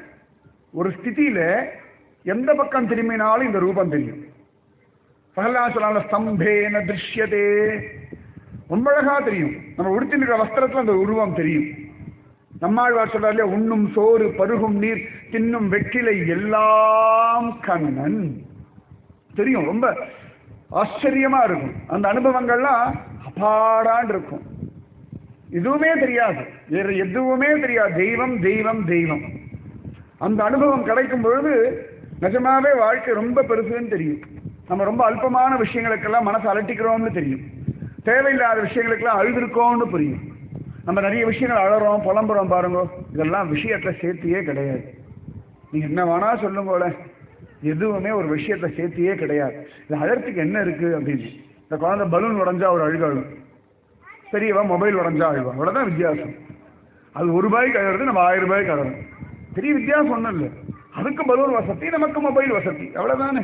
[SPEAKER 1] ஒரு ஸ்திதியில எந்த பக்கம் திரும்பினாலும் இந்த ரூபம் தெரியும். பகலாசலான ஸ்தம்பேன திருஷ்யதே, ரொம்ப அழகா தெரியும். நம்ம உடுத்திருக்கிற வஸ்திரத்துல அந்த உருவம் தெரியும். நம்மாழ்வார் சொல்றாரு, உண்ணும் சோறு பருகும் நீர் தின்னும் வெற்றிலை எல்லாம் கண்ணன் தெரியும். ரொம்ப ஆச்சரியமா இருக்கும். அந்த அனுபவங்கள்லாம் அபாடான் இருக்கும். எதுவுமே தெரியாது, வேற எதுவுமே தெரியாது. தெய்வம் தெய்வம் தெய்வம். அந்த அனுபவம் கிடைக்கும் பொழுது நிஜமாவே வாழ்க்கை ரொம்ப பெருசுன்னு தெரியும். நம்ம ரொம்ப அல்பமான விஷயங்களுக்கெல்லாம் மனசை அலட்டிக்கிறோம்னு தெரியும். தேவையில்லாத விஷயங்களுக்கெல்லாம் அழுதுருக்கோம்னு புரியும். நம்ம நிறைய விஷயங்கள் அழறோம், புலம்புறோம் பாருங்க, இதெல்லாம் விஷயத்தை சேர்த்தியே கிடையாது. நீங்க என்ன வேணா சொல்லுங்கள, எதுவுமே ஒரு விஷயத்தை சேர்த்தியே கிடையாது. இது அழறதுக்கு என்ன இருக்கு அப்படின்னு. இந்த குழந்தை பலூன் உடஞ்சா ஒரு அழுகாளும், பெரியவா மொபைல் உடஞ்சா அழுவா, அவ்வளவுதான் வித்தியாசம். அது ஒரு ரூபாய்க்கு அழறது, நம்ம ஆயிரம் ரூபாய்க்கு அழறோம். பெரிய வித்தியாசம் ஒன்றும் இல்லை. அதுக்கு பலூன் வசதி, நமக்கு மொபைல் வசதி, அவ்வளவுதானே,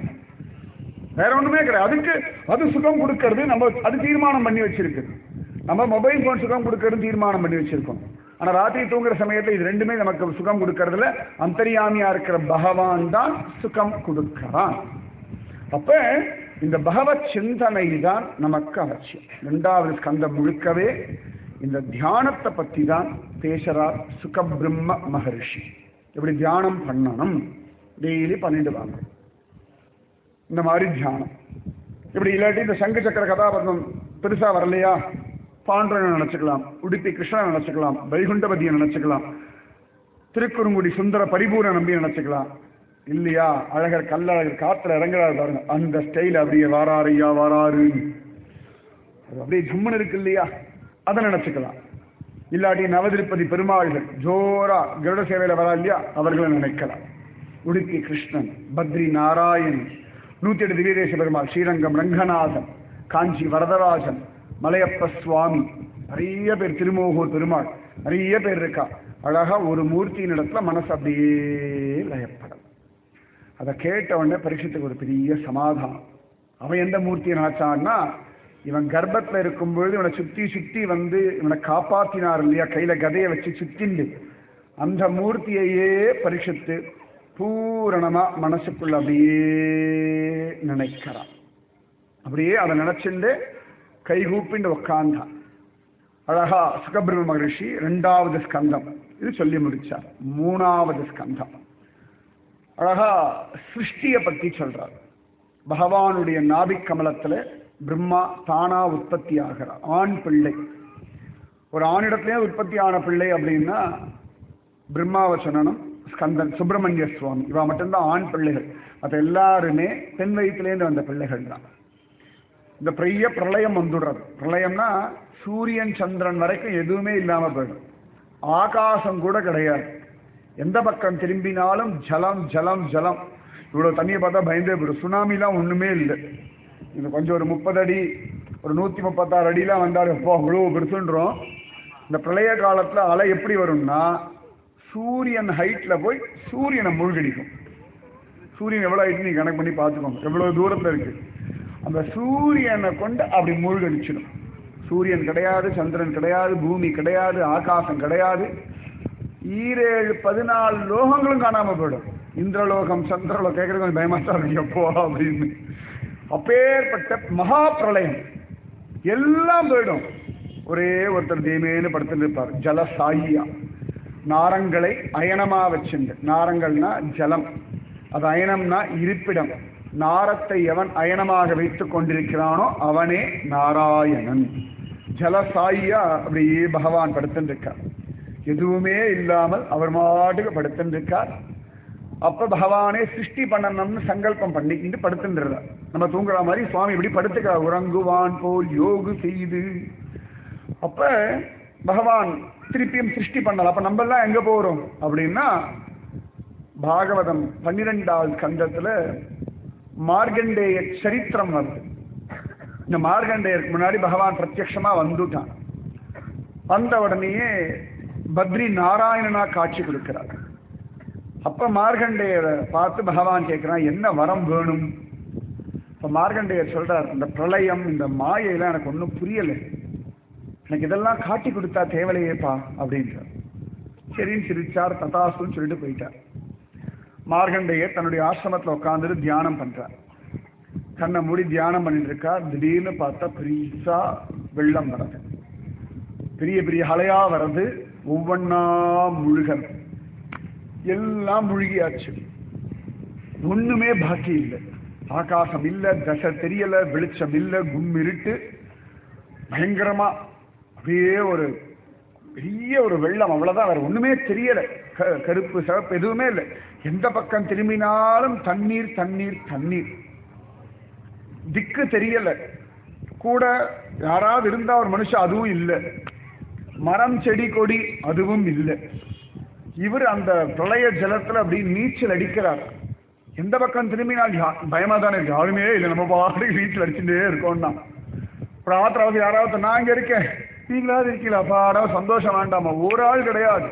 [SPEAKER 1] வேற ஒண்ணுமே கிடையாது. அதுக்கு அது சுகம் கொடுக்கறது நம்ம அது தீர்மானம் பண்ணி வச்சிருக்கு. நம்ம மொபைல் போன் சுகம் கொடுக்கறது தீர்மானம் பண்ணி வச்சிருக்கோம். ஆனா ராத்திரி தூங்குற சமயத்துல இது ரெண்டுமே நமக்கு சுகம் கொடுக்கறதுல அந்தர்யாமியா இருக்கிற பகவான் தான் சுகம் கொடுக்கிறான். அப்ப இந்த பகவத் சிந்தனை தான் நமக்கு அவசியம். இரண்டாவது ஸ்கந்தம் முழுக்கவே இந்த தியானத்தை பத்தி தான் பேசுறார் சுகபிரம்ம மகரிஷி. இப்படி தியானம் பண்ணணும், டெய்லி பண்ணிட்டு வாங்க இந்த மாதிரி தியானம். இப்படி இல்லாட்டி இந்த சங்கு சக்கர கதாபாத்திரம் பெருசா வரலையா, பாண்டவனை நினைச்சுக்கலாம், உடுப்பி கிருஷ்ணனை நினைச்சுக்கலாம், வைகுண்டபதியை நினைச்சுக்கலாம், திருக்குறுங்குடி சுந்தர பரிபூர்ண நம்பி நினைச்சுக்கலாம். இல்லையா அழகர் கல்லழகர் காத்துல இறங்குறாரு பாருங்க, அந்த ஸ்டைல் அப்படியே வாராருயா வாராரு, அது அப்படியே ஜம்முன்னு இருக்கு இல்லையா, அதை நினைச்சுக்கலாம். இல்லாட்டி நவதிருப்பதி பெருமாள்கள் ஜோரா கருட சேவையில வரா இல்லையா, அவர்களை நினைக்கலாம். உடுப்பி கிருஷ்ணன், பத்ரி நாராயண், நூத்தி எட்டு திவ்யதேச பெருமாள், ஸ்ரீரங்கம் ரங்கநாதன், காஞ்சி வரதராஜன், மலையப்ப சுவாமி, நிறைய பேர், திருமோகூர் பெருமாள், நிறைய பேர் இருக்கா. அழகா ஒரு மூர்த்தியின் இடத்துல மனசு அப்படியே லயப்படும். அதை கேட்ட உடனே பரீட்சித்துக்கு ஒரு பெரிய சமாதானம். அவன் எந்த மூர்த்தியை நினைச்சான்னா, இவன் கர்ப்பத்துல இருக்கும் பொழுது இவனை சுத்தி சுத்தி வந்து இவனை காப்பாத்தினார் இல்லையா, கையில கதையை வச்சு சுத்திண்டு, அந்த மூர்த்தியையே பரீட்சித்து பூரணமா மனசுக்குள்ள அப்படியே நினைக்கிறான். அப்படியே அதை நினைச்சுட்டு கைகூப்பிண்டு உட்கார்ந்தான். அழகா சுகபிரம்ம மகரிஷி ரெண்டாவது ஸ்கந்தம் இது சொல்லி முடிச்சார். மூணாவது ஸ்கந்தம் அழகா சிருஷ்டியை பத்தி சொல்றார். பகவானுடைய நாபிக் கமலத்துல பிரம்மா தானா உற்பத்தி ஆகிறார். ஆண் பிள்ளை, ஒரு ஆணிடத்திலே உற்பத்தி ஆன பிள்ளை அப்படின்னா பிரம்மாவை சொல்லணும், ஸ்கந்தன், சுப்பிரமணிய சுவாமி, இவா மட்டும்தான் ஆண் பிள்ளைகள். அது எல்லாருமே பெண் வயிற்றுலேருந்து வந்த பிள்ளைகள் தான். இந்த பெரிய பிரளயம் வந்துடுறது. பிரளயம்னா சூரியன் சந்திரன் வரைக்கும் எதுவுமே இல்லாம போயிடும். ஆகாசம் கூட கிடையாது. எந்த பக்கம் திரும்பினாலும் ஜலம் ஜலம் ஜலம். இவ்வளவு தண்ணியை பார்த்தா பயந்தே போயிடும். சுனாமிலாம் ஒண்ணுமே இல்லை. இது கொஞ்சம் ஒரு முப்பது அடி ஒரு நூத்தி முப்பத்தாறு அடிலாம் வந்தாலும் எப்போ அவ்வளவு பெருசுன்றோம். இந்த பிரளய காலத்துல அலை எப்படி வரும்னா சூரியன் ஹைட்ல போய் சூரியனை மூழ்கடிக்கும். சூரியன் எவ்வளவு ஹைட் நீங்க கணக்கு பண்ணி பார்த்துக்கோங்க, எவ்வளவு தூரத்துல இருக்கு. அந்த சூரியனை கொண்டு அப்படி மூழ்கடிச்சிடும். சூரியன் கிடையாது, சந்திரன் கிடையாது, பூமி கிடையாது, ஆகாசம் கிடையாது, ஈரேழு பதினாலு லோகங்களும் காணாம போயிடும். இந்திரலோகம் சந்திரலோகம் கேட்கறது கொஞ்சம் பயமாத்தான் இருக்கு எப்போ அப்படின்னு. அப்பேற்பட்ட மகா பிரளயம் எல்லாம் போயிடும். ஒரே ஒருத்தர் தேமேன்னு படுத்துட்டு இருப்பார், ஜலசாயியா. நாரங்களை அயனமா வச்சுண்டு, நாரங்கள்னா ஜலம், அது அயனம்னா இருப்பிடம். நாரத்தை எவன் அயனமாக வைத்துக் கொண்டிருக்கிறானோ அவனே நாராயணன். ஜலசாயியா அப்படியே பகவான் படுத்துருக்கார். எதுவுமே இல்லாமல் அவர் மாட்டுக்கு படுத்துருக்கார். அப்ப பகவானே சிருஷ்டி பண்ணணும்னு சங்கல்பம் பண்ணிக்கிட்டு படுத்துன்றார். நம்ம தூங்குற மாதிரி சுவாமி இப்படி படுத்துக்கிறார், உறங்குவான் போல் யோகு செய்து. அப்ப பகவான் திருப்பியும் சிருஷ்டி பண்ணலாம். அப்ப நம்ம எல்லாம் எங்க போறோம் அப்படின்னா பாகவதம் பன்னிரெண்டாவது ஸ்கந்தத்துல மார்கண்டேய சரித்திரம் வருது. இந்த மார்கண்டேயருக்கு முன்னாடி பகவான் பிரத்யக்ஷமா வந்துட்டான். வந்த உடனேயே பத்ரி நாராயணனா காட்சி கொடுக்கிறார். அப்ப மார்கண்டேயரை பார்த்து பகவான் கேட்கிறான், என்ன வரம் வேணும்? இப்ப மார்கண்டேயர் சொல்றார், இந்த பிரளயம் இந்த மாயையெல்லாம் எனக்கு ஒன்றும் புரியல, எனக்கு இதெல்லாம் காட்டி கொடுத்தா தேவலையேப்பா அப்படின்றார். சரின்னு சிரிச்சார், ததாசுன்னு சொல்லிட்டு போயிட்டார். மார்கண்டேயர் தன்னுடைய ஆசிரமத்தில் உட்கார்ந்துட்டு தியானம் பண்றார். கண்ணை மூடி தியானம் பண்ணிட்டு இருக்கார். திடீர்னு பார்த்தா பெரிசா வெள்ளம் வர்றது, பெரிய பெரிய அலையா வர்றது, ஒவ்வொன்னா முழுகல், எல்லாம் முழுகியாச்சு. ஒண்ணுமே பாக்கி இல்லை. ஆகாசம் இல்ல, தசை தெரியல, வெளிச்சம் இல்ல, கும்மிருட்டு, பயங்கரமா அப்படியே ஒரு பெரிய ஒரு வெள்ளம், அவ்வளவுதான், வேற ஒண்ணுமே தெரியல. கருப்பு சிவப்பு எதுவுமே இல்லை. எந்த பக்கம் திரும்பினாலும் தண்ணீர் தண்ணீர் தண்ணீர், திக்கு தெரியல. கூட யாராவது இருந்தா ஒரு மனுஷன், அதுவும் இல்லை. மரம் செடி கொடி அதுவும் இல்லை. இவர் அந்த பிரளய ஜலத்துல அப்படி நீச்சல் அடிக்கிறார். எந்த பக்கம் திரும்பினால் பயமா தானே இருக்கு, யாருமே இல்லை, நம்ம பாட்டுக்கு நீச்சல் அடிச்சுட்டே இருக்கோம்னா. அப்புறம் ஆத்திராவது யாராவது நான் இங்க இருக்கேன், நீங்களாவது இருக்கீங்களா, பாடா சந்தோஷம் வேண்டாமா, ஒரு ஆள் கிடையாது.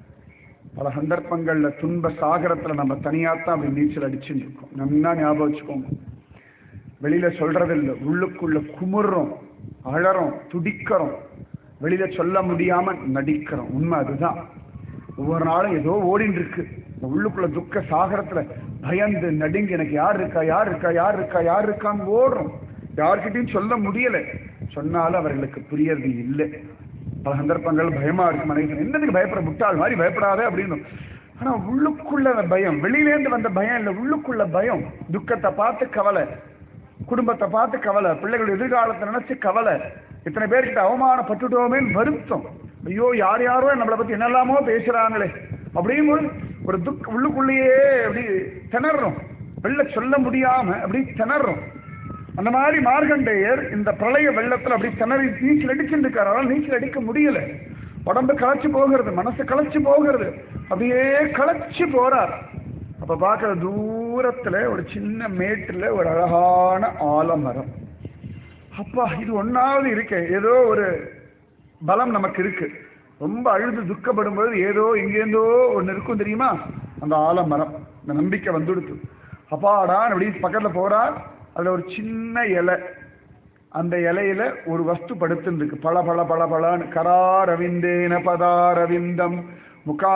[SPEAKER 1] பல சந்தர்ப்பங்கள்ல துன்ப சாகரத்துல நம்ம தனியாத்தான் அப்படி நீச்சல் அடிச்சுட்டு இருக்கோம். நல்லா ஞாபகம் வச்சுக்கோங்க. வெளியில சொல்றதில்லை, உள்ளுக்குள்ள குமுறுறோம், அழறோம், துடிக்கிறோம், வெளியில சொல்ல முடியாம நடிக்கிறோம். உண்மை அதுதான். ஒவ்வொரு நாளும் ஏதோ ஓடின்னு இருக்கு. உள்ளுக்குள்ள துக்க சாகரத்துல பயந்து நடுங்கி எனக்கு யார் இருக்கா யார் இருக்கா யார் இருக்கா யார் இருக்கான்னு ஓடுறோம். யார்கிட்டையும் சொல்ல முடியல, சொன்னாலும் அவர்களுக்கு புரியறது இல்லை. பல சந்தர்ப்பங்கள் பயமா இருக்கு. மனைவி என்னதுக்கு பயப்பட, முட்டாள் மாதிரி பயப்படாத அப்படின்னு. ஆனா உள்ளுக்குள்ள பயம், வெளியிலேருந்து வந்த பயம் இல்லை, உள்ளுக்குள்ள பயம். துக்கத்தை பார்த்து கவலை, குடும்பத்தை பார்த்து கவலை, பிள்ளைகள் எதிர்காலத்தை நினைச்சு கவலை, இத்தனை பேர்கிட்ட அவமானப்பட்டுட்டோமேன்னு வருத்தம். ஐயோ யார் யாரோ நம்மளை பத்தி என்னெல்லாமோ பேசுறாங்களே அப்படின்னு ஒரு துக்க உள்ளுக்குள்ளேயே அப்படி திணறோம், வெளில சொல்ல முடியாம அப்படி திணறோம். அந்த மாதிரி மார்கண்டேயர் இந்த பிரளய வெள்ளத்துல அப்படி திணறி நீச்சல் அடிச்சுட்டு இருக்காரு. ஆனால் நீச்சல் அடிக்க முடியல. உடம்பு களைச்சு போகிறது, மனசு களைச்சு போகிறது, அப்படியே களைச்சு போறார். அப்ப பார்க்கிற தூரத்துல ஒரு சின்ன மேட்டுல ஒரு அழகான ஆலமரம். அப்பா இது ஒன்னாவது இருக்க, ஏதோ ஒரு பலம் நமக்கு இருக்கு. ரொம்ப அழுது துக்கப்படும் போது ஏதோ எங்கேருந்தோ ஒன்று இருக்கும் தெரியுமா, அந்த ஆலமரம். இந்த நம்பிக்கை வந்துடுத்து. அப்பாடா அப்படி பக்கத்துல போறார். அதுல ஒரு சின்ன இலை, அந்த இலையில ஒரு வஸ்து படுத்துருக்கு, பல பல பல பலன்னு. கராரவிந்தேன பதாரவிந்தம்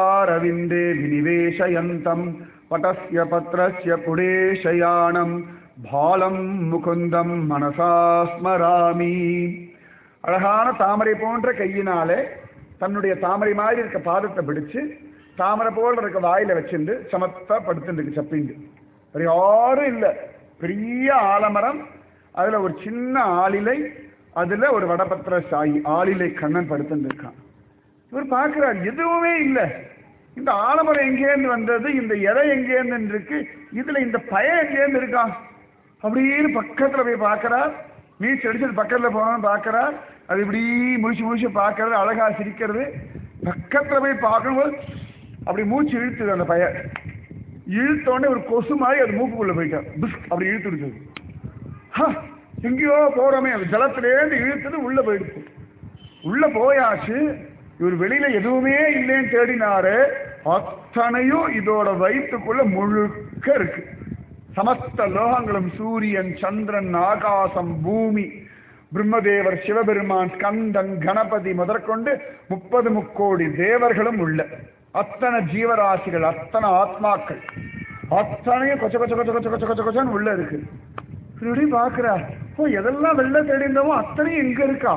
[SPEAKER 1] முகாரவிந்தே வினிவேஷயந்தம் பட்டஸ்ய பத்ரஸ்ய புடேஷயானம் பாலம் முகுந்தம் மனசா ஸ்மராமி. அழகான தாமரை போன்ற கையினாலே தன்னுடைய தாமரை மாதிரி இருக்க பாதத்தை பிடிச்சு தாமரை போல இருக்க வாயில வச்சிருந்து சமத்தா படுத்துருக்கு சப்பிண்டு. வேற யாரும் இல்லை, பெரிய ஆலமரம், அதுல ஒரு சின்ன ஆளிலை, அதுல ஒரு வடபத்திர சாயி, ஆளிலை கண்ணன் படுத்துட்டு இருக்கான். இவர் பார்க்கிறார், எதுவுமே இல்லை. இந்த ஆலமரம் எங்கேருந்து வந்தது, இந்த இலை எங்கேருந்து இருக்கு, இதுல இந்த பயம் எங்கேருந்து இருக்கான் அப்படின்னு பக்கத்துல போய் பார்க்கிறார். நீச்சு அடிச்சது பக்கத்துல போனோம்னு பார்க்கிறார். அது இப்படி முழிச்சு முழிச்சு பார்க்கறது, அழகா சிரிக்கிறது. பக்கத்துல போய் பார்க்கும்போது அப்படி மூச்சு இழுத்துது. அந்த பையன் இழுத்தோடனே ஒரு கொசு மாதிரி அது மூக்குக்குள்ள போயிட்டார். பிஸ்க் அப்படி இழுத்து விடுச்சது. எங்கேயோ போறோமே, அது ஜலத்திலேருந்து இழுத்தது உள்ள போயிடுச்சு. உள்ள போயாச்சு. இவர் வெளியில எதுவுமே இல்லைன்னு தேடினாரு. அத்தனையும் இதோட வயிற்றுக்குள்ள முழுக்க இருக்கு. சமஸ்த லோகங்களும், சூரியன், சந்திரன், ஆகாசம், பூமி, பிரம்மதேவர், சிவபெருமான், ஸ்கந்தன், கணபதி முதற்கொண்டு முப்பது முக்கோடி தேவர்களும் உள்ள அத்தனை ஜீவராசிகள், அத்தனை ஆத்மாக்கள், அத்தனையும் கொச்ச கொச்ச கொச்ச கொச்ச கொச்ச கொச்ச கொச்சன்னு உள்ள இருக்கு. இப்படி பாக்குறா, ஓ எதெல்லாம் வெள்ள தேடிந்தமோ அத்தனையும் எங்க இருக்கா,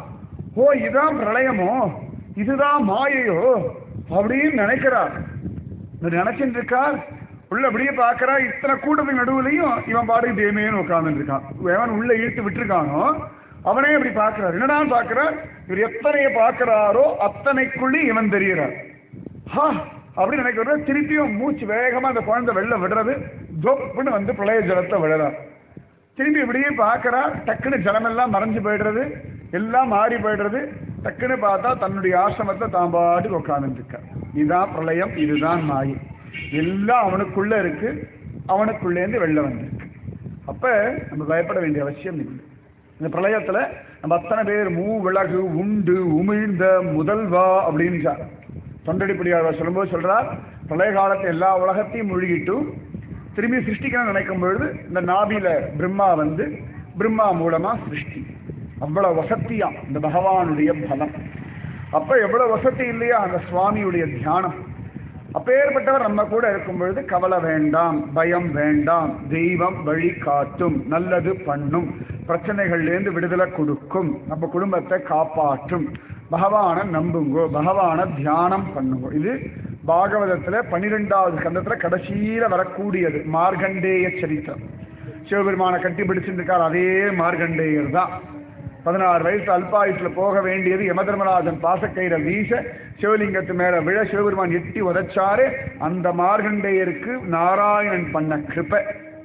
[SPEAKER 1] ஓ இதுதான் பிரளயமோ, இதுதான் மாயையோ அப்படின்னு நினைக்கிறார். நினைச்சுட்டு இருக்கார். உள்ள அப்படியே பாக்குறா. இத்தனை கூட்டத்தின் நடுவுலையும் இவன் பாடு தேமேன்னு உட்கார்ந்து இருக்கான். எவன் உள்ள இழுத்து விட்டுருக்கானோ அவனே அப்படி பாக்குறாரு. என்னடான்னு பாக்குறார். இவர் எத்தனைய பாக்குறாரோ அத்தனைக்குள்ளே இவன் தெரிகிறார். ஹா அப்படின்னு நினைக்கிற திருப்பியும் மூச்சு வேகமா அந்த குழந்தை வெள்ள விடுறது. தொப்புன்னு வந்து பிரளய ஜலத்தை விடுறார். திரும்பி இப்படியே பார்க்கறா. டக்குன்னு ஜலமெல்லாம் மறைஞ்சு போயிடுறது, எல்லாம் மாறி போயிடுறது. டக்குன்னு பார்த்தா தன்னுடைய ஆசிரமத்தை தான் பாட்டு உட்கார்ந்து இருக்க. இதுதான் பிரளயம், இதுதான் மாயை, எல்லாம் அவனுக்குள்ள இருக்கு. அவனுக்குள்ளேருந்து வெளில வந்திருக்கு. அப்ப நம்ம பயப்பட வேண்டிய அவசியம் இல்லை. இந்த பிரளயத்துல நம்ம அத்தனை பேர் மூ விலகு உண்டு உமிழ்ந்த முதல்வா அப்படின்னு தொண்டடிப்படியார் சொல்லும்போது சொல்றார், பிரளய காலத்தை எல்லா உலகத்தையும் மூழ்கிட்டு திரும்பி சிருஷ்டிக்கணும்னு நினைக்கும் பொழுது இந்த நாபில பிரம்மா வந்து பிரம்மா மூலமா சிருஷ்டி. அவ்வளவு வசதியா இந்த பகவானுடைய பலம். அப்ப எவ்வளவு வசதி இல்லையா அந்த சுவாமியுடைய தியானம். அப்பேற்பட்டவர் நம்ம கூட இருக்கும் பொழுது கவலை வேண்டாம், பயம் வேண்டாம். தெய்வம் வழி காட்டும், நல்லது பண்ணும், பிரச்சனைகள்லேருந்து விடுதலை கொடுக்கும், நம்ம குடும்பத்தை காப்பாற்றும். பகவானை நம்புங்கோ, பகவானை தியானம் பண்ணுங்கோ. இது பாகவதத்துல பன்னிரெண்டாவது ஸ்கந்தத்துல கடைசியில வரக்கூடியது மார்கண்டேய சரித்திரம். சிவபெருமானை கட்டி பிடிச்சிருக்கார் அதே மார்கண்டேயர் தான். பதினாறு வயசு அல்பாயுஷ்ல போக வேண்டியது யமதர்மராஜன் பாசக்கயிற வீச சிவலிங்கத்து மேல விழ சிவபெருமான் எட்டி உதைச்சாரு. அந்த மார்கண்டேயருக்கு நாராயணன் பண்ண கிருபை.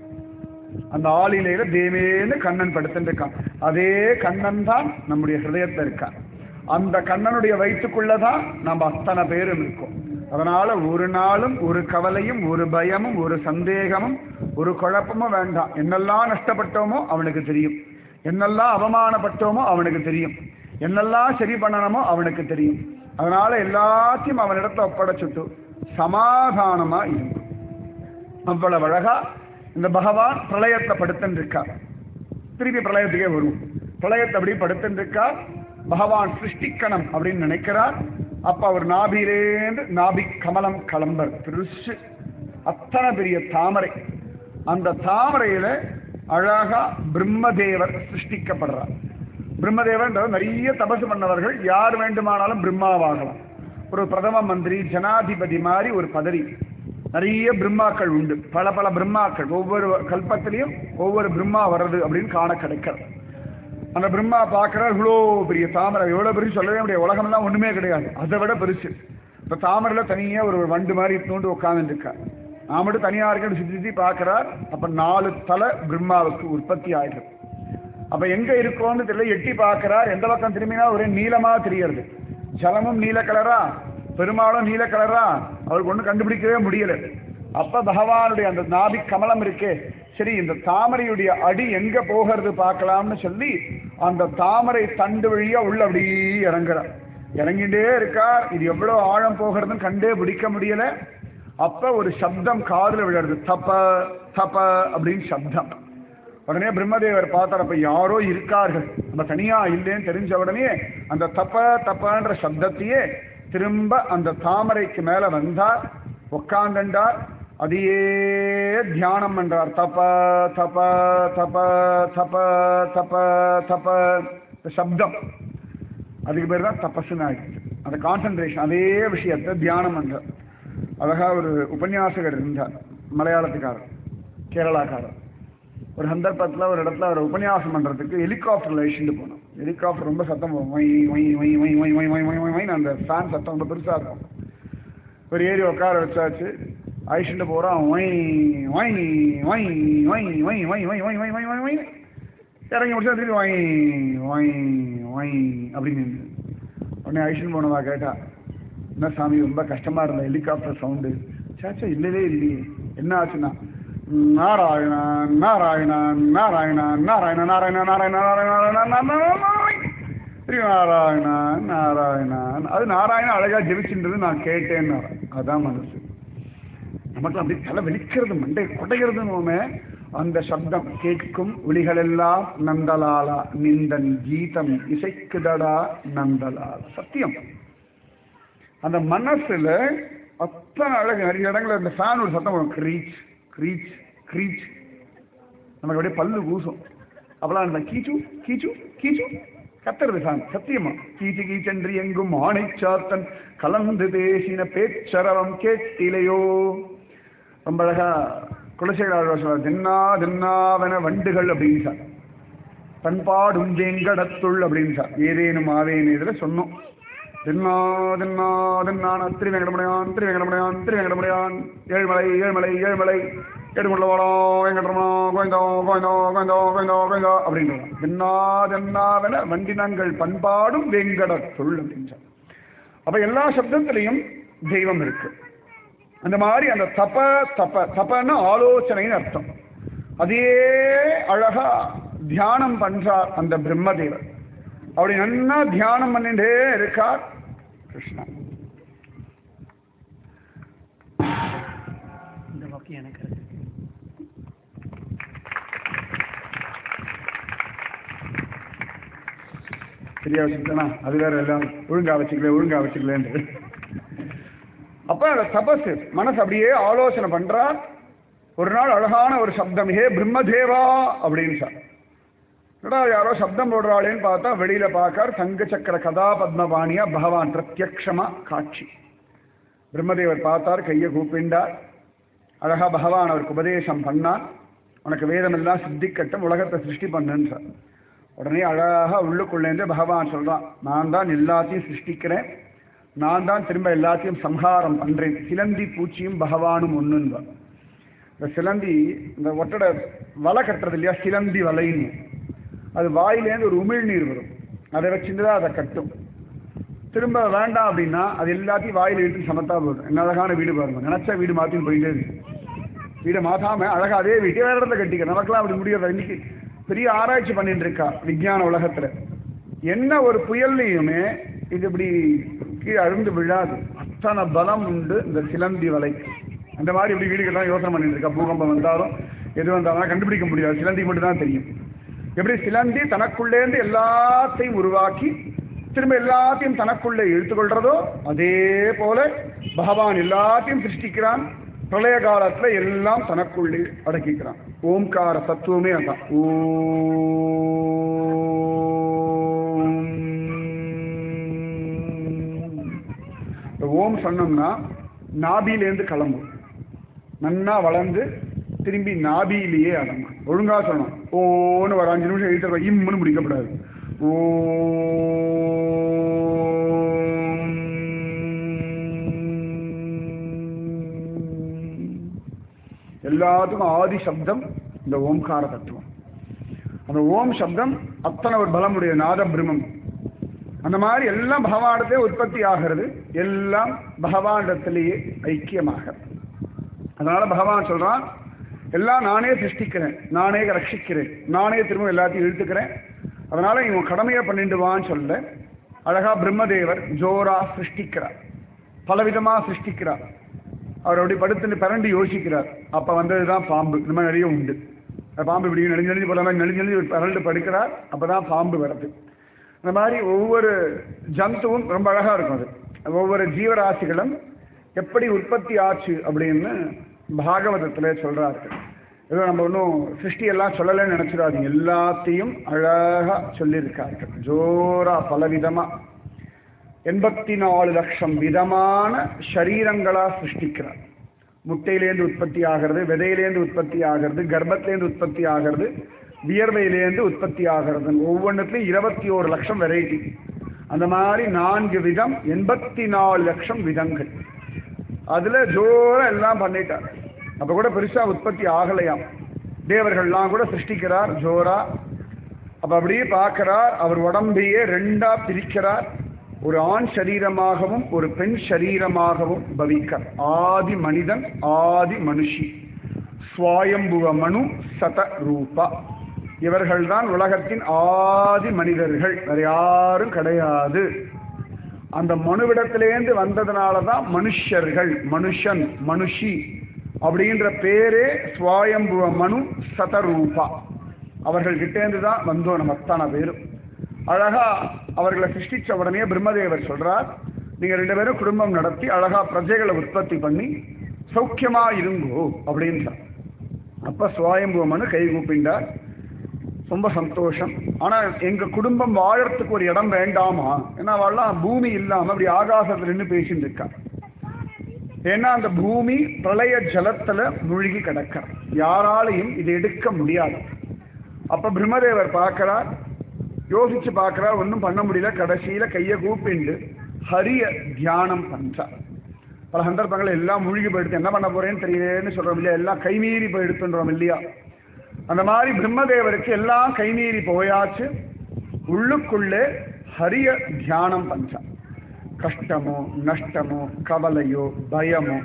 [SPEAKER 1] அந்த ஆளிலையில தேவேன்னு கண்ணன் படுத்துட்டு இருக்கான். அதே கண்ணன் தான் நம்முடைய ஹிருதயத்துல இருக்கான். அந்த கண்ணனுடைய வயிற்றுக்குள்ளதான் நம்ம அத்தனை பேரும் இருக்கோம். அதனால ஒரு நாளும் ஒரு கவலையும் ஒரு பயமும் ஒரு சந்தேகமும் ஒரு குழப்பமும் வேண்டாம். என்னெல்லாம் நஷ்டப்பட்டோமோ அவனுக்கு தெரியும், என்னெல்லாம் அவமானப்பட்டோமோ அவனுக்கு தெரியும், என்னெல்லாம் சரி பண்ணணுமோ அவனுக்கு தெரியும். அதனால எல்லாத்தையும் அவனிடத்தை ஒப்படைச்சுட்டு சமாதானமா இருக்கும். அவ்வளவு அழகா இந்த பகவான் பிரளயத்தை படுத்துன்னு இருக்கார். திருப்பி பிரளயத்துக்கே வரும். பிரளயத்தை அப்படி படுத்துன்னு இருக்கார். பகவான் சிருஷ்டிக்கணும் அப்படின்னு நினைக்கிறார். அப்ப அவர் நாபிலேந்து நாபி கமலம் கலம்பர் பெருசு அத்தனை பெரிய தாமரை. அந்த தாமரையில அழகா பிரம்மதேவர் சிருஷ்டிக்கப்படுறார். பிரம்மதேவர் நிறைய தபசு பண்ணவர்கள், யார் வேண்டுமானாலும் பிரம்மாவாகலாம். ஒரு பிரதம மந்திரி, ஜனாதிபதி மாதிரி ஒரு பதவி. நிறைய பிரம்மாக்கள் உண்டு, பல பல பிரம்மாக்கள். ஒவ்வொரு கல்பத்திலையும் ஒவ்வொரு பிரம்மா வர்றது அப்படின்னு காண கிடைக்கிறது. அந்த பிரம்மா பார்க்கிறார், இவ்வளோ பெரிய தாமரை, எவ்வளோ பெருசு சொல்லவே முடியாது. உலகம்லாம் ஒண்ணுமே கிடையாது, அதை விட பெருசு. இப்ப தாமரையில தனியா ஒரு வண்டு மாதிரி தூண்டு உட்கார்ந்து இருக்கா. நான் மட்டும் தனியா இருக்கேன்னு சுத்தி சுத்தி பார்க்கிறார். அப்ப நாலு தலை பிரம்மாவுக்கு உற்பத்தி ஆயிடுது. அப்ப எங்க இருக்கோன்னு தெரியல. எட்டி பார்க்கிறார். எந்த பக்கம் திரும்பினா ஒரே நீளமா தெரியறது. ஜலமும் நீல கலரா, பெருமாளும் நீல கலரா, அவருக்கு ஒன்றும் கண்டுபிடிக்கவே முடியல. அப்ப பகவானுடைய அந்த நாபி கமலம் இருக்கே, சரி இந்த தாமரையுடைய அடி எங்க போகிறது பார்க்கலாம்னு சொல்லி அந்த தாமரை தண்டு வழியா உள்ள அப்படியே இறங்குறார். இறங்கிட்டே இருக்கார். இது எவ்வளவு ஆழம் போகிறதுன்னு கண்டே பிடிக்க முடியல. அப்ப ஒரு சப்தம் காதுல விழுறது, தப்ப தப்ப அப்படின்னு சப்தம். உடனே பிரம்மதேவர் பார்த்தார், அப்ப யாரோ இருக்கார்கள், நம்ம தனியா இல்லைன்னு தெரிஞ்ச உடனே அந்த தப்ப தப்பன்ற சப்தத்தையே திரும்ப அந்த தாமரைக்கு மேல வந்தார், உட்கார்ந்தார். அதையே தியானம் பண்றார். தப தப தப தப தப தப. சப்தம் அதுக்கு பேர் தான் தபஸ்ன்னு ஆயிடுச்சு. அந்த கான்சன்ட்ரேஷன் அதே விஷயத்தை தியானம் பண்றார். அழகா ஒரு உபன்யாசகர் இருந்தார், மலையாளத்துக்காரர், கேரளாக்காரர். ஒரு சந்தர்ப்பத்தில் ஒரு இடத்துல ஒரு உபன்யாசம் பண்றதுக்கு ஹெலிகாப்டர்ல அழிச்சுட்டு போனோம். ஹெலிகாப்டர் ரொம்ப சத்தம் போகும், ஒய் ஒய் ஒய் ஒய் ஒய் ஒய் ஒய் ஒய் ஒய் அந்த ஃபேன் சத்தம் ரொம்ப பெருசா இருக்கும். ஒரு ஏரி உட்கார வச்சாச்சு, அழிச்சுட்டு போறான். ஒய் ஒய் ஒய் ஒய் ஒய் ஒய் ஒய் ஒய் ஒய் ஒய் ஒய் ஒய் இறங்கி முடிச்சா திருப்பி ஒய் ஒய் ஒய் அப்படின்னு. உடனே அழிச்சுட்டு போனவா கேட்டா, என்ன சாமி ரொம்ப கஷ்டமா இருந்த ஹெலிகாப்டர் சவுண்டு? சாச்சா இல்லவே இல்லையே, என்ன ஆச்சுன்னா நாராயணா நாராயணா நாராயணா நாராயணா நாராயணா நாராயணா நாராயணா நாராயணா நாராயணா. அது நாராயணா அழகா ஜெபிச்சுன்றது நான் கேட்டேன்னு. அதான் மனசு நமக்கு அப்படி தலை வெளிக்கிறது, மண்டை குடைகிறதுன்னு. அந்த சப்தம் கேட்கும் ஒளிகளெல்லாம் நந்தலாலா நிந்தன் கீதம் இசைக்குதடா நந்தலால். சத்தியம் அந்த மனசுல அத்தனை அழகு. நிறைய இடங்கள்ல இந்த ஃபேன் ஒரு சத்தம் வரும், கிரீச் கிரீச் கிரீச். நமக்கு அப்படியே பல்லு கூசும். அப்பெல்லாம் அந்த கீச்சு கீச்சு கீச்சு கத்துறது ஃபேன். சத்தியமா கீச்சு கீச்சென்று எங்கும் ஆணை சாத்தன் கலந்து பேசின பேச்சரவம் கேட்டிலையோ. ரொம்ப அழகா குலசேகர சொல்றார், தின்னா தின்னாவன வண்டுகள் அப்படின்னு சார், பண்பாடும் ஜெங்கடத்துள் அப்படின்னு சார். ஏதேனும் ஆவேன்னு இதுல சொன்னோம். தின்னா தின்னா தின்னான திரு வெங்கடமுடையான் திரு வெங்கடமுடையான் திரு வெங்கடமுடையான் ஏழ்மலை ஏழ்மலை ஏழ்மலை எடுமுள்ள வளம் வெங்கடமா கோயந்தோ கோயந்தோ கோயந்தோ கோயந்தோ கோயந்தோ அப்படின்றான். தின்னா தின்னாவன வண்டினங்கள் பண்பாடும் வெங்கடத்துள் அப்படின்னு சார். அப்ப எல்லா சப்தத்திலையும் தெய்வம் இருக்கு. அந்த மாதிரி அந்த தப தப தபன்னு ஆலோசனைன்னு அர்த்தம். அதே அழகா தியானம் பண்றார் அந்த பிரம்மதேவர். அப்படி நல்லா தியானம் பண்ணிட்டே இருக்கார் கிருஷ்ணா. இந்த வாக்கியம் எனக்கு சரியா வச்சுக்கனா, அது வேற எல்லாம் ஒழுங்கா வச்சுக்கல ஒழுங்கா வச்சுக்கலன்னு. அப்ப அந்த தபசு மனசு அப்படியே ஆலோசனை பண்றார். ஒரு நாள் அழகான ஒரு சப்தம், ஹே பிரம்மதேவா அப்படின்னு சார். யாரோ சப்தம் போடுறாளேன்னு பார்த்தா வெளியில பார்க்கார் சங்க சக்கர கதா பத்மபாணியா பகவான் பிரத்யக்ஷமா காட்சி. பிரம்மதேவர் பார்த்தார், கையை கூப்பிண்டார். அழகா பகவான் அவருக்கு உபதேசம் பண்ணார். உனக்கு வேதம் எல்லாம் சித்திக்கட்டும், உலகத்தை சிருஷ்டி பண்ணுன்னு சார். உடனே அழகா உள்ளுக்குள்ளேருந்து பகவான் சொல்றான், நான் தான் எல்லாத்தையும் சிருஷ்டிக்கிறேன், நான் தான் திரும்ப எல்லாத்தையும் சம்ஹாரம் பண்றேன். சிலந்தி பூச்சியும் பகவானும் ஒண்ணுன்னு. இந்த சிலந்தி இந்த ஒட்டடை வலை கட்டுறது இல்லையா, சிலந்தி வலைன்னு, அது வாயிலேருந்து ஒரு உமிழ்நீர் வரும், அதை வச்சுட்டுதான் அதை கட்டும். திரும்ப வேண்டாம் அப்படின்னா அது எல்லாத்தையும் வாயில் இழுத்து சமத்தா போடும். என்ன அழகான வீடு பாருங்க, நினைச்சா வீடு மாத்தின்னு போயிட்டே இருக்கு. வீடை மாத்தாம அழகா அதே வீட்டை வேற இடத்துல கட்டிக்க. நமக்கெல்லாம் அப்படி முடியாது. இன்னைக்கு பெரிய ஆராய்ச்சி பண்ணிட்டு இருக்கா விஞ்ஞான உலகத்துல. என்ன ஒரு புயல்லையுமே இது இப்படி கீழே அழுந்து விழாது, அத்தனை பலம் உண்டு இந்த சிலந்தி வலைக்கு. அந்த மாதிரி இப்படி வீடுகள்லாம் யோசனை பண்ணிட்டு இருக்கா. பூகம்பம் வந்தாலும் எது வந்தாலும் கண்டுபிடிக்க முடியாது, சிலந்தி மட்டும் தான் தெரியும். எப்படி சிலந்தி தனக்குள்ளேருந்து எல்லாத்தையும் உருவாக்கி திரும்ப எல்லாத்தையும் தனக்குள்ளே இழுத்துக்கொள்றதோ அதே போல பகவான் எல்லாத்தையும் சிருஷ்டிக்கிறான். பிரளய காலத்துல எல்லாம் தனக்குள்ளே அடக்கிக்கிறான். ஓம்கார தத்துவமே அதான். ஓம் சொன்னோம்னா நாபியிலேருந்து கிளம்பும், நன்னா வளர்ந்து திரும்பி நாபியிலேயே அடங்கும். ஒழுங்கா சொல்லணும். ஓன்னு ஒரு அஞ்சு நிமிஷம் எழுத்து இம்முன்னு முடிக்கப்படாது. ஓ எல்லாத்துக்கும் ஆதி சப்தம் இந்த ஓம்கார தத்துவம். அந்த ஓம் சப்தம் அத்தனை ஒரு பலமுடைய நாத பிரம்மம். அந்த மாதிரி எல்லாம் பகவானிடத்திலே உற்பத்தி ஆகிறது, எல்லாம் பகவானிடத்திலேயே ஐக்கியமாக. அதனால பகவான் சொல்றான், எல்லாம் நானே சிருஷ்டிக்கிறேன், நானே ரட்சிக்கிறேன், நானே திரும்ப எல்லாத்தையும் இழுத்துக்கிறேன். அதனால இவன் கடமையை பண்ணிடுவான்னு சொல்ல அழகா பிரம்மதேவர் ஜோரா சிருஷ்டிக்கிறார், பலவிதமா சிருஷ்டிக்கிறார். அவர் அப்படி படுத்துன்னு பிறண்டு யோசிக்கிறார். அப்ப வந்ததுதான் பாம்பு. இந்த மாதிரி நிறைய உண்டு. பாம்பு இப்படி நெளிஞ்சு நெளிஞ்சு போற மாதிரி நெளிஞ்சு நெளிஞ்சு பிறண்டு படுக்கிறார். அப்பதான் பாம்பு வருது. இந்த மாதிரி ஒவ்வொரு ஜந்துவும் ரொம்ப அழகா இருக்கும். அது ஒவ்வொரு ஜீவராசிகளும் எப்படி உற்பத்தி ஆச்சு அப்படின்னு பாகவதத்துல சொல்றார்கள். ஏதோ நம்ம ஒன்றும் சிருஷ்டியெல்லாம் சொல்லலைன்னு நினைச்சிடாதீங்க, எல்லாத்தையும் அழகா சொல்லியிருக்கார்கள். ஜோரா பலவிதமா எண்பத்தி நாலு லட்சம் விதமான சரீரங்களா சிருஷ்டிக்கிறார். முட்டையிலேருந்து உற்பத்தி ஆகிறது, விதையிலேருந்து உற்பத்தி ஆகிறது, கர்ப்பத்திலேருந்து உற்பத்தி ஆகிறது, வியர்வையிலேருந்து உற்பத்தி ஆகிறது. ஒவ்வொன்றுத்தையும் இருபத்தி ஓரு லட்சம் வெரைட்டி. அந்த மாதிரி நான்கு விதம், எண்பத்தி நாலு லட்சம் விதங்கள். அதுல ஜோரா எல்லாம் பண்ணிட்டார். அப்ப கூட பெருசா உற்பத்தி ஆகலையாம். தேவர்கள்லாம் கூட சிருஷ்டிக்கிறார் ஜோரா. அப்ப அப்படியே பார்க்கிறார், அவர் உடம்பையே ரெண்டா பிரிக்கிறார். ஒரு ஆண் சரீரமாகவும் ஒரு பெண் சரீரமாகவும் பவிக்கிறார். ஆதி மனிதன், ஆதி மனுஷி, ஸ்வயம்புவ மனு சத ரூபா. இவர்கள் தான் உலகத்தின் ஆதி மனிதர்கள், வேற யாரும் கிடையாது. அந்த மனுவிடத்திலேருந்து வந்ததுனாலதான் மனுஷர்கள், மனுஷன், மனுஷி அப்படின்ற பேரே ஸ்வயம்புவ மனு சதரூபா. அவர்கள் கிட்டேந்து தான் வந்தோம் நம்ம அத்தனை பேரும். அழகா அவர்களை சிருஷ்டிச்ச உடனே பிரம்மதேவர் சொல்றார், நீங்க ரெண்டு பேரும் குடும்பம் நடத்தி அழகா பிரஜைகளை உற்பத்தி பண்ணி சௌக்கியமா இருங்கோ அப்படின்றார். அப்ப ஸ்வயம்புவ மனு கை கூப்பிண்டார், ரொம்ப சந்தோஷம். ஆனா எங்க குடும்பம் வாழறதுக்கு ஒரு இடம் வேண்டாமா? ஏன்னா அவள்லாம் பூமி இல்லாம அப்படி ஆகாசத்துல நின்று பேசிட்டு இருக்கா. ஏன்னா அந்த பூமி பிரளய ஜலத்துல மூழ்கி கிடக்க, யாராலையும் இதை எடுக்க முடியாது. அப்ப பிரம்மதேவர் பார்க்கிறார், யோசிச்சு பார்க்கிறார், ஒன்றும் பண்ண முடியல. கடைசியில கையை கூப்பிண்டு ஹரிய தியானம் பண்றார். பல சந்தர்ப்பங்கள் எல்லாம் மூழ்கி போயிடுத்து, என்ன பண்ண போறேன்னு தெரியலேன்னு சொல்றோம் இல்லையா, எல்லாம் கைமீறி போயிடுத்துன்றோம் இல்லையா. அந்த மாதிரி பிரம்மதேவருக்கு எல்லாம் கைமீறி போயாச்சு. உள்ளுக்குள்ளே ஹரிய தியானம் பண்றார். கஷ்டமோ நஷ்டமோ கவலையோ பயமோ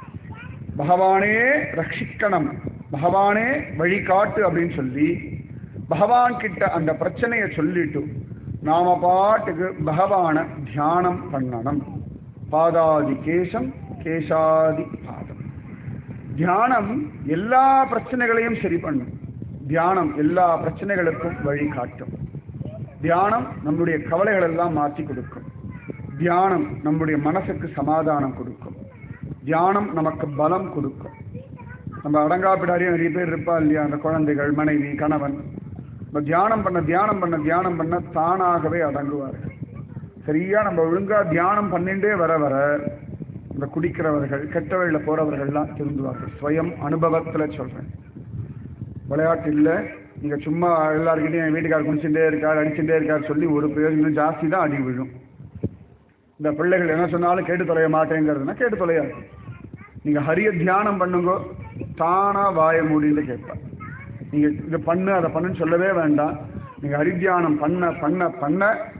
[SPEAKER 1] பகவானே ரட்சிக்கணும், பகவானே வழிகாட்டு அப்படின்னு சொல்லி பகவான் கிட்ட அந்த பிரச்சனையை சொல்லிட்டு நாம பாட்டுக்கு பகவான தியானம் பண்ணணும். பாதாதி கேசம், கேசாதி பாதம். தியானம் எல்லா பிரச்சனைகளையும் சரி பண்ணும். தியானம் எல்லா பிரச்சனைகளுக்கும் வழி காட்டும். தியானம் நம்முடைய கவலைகள் எல்லாம் மாற்றி கொடுக்கும். தியானம் நம்முடைய மனசுக்கு சமாதானம் கொடுக்கும். தியானம் நமக்கு பலம் கொடுக்கும். நம்ம அடங்காப்பிடாரியும் நிறைய பேர் இருப்பா இல்லையா, அந்த குழந்தைகள், மனைவி, கணவன். நம்ம தியானம் பண்ண தியானம் பண்ண தியானம் பண்ண தானாகவே அடங்குவார்கள். சரியா நம்ம ஒழுங்கா தியானம் பண்ணிட்டே வர வர இந்த குடிக்கிறவர்கள், கெட்ட வழியில போறவர்கள்லாம் திருந்துவார்கள். ஸ்வயம் அனுபவத்துல சொல்றேன், விளையாட்டு இல்லை. நீங்க சும்மா எல்லாருக்கிட்டையும் என் வீட்டுக்காரர் குடிச்சுட்டே இருக்கார், அடிச்சுட்டே இருக்கார் சொல்லி ஒரு பிரயோஜனம் ஜாஸ்தி தான் அடி விழும். இந்த பிள்ளைகள் என்ன சொன்னாலும் கேட்டு தொலைய மாட்டேங்கிறதுனா கேட்டு தொலையாது. நீங்க ஹரிய தியானம் பண்ணுங்க, தானா வாய மூடின்னு கேட்பார். நீங்க இதை பண்ணு அதை பண்ணுன்னு சொல்லவே வேண்டாம். நீங்க ஹரித்தியானம் பண்ண பண்ண பண்ண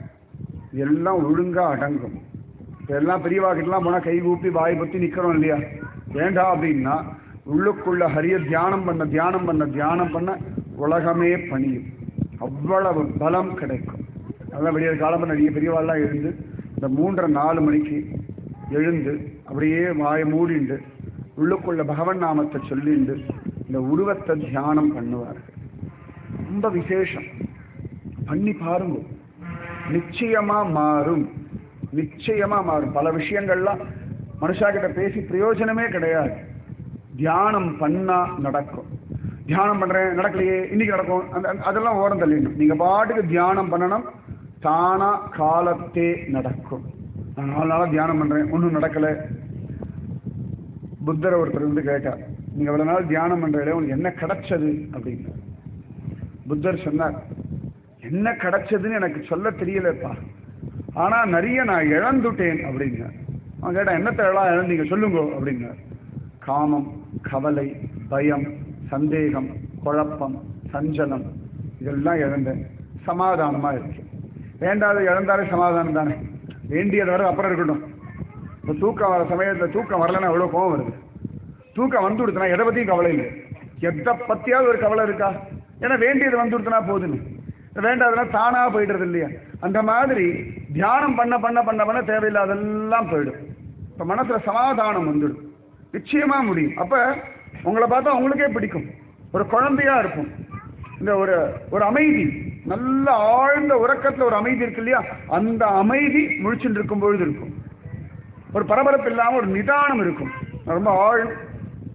[SPEAKER 1] எல்லாம் ஒழுங்கா அடங்கும். இப்போ எல்லாம் பெரியவாக்கிட்டலாம் போனால் கை கூப்பி வாய் பற்றி நிற்கிறோம் இல்லையா, வேண்டாம் அப்படின்னா உள்ளுக்குள்ள ஹரிய தியானம் பண்ண தியானம் பண்ண தியானம் பண்ண உலகமே பணியும். அவ்வளவு பலம் கிடைக்கும். அதெல்லாம் வெளியே காலம் நிறைய பெரியவாள்லாம் எழுந்து இந்த மூன்றரை நாலு மணிக்கு எழுந்து அப்படியே வாய மூடிண்டு உள்ளுக்குள்ள பகவன் நாமத்தை சொல்லிண்டு இந்த உருவத்தை தியானம் பண்ணுவார்கள். ரொம்ப விசேஷம். பண்ணி பாருங்க, நிச்சயமா மாறும், நிச்சயமா மாறும். பல விஷயங்கள்லாம் மனுஷா கிட்ட பேசி பிரயோஜனமே கிடையாது. தியானம் பண்ணா நடக்கும். தியானம் பண்றேன் நடக்கலையே, இன்னைக்கு நடக்கும், அந்த அதெல்லாம் ஓரம் தள்ளிடணும். நீங்க பாட்டுக்கு தியானம் பண்ணணும், தானா காலத்தே நடக்கும். நான் நாலு நாளா தியானம் பண்றேன், ஒன்றும் நடக்கல. புத்தரை ஒருத்தர் வந்து கேட்டார், நீங்க இவ்வளவு நாள் தியானம் பண்றீங்களே உங்களுக்கு என்ன கிடைச்சது அப்படின்னு. புத்தர் சொன்னார், என்ன கிடைச்சதுன்னு எனக்கு சொல்ல தெரியலப்பா, ஆனா நிறைய நான் இழந்துட்டேன் அப்படிங்க. அவன் கேட்டா என்னத்தை எல்லாம் இழந்தீங்க சொல்லுங்க அப்படின்னார். காமம், கவலை, பயம், சந்தேகம், குழப்பம், சஞ்சலம் இதெல்லாம் இழந்தேன். சமாதானமா இருக்கு. வேண்டாத இழந்தாலே சமாதானம் தானே. வேண்டியது வர அப்புறம் இருக்கட்டும். இப்போ தூக்கம் வர சமயத்தில் தூக்கம் வரலன்னா எவ்வளோ கோவம் வருது. தூக்கம் வந்து கொடுத்தனா எதை பற்றியும் கவலை இல்லை. எதை பற்றியாவது ஒரு கவலை இருக்கா? ஏன்னா வேண்டியது வந்து கொடுத்தனா போதுன்னு, வேண்டாதெல்லாம் தானாக போயிடுறது இல்லையா. அந்த மாதிரி தியானம் பண்ண பண்ண பண்ண பண்ண தேவையில்லாதெல்லாம் போயிடும். இப்போ மனசில் சமாதானம் வந்துடும், நிச்சயமா முடியும். அப்போ உங்களை பார்த்தா உங்களுக்கே பிடிக்கும். ஒரு குழந்தையா இருக்கும். இந்த ஒரு ஒரு அமைதி, நல்ல ஆழ்ந்த உறக்கத்துல ஒரு அமைதி இருக்கு இல்லையா, அந்த அமைதி முழிச்சுட்டு இருக்கும் பொழுது இருக்கும். ஒரு பரபரப்பு இல்லாம ஒரு நிதானம் இருக்கும். ரொம்ப ஆழ்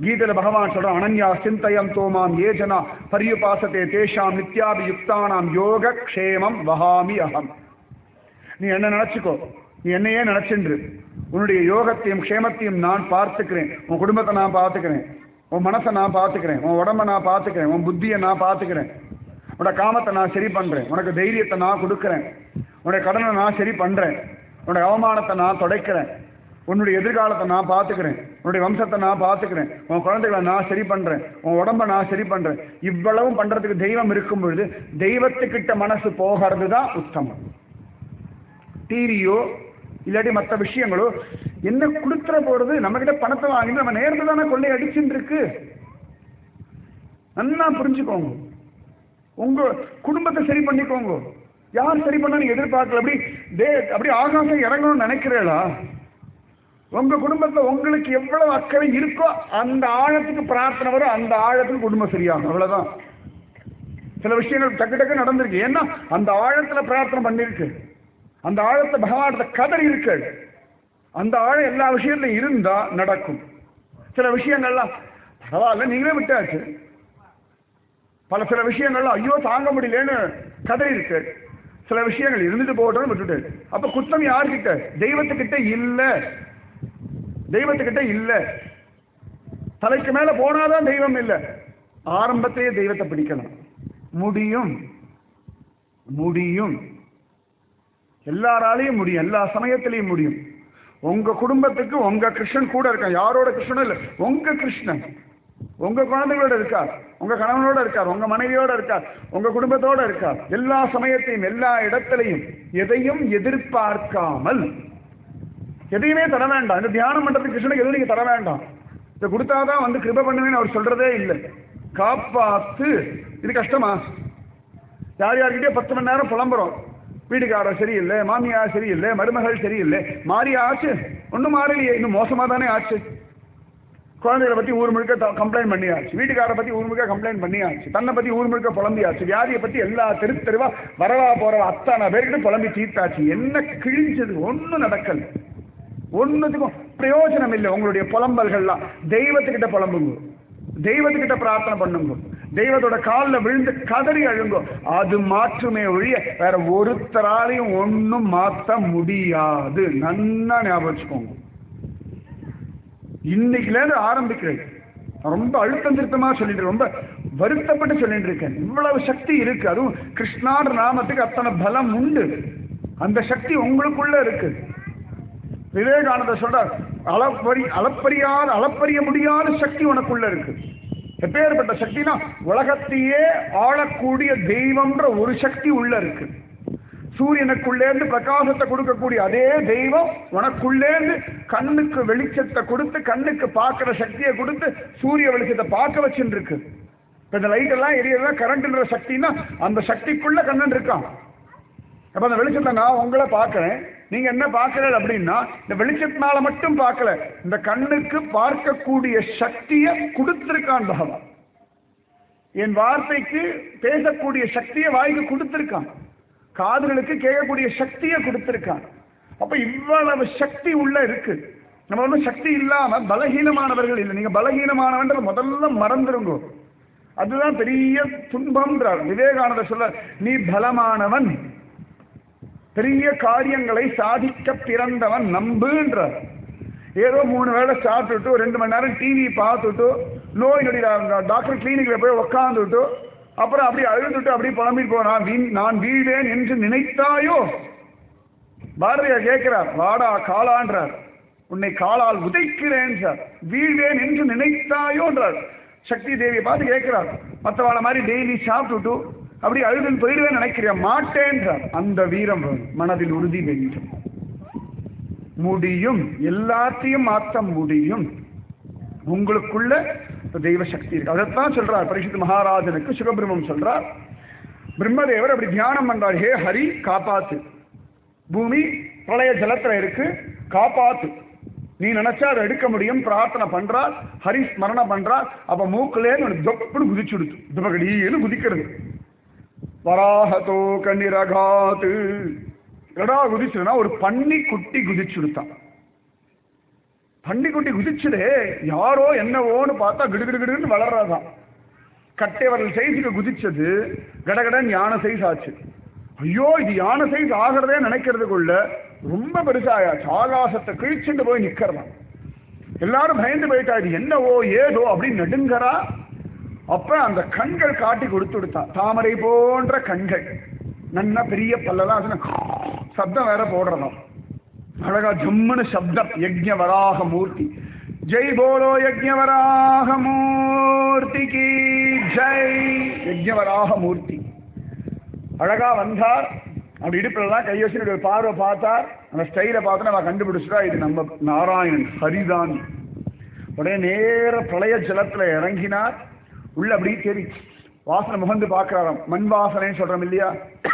[SPEAKER 1] கீதையில பகவான் சொல்ற அனன்யா சிந்தயம் தோமாம் ஏஜனா பரியுபாசத்தே தேஷாம் நித்யாபியுக்தானாம் யோக க்ஷேமம் வஹாமி அகம். நீ என்ன நினைச்சுக்கோ, நீ என்னையே நினைச்சின்று உன்னுடைய யோகத்தையும் க்ஷேமத்தையும் நான் பார்த்துக்கிறேன். உன் குடும்பத்தை நான் பார்த்துக்கிறேன், உன் மனசை நான் பார்த்துக்கிறேன், உன் உடம்பை நான் பார்த்துக்கிறேன், உன் புத்தியை நான் பார்த்துக்கிறேன், உன்னோட காமத்தை நான் சரி பண்றேன், உனக்கு தைரியத்தை நான் கொடுக்குறேன், உன்னுடைய கடனை நான் சரி பண்றேன், உன்னுடைய அவமானத்தை நான் துடைக்கிறேன், உன்னுடைய எதிர்காலத்தை நான் பார்த்துக்கிறேன், உன்னுடைய வம்சத்தை நான் பார்த்துக்கிறேன், உன் குழந்தைகளை நான் சரி பண்றேன், உன் உடம்பை நான் சரி பண்றேன். இவ்வளவும் பண்றதுக்கு தெய்வம் இருக்கும் பொழுது தெய்வத்துக்கிட்ட மனசு போகிறது தான் உத்தமம். டிவியோ இல்லாட்டி மற்ற விஷயங்களோ என்ன கொடுத்துற போறது, நம்ம கிட்ட பணத்தை வாங்கி நம்ம நேரத்தை தானே கொள்ளை அடிச்சுட்டு இருக்கு. நல்லா புரிஞ்சுக்கோங்க, உங்க குடும்பத்தை சரி பண்ணிக்கோங்க. யார் சரி பண்ண நீங்க எதிர்பார்க்கல. அப்படி தே அப்படி ஆகாசம் இறங்கணும்னு நினைக்கிறீங்களா? உங்க குடும்பத்துல உங்களுக்கு எவ்வளவு அக்கறை இருக்கோ அந்த ஆழத்துக்கு பிரார்த்தனை வரும், அந்த ஆழத்துக்கு குடும்பம் சரியாகும். அவ்வளவுதான். சில விஷயங்கள் டக்கு டக்கு நடந்திருக்கு, ஏன்னா அந்த ஆழத்துல பிரார்த்தனை பண்ணிருக்கு, அந்த ஆழத்தை பகவானத்தை கதறி இருக்கு. அந்த ஆழம் எல்லா விஷயத்திலும் இருந்தா நடக்கும். சில விஷயங்கள்லாம் பரவாயில்ல நீங்களே விட்டாச்சு, பல சில விஷயங்கள்லாம் ஐயோ தாங்க முடியலன்னு கதறி இருக்கு. சில விஷயங்கள் இருந்துட்டு போகட்டும் விட்டுட்டு. அப்ப குத்தம் யார்கிட்ட? தெய்வத்துக்கிட்ட இல்ல, தெய்வத்துக்கிட்ட இல்ல. தலைக்கு மேல போனாதான் தெய்வம் இல்லை. ஆரம்பத்தையே தெய்வத்தை பிடிக்கலாம். முடியும் முடியும் எல்லாராலையும் முடியும், எல்லா சமயத்திலையும் முடியும். உங்க குடும்பத்துக்கு உங்க கிருஷ்ணன் கூட இருக்கான். யாரோட கிருஷ்ணனும் இல்லை, உங்க கிருஷ்ணன் உங்க குழந்தைகளோட இருக்கார், உங்க கணவனோட இருக்கார், உங்க மனைவியோட இருக்கார், உங்க குடும்பத்தோட இருக்கார். எல்லா சமயத்தையும் எல்லா இடத்திலையும் எதையும் எதிர்பார்க்காமல் எதையுமே தர வேண்டாம். இந்த தியானம் பண்றதுக்கு கிருஷ்ணனுக்கு எதுவும் நீங்க தர வேண்டாம். இதை கொடுத்தாதான் வந்து கிருபை பண்ணுவேன்னு அவர் சொல்றதே இல்லை. காப்பாத்து. இது கஷ்டமா? யார் யார்கிட்டயே பத்து மணி நேரம் புலம்புறோம், வீட்டுக்காரர் சரியில்லை, மாமியார் சரியில்லை, மருமகள் சரியில்லை, மாறி ஆச்சு, ஒன்றும் மாறலையே, இன்னும் மோசமா தானே ஆச்சு. குழந்தைகளை பத்தி ஊர் முழுக்க கம்ப்ளைண்ட் பண்ணியாச்சு, வீட்டுக்காரை பத்தி ஊர் முழுக்க கம்ப்ளைண்ட் பண்ணியாச்சு, தன்னை பத்தி ஊர் முழுக்க புலம்பியாச்சு, வியாதியை பத்தி எல்லா தெரு தெருவா வரவா போறவா அத்தான பேர்கிட்ட புலம்பி தீர்த்தாச்சு. என்ன கிழிஞ்சது? ஒன்னும் நடக்கல, ஒன்னுத்துக்கும் பிரயோஜனம் இல்லை. உங்களுடைய புலம்பல்கள்லாம் தெய்வத்துக்கிட்ட புலம்புங்க, தெய்வத்துக்கிட்ட பிரார்த்தனை பண்ணுங்க, தெய்வத்தோட காலில் விழுந்து கதறி அழுங்கோ. அது மாற்றுமே ஒழிய வேற ஒருத்தராலையும் ஒன்னும் மாற்ற முடியாது. நன்னா ஞாபகம் வச்சுக்கோங்க. இன்னைக்குல இருந்து ஆரம்பிக்கிறேன். ரொம்ப அழுத்தம் திருத்தமா சொல்லிட்டு ரொம்ப வருத்தப்பட்டு சொல்லிட்டு இருக்கேன். இவ்வளவு சக்தி இருக்கு, அதுவும் கிருஷ்ணார் நாமத்துக்கு அத்தனை பலம் உண்டு. அந்த சக்தி உங்களுக்குள்ள இருக்கு. விவேகானந்தர் சொல்றார், அளப்பறி அளப்பறியாத அளப்பறிய முடியாத சக்தி உனக்குள்ள இருக்கு. எப்பேற்பட்ட சக்தினா உலகத்தையே ஆளக்கூடிய தெய்வம்ன்ற ஒரு சக்தி உள்ள இருக்கு. சூரியனுக்குள்ளேருந்து பிரகாசத்தை கொடுக்கக்கூடிய அதே தெய்வம் உனக்குள்ளேருந்து கண்ணுக்கு வெளிச்சத்தை கொடுத்து கண்ணுக்கு பார்க்கிற சக்தியை கொடுத்து சூரிய வெளிச்சத்தை பார்க்க வச்சுட்டு இருக்கு. இப்ப இந்த லைட் எல்லாம் எரியெல்லாம் கரண்ட்ன்ற சக்தினா அந்த சக்திக்குள்ள கண்ணன் இருக்கான். அப்ப அந்த வெளிச்சத்தை நான் உங்களை பார்க்கிறேன், நீங்க என்ன பார்க்கல அப்படின்னா இந்த வெளிச்சத்தினால மட்டும் பார்க்கல, இந்த கண்ணுக்கு பார்க்கக்கூடிய சக்தியை கொடுத்திருக்கான் பகவான். என் வார்த்தைக்கு பேசக்கூடிய சக்தியை வாய்க்கு கொடுத்திருக்கான், காதுகளுக்கு கேட்கக்கூடிய சக்தியை கொடுத்திருக்கான். அப்ப இவ்வளவு சக்தி உள்ள இருக்கு. நம்ம ஒன்றும் சக்தி இல்லாம பலகீனமானவர்கள் இல்லை. நீங்க பலகீனமானவன்ற முதல்ல மறந்துருங்க. அதுதான் பெரிய துன்பம்ன்றார் விவேகானந்தர் சொல்ல. நீ பலமானவன், பெரிய காரியங்களை சாதிக்க பிறந்தவன் நம்புன்றார். ஏதோ மூணு வேளை சாப்பிட்டுட்டு ரெண்டு மணி நேரம் டிவி பார்த்துட்டு நோய் நொடி டாக்டர் கிளினிக்ல போய் உட்காந்துட்டு அப்புறம் அப்படி அழுதுட்டு அப்படி புலம்பிட்டு போனான். நான் வீழ்வேன் என்று நினைத்தாயோ? பாரதியார் கேட்கிறார், வாடா காலான்றார், உன்னை காலால் உதைக்கிறேன் சார். வீழ்வேன் என்று நினைத்தாயோன்றார். சக்தி தேவியை பார்த்து கேட்கிறார், மற்றவாழ மாதிரி டெய்லி சாப்பிட்டுட்டு அப்படி அழுதுன்னு போயிடுவேன் நினைக்கிறேன், மாட்டேன்றார். அந்த வீரம் மனதில் உறுதி வேண்டும். முடியும், எல்லாத்தையும் மாற்ற முடியும். உங்களுக்குள்ள தெய்வ சக்தி இருக்கு. அதைத்தான் சொல்றார் பரீட்சித் மகாராஜனுக்கு சுகபிரம்மம் சொல்றார். பிரம்மதேவர் அப்படி தியானம் பண்றார், ஹே ஹரி காப்பாத்து, பூமி பிரளய ஜலத்துல இருக்கு, காப்பாத்து, நீ நினைச்சா அதை எடுக்க முடியும். பிரார்த்தனை பண்றார், ஹரி ஸ்மரணம் பண்றார். அப்ப மூக்குலேன்னு தொப்புன்னு குதிச்சு விடுத்து, துபகடின்னு குதிக்கிறது. வராகதோ கண்ணிரகாத்து, எடா குதிச்சுன்னா ஒரு பன்னி குட்டி குதிச்சு விடுத்தான். பண்டிக்குட்டி குதிச்சுடே யாரோ என்னவோன்னு பார்த்தா கிடுகிடுகிடுன்னு வளர்றதான். கட்டைவரல் சைஸுக்கு குதிச்சது கடகடன் யானை சைஸ் ஆச்சு. ஐயோ இது யானை சைஸ் ஆகிறதே நினைக்கிறதுக்குள்ள ரொம்ப பெருசாயாச்சு. ஆகாசத்தை கிழிச்சுட்டு போய் நிக்கிறதான். எல்லாரும் பயந்து போயிட்டா இது என்னவோ ஏதோ அப்படின்னு நடுங்கறா. அப்ப அந்த கண்கள் காட்டி கொடுத்து கொடுத்தா. தாமரை போன்ற கண்கள், நன்னா பெரிய பல்லெல்லாம், சப்தம் வேற போடுறதாம். அழகா ஜம்முன்னு சப்தம். யஜ்ஞ வராக மூர்த்தி. ஜெய் போலோ யஜ்ஞ வராக மூர்த்திக்கு ஜெய். யஜ்ஞ வராக மூர்த்தி அழகா வந்தார். அப்படி இடுப்புலாம் கை வச்சு ஒரு பார்வை பார்த்தார். அந்த ஸ்டைலை பார்த்து நம்ம கண்டுபிடிச்சிட்டா இது நம்ம நாராயணன் ஹரிதான். உடனே நேர பிரளய ஜலத்துல இறங்கினார். உள்ள அப்படி தெரி வாசனை முகந்து பார்க்கிறாராம். மண் வாசனைன்னு சொல்றோம் இல்லையா,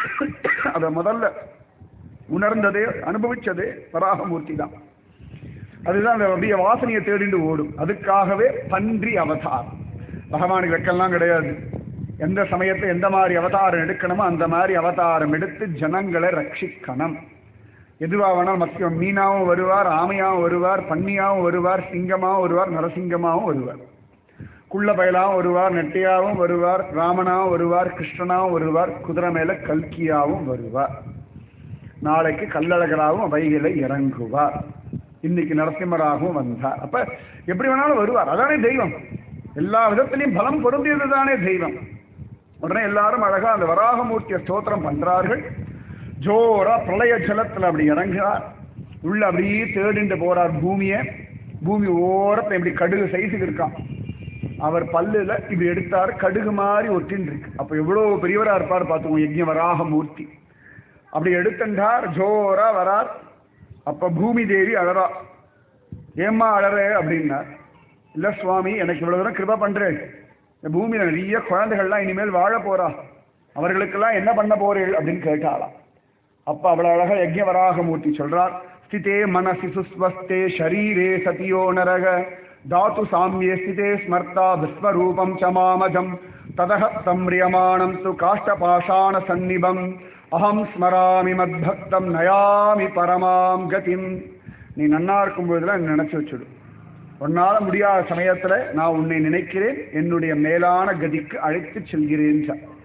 [SPEAKER 1] அத முதல்ல உணர்ந்ததே அனுபவிச்சதே வராகமூர்த்தி தான். அதுதான் அந்த அப்படியே வாசனையை தேடிண்டு ஓடும். அதுக்காகவே பன்றி அவதார். பகவானுக்கு வெக்கெல்லாம் கிடையாது. எந்த சமயத்தை எந்த மாதிரி அவதாரம் எடுக்கணுமோ அந்த மாதிரி அவதாரம் எடுத்து ஜனங்களை ரட்சிக்கணும். எதுவா வேணாலும் மத்தியம் மீனாவும் வருவார், ஆமையாவும் வருவார், பன்னியாவும் வருவார், சிங்கமாவும் வருவார், நரசிங்கமாவும் வருவார், குள்ள பயலாவும் வருவார், நெட்டையாவும் வருவார், ராமனாவும் வருவார், கிருஷ்ணனாவும் வருவார், குதிரை மேல கல்கியாவும் வருவார், நாளைக்கு கல்லழகராகவும் வைகளை இறங்குவார், இன்னைக்கு நரசிம்மராகவும் வந்தார். அப்ப எப்படி வேணாலும் வருவார். அதானே தெய்வம். எல்லா விதத்திலையும் பலம் பொருந்தியது தானே தெய்வம். உடனே எல்லாரும் அழகா அந்த வராகமூர்த்திய ஸ்தோத்திரம் பண்றார்கள். ஜோரா பிரளய ஜலத்துல அப்படி இறங்குறார். உள்ள அப்படியே தேடிண்டு போறார் பூமிய. பூமி ஓரத்தை இப்படி கடுகு சைஸுக்கு இருக்கான். அவர் பல்லுல இப்படி எடுத்தார், கடுகு மாதிரி ஒட்டின்னு இருக்கு. அப்ப எவ்வளவு பெரியவரா இருப்பார் பார்த்துக்கோங்க யஜ்ஞ வராகமூர்த்தி. அப்படி எடுத்துட்டார், ஜோரா வரார். அப்ப பூமி தேவி அழறா. ஏம்மா அழற அப்படின்னார். இல்ல சுவாமி, எனக்கு இவ்வளவு தூரம் கிருபா பண்றேன். இந்த பூமியில நிறைய குழந்தைகள்லாம் இனிமேல் வாழ போறா, அவர்களுக்கெல்லாம் என்ன பண்ண போறீள் அப்படின்னு கேட்டாளாம். அப்ப அவ்வளவு அழகா யஜ்ஞ வராகமூர்த்தி சொல்றார். ஸ்திதே மனசி சுஸ்வஸ்தே ஷரீரே சதியோ நரக தாத்து சாமியே ஸ்திதே ஸ்மர்த்தா விஸ்வரூபம் சமாமஜம் ததஹ சம்ரியமானம் து காஷ்டபாஷாண சந்நிபம் அஹம் ஸ்மராமி மத்பக்தம் நயாமி பரமாம் கதிம். நீ நன்னா இருக்கும் பொழுதுல நினைச்சு வச்சுடு. உன்னால முடியாத சமயத்துல நான் உன்னை நினைக்கிறேன், என்னுடைய மேலான கதிக்கு அழைத்து செல்கிறேன்.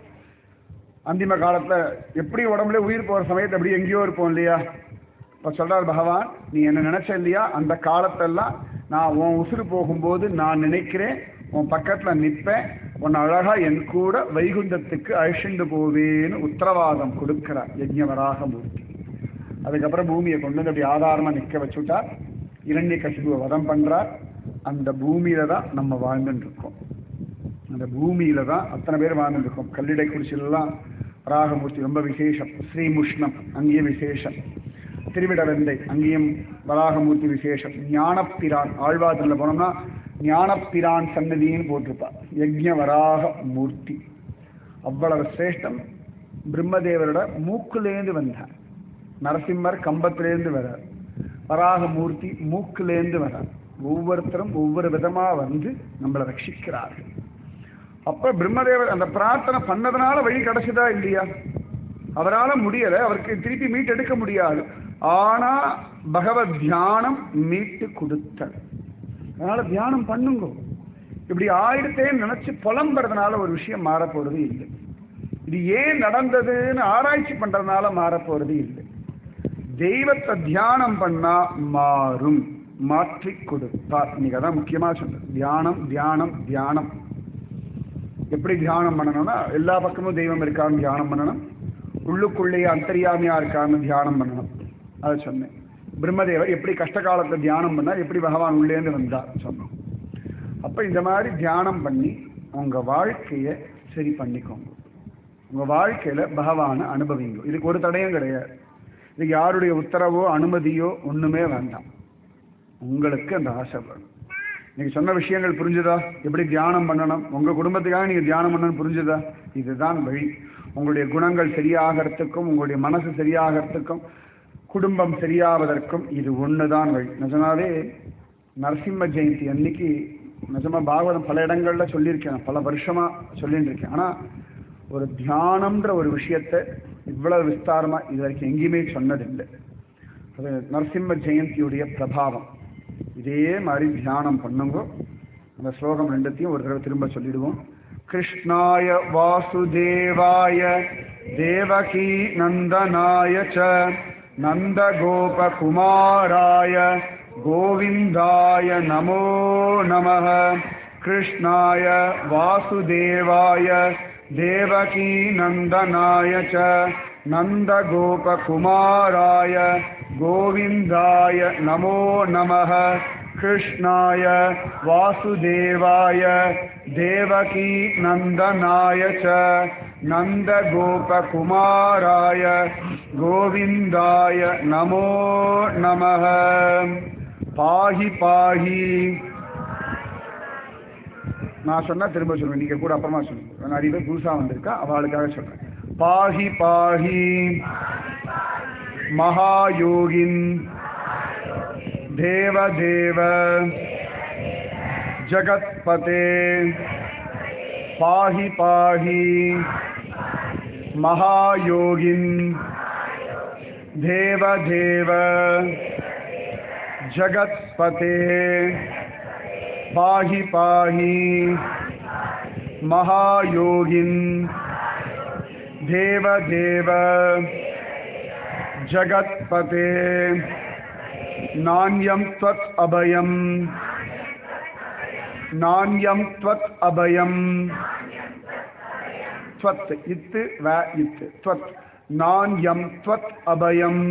[SPEAKER 1] அந்திம காலத்துல எப்படி உடம்புல உயிர் போற சமயத்தை அப்படி எங்கேயோ இருப்போம் இல்லையா. இப்ப சொல்றார் பகவான், நீ என்ன நினைச்ச இல்லையா, அந்த காலத்தெல்லாம் நான் உன் உசுறு போகும்போது நான் நினைக்கிறேன், உன் பக்கத்துல நிற்பேன், உன் அழகா என் கூட வைகுண்டத்துக்கு அழிச்சுண்டு போவேன்னு உத்தரவாதம் கொடுக்கிறார் யஜ்ஞ வராகமூர்த்தி. அதுக்கப்புறம் பூமியை கொண்டு வந்து அப்படி ஆதாரமா நிற்க வச்சுட்டார். இரண்யகசிபுவை வதம் பண்றார். அந்த பூமியில தான் நம்ம வாழ்ந்துட்டு இருக்கோம். அந்த பூமியில தான் அத்தனை பேர் வாழ்ந்துட்டு இருக்கோம். கல்லிடை குடிச்சிலாம் வராகமூர்த்தி ரொம்ப விசேஷம். ஸ்ரீமுஷ்ணம் அங்கேயும் விசேஷம். திருவிடவெந்தை அங்கேயும் வராகமூர்த்தி விசேஷம். ஞானப்பிரான் ஆழ்வாரத்தில் போனோம்னா ஞானப்பிரான் சன்னதின்னு போட்டிருப்பார். யஜ்ஞ வராக மூர்த்தி அவ்வளவு சிரேஷ்டம். பிரம்மதேவரோட மூக்குலேந்து வந்தார். நரசிம்மர் கம்பத்திலேருந்து வரார். வராகமூர்த்தி மூக்குலேந்து வரார். ஒவ்வொருத்தரும் ஒவ்வொரு விதமா வந்து நம்மளை ரட்சிக்கிறார்கள். அப்ப பிரம்மதேவர் அந்த பிரார்த்தனை பண்ணதுனால வழி கிடைச்சதா இல்லையா? அவரால் முடியல, அவருக்கு திருப்பி மீட்டு எடுக்க முடியாது. ஆனா பகவத் தியானம் மீட்டு கொடுத்தல். அதனால தியானம் பண்ணுங்க. இப்படி ஆயிடுத்தேன்னு நினைச்சு புலம்புறதுனால ஒரு விஷயம் மாறப்போறது இல்லை. இது ஏன் நடந்ததுன்னு ஆராய்ச்சி பண்றதுனால மாறப்போறது இல்லை. தெய்வத்தை தியானம் பண்ணா மாறும், மாற்றி கொடுப்பார். இன்னைக்கு அதான் முக்கியமா சொன்னது. தியானம் தியானம் தியானம். எப்படி தியானம் பண்ணணும்னா எல்லா பக்கமும் தெய்வம் இருக்கான்னு தியானம் பண்ணணும், உள்ளுக்குள்ளேயே அந்தரியாமியா இருக்கான்னு தியானம் பண்ணணும். அதை சொன்னேன். பிரம்மதேவர் எப்படி கஷ்ட காலத்தை தியானம் பண்ணார், எப்படி பகவான் உள்ளேந்து வந்தார் சொன்னோம். அப்ப இந்த மாதிரி தியானம் பண்ணி உங்க வாழ்க்கைய சரி பண்ணிக்கோங்க. உங்க வாழ்க்கையில பகவானை அனுபவிங்க. இதுக்கு ஒரு தடையும் கிடையாது. இதுக்கு யாருடைய உத்தரவோ அனுமதியோ ஒண்ணுமே வேண்டாம். உங்களுக்கு அந்த ஆசை வேணும். நீங்க சொன்ன விஷயங்கள் புரிஞ்சுதா? எப்படி தியானம் பண்ணணும், உங்க குடும்பத்துக்காக நீங்க தியானம் பண்ணணும் புரிஞ்சுதா? இதுதான் வழி. உங்களுடைய குணங்கள் சரியாகிறதுக்கும் உங்களுடைய மனசு சரியாகிறதுக்கும் குடும்பம் சரியாவதற்கும் இது ஒண்ணுதான் வழி. நிஜமாவே நரசிம்ம ஜெயந்தி அன்னைக்கு நிஜமா பாகவதம் பல இடங்கள்ல சொல்லியிருக்கேன், பல வருஷமா சொல்லிட்டு இருக்கேன். ஆனா ஒரு தியானம்ன்ற ஒரு விஷயத்தை இவ்வளவு விஸ்தாரமா இது வரைக்கும் எங்கேயுமே சொன்னதில்லை. அது நரசிம்ம ஜெயந்தியுடைய பிரபாவம். இதே மாதிரி தியானம் பண்ணுங்க. அந்த ஸ்லோகம் ரெண்டுத்தையும் ஒரு தடவை திரும்ப சொல்லிடுவோம். கிருஷ்ணாய வாசுதேவாய தேவகி நந்தனாய ச நந்தகோபகுமாராய கோவிந்தாய நமோ நமः. கிருஷ்ணாய வாசுதேவாய தேவகி நந்தனாய ச நந்தகோபகுமாராய கோவிந்தாய நமோ நமः. கிருஷ்ணாய வாசுதேவாய தேவகி நந்தனாய ச நந்தகோபகுமாராய கோவிந்தாய நமோ நமः. பாஹி பாஹி. நான் சொன்னா திரும்ப சொல்லுவேன், நீங்க கூட அப்புறமா சொல்லுங்க. நிறைய பேர் புதுசா வந்திருக்கா, அவளுக்காக சொல்றேன். பாஹி பாஹி மகாயோகின் தேவ தேவ ஜகத்பதே. பாஹி பாஹி மகாயோகின் தேவ தேவ ஜகத்பதே. பாஹி பாஹி மகாயோகின் தேவ தேவ ஜகத்பதே. நான்யம் த்வத் அபயம் நான்யம் த்வத் அபயம். த்வத் இத்து வ இத்து த்வத். நான்யம் த்வத் அபயம்.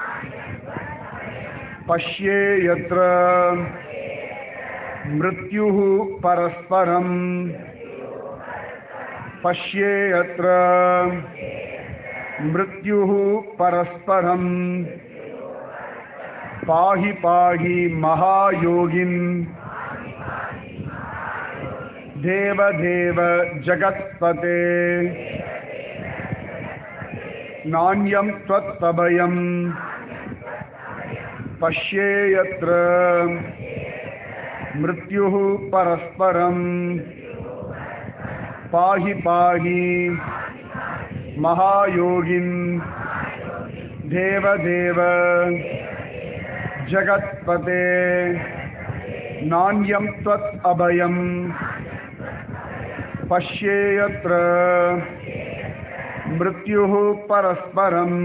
[SPEAKER 1] பஷ்யே யத்ர மிருத்யுः பரஸ்பரம். பஷ்யே யத்ர மிருத்யுः பரஸ்பரம். பாஹி பாஹி மகாயோகின் தேவ தேவ ஜகத்பதே. நான்யம் த்வத் அபயம். பஷ்யே யத்ர மிருத்யுः பரஸ்பரம். பாஹி பாஹி மகாயோகின் தேவ தேவ ஜகத்பதே. நான்யம் த்வத் அபயம். பஷ்யே யத்ர மிருத்யுः பரஸ்பரம்.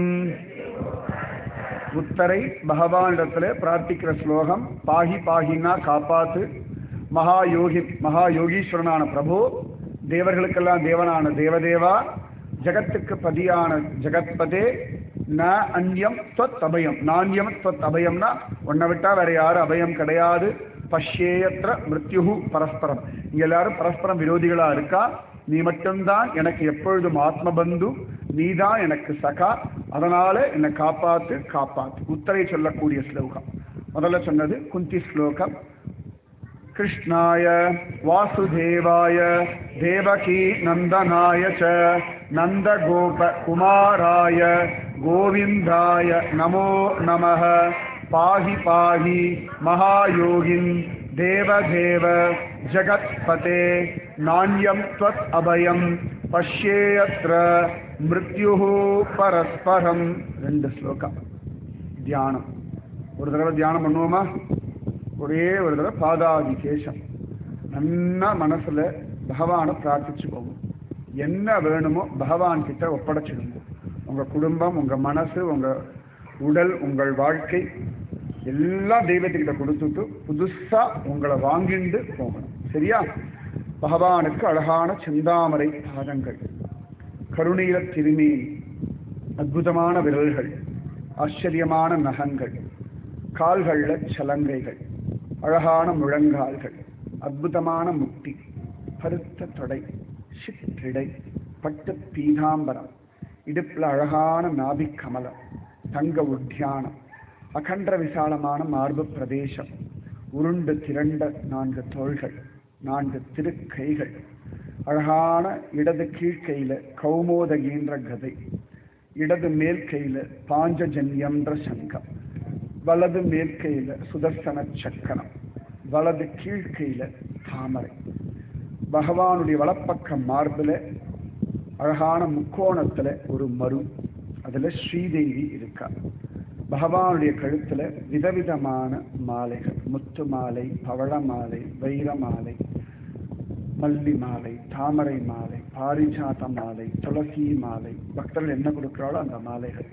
[SPEAKER 1] உத்தரை பகவானிடத்தில் பிரார்த்திக்கிற ஸ்லோகம். பாஹி பாஹினா காப்பாத்து. மகாயோகி மகாயோகீஸ்வரனான பிரபு, தேவர்களுக்கெல்லாம் தேவனான தேவதேவா, ஜகத்துக்கு பதியான ஜகத்பதே. ந அந்யம் த்வத் அபயம். நான்யம் த்வத் அபயம்னா உன்னை விட்டா வேற யாரும் அபயம் கிடையாது. பஷ்யேயத்ர மிருத்யுஹு பரஸ்பரம். இங்க எல்லாரும் பரஸ்பரம் விரோதிகளா இருக்கா. நீ மட்டும்தான் எனக்கு எப்பொழுதும் ஆத்மபந்து, நீதான் எனக்கு சகா. அதனால என்னை காப்பாத்து காப்பாத்து. உத்தரை சொல்லக்கூடிய ஸ்லோகம். முதல்ல சொன்னது குந்தி ஸ்லோகம். கிருஷ்ணாய வாசுதேவாய தேவகி நந்தனாய ச நந்தகோபகுமாராய கோவிந்தாய நமோ நமः. பாஹி பாஹி மகாயோகின் தேவ தேவ ஜகத்பதே. நான்யம் த்வத் அபயம். பஷ்யே யத்ர மிருத்யுः பரஸ்பரம். ரெண்டு ஸ்லோகம் தியானம். ஒரு தடவை தியானம் பண்ணுவோமா? ஒரே ஒரு தடவை பாதாதி கேசம் நல்லா மனசுல பகவானை பிரார்த்திச்சு போகும். என்ன வேணுமோ பகவான் கிட்ட ஒப்படைச்சிடுங்க. உங்க குடும்பம், உங்க மனசு, உங்க உடல், உங்கள் வாழ்க்கை எல்லாம் தெய்வத்துக்கிட்ட கொடுத்துட்டு புதுசா உங்களை வாங்கிண்டு போகணும். சரியா? பகவானுக்கு அழகான செந்தாமரை பாதங்கள், கருணீர திருமேனி, அற்புதமான விரல்கள், ஆச்சரியமான நகங்கள், கால்கள்ல சலங்கைகள், அழகான முழங்கால்கள், அற்புதமான முட்டி, பருத்த தொடை, சிற்றிடை, பட்டு பீதாம்பரம், இடுப்புல அழகான நாபிக் கமலம், தங்க உத்தியானம், அகன்ற விசாலமான மார்பு பிரதேசம், உருண்டு திரண்ட நான்கு தோள்கள், நான்கு திருக்கைகள், அழகான இடது கீழ்கையில கௌமோதகீன்ற கதை, இடது மேல் கையில பாஞ்சஜன்யம்ன்ற சங்கம், வலது மேற்கையில சுதர்சன சக்கரம், வலது கீழ்கையில தாமரை. பகவானுடைய வலப்பக்க மார்பில அழகான முக்கோணத்துல ஒரு மரு, அதுல ஸ்ரீதேவி இருக்கா. பகவானுடைய கழுத்துல விதவிதமான மாலைகள், முத்து மாலை, பவழ மாலை, வைர மாலை, மல்லி மாலை, தாமரை மாலை, பாரிஜாத மாலை, துளசி மாலை, பக்தர்கள் என்ன கொடுக்கிறாளோ அந்த மாலைகள்.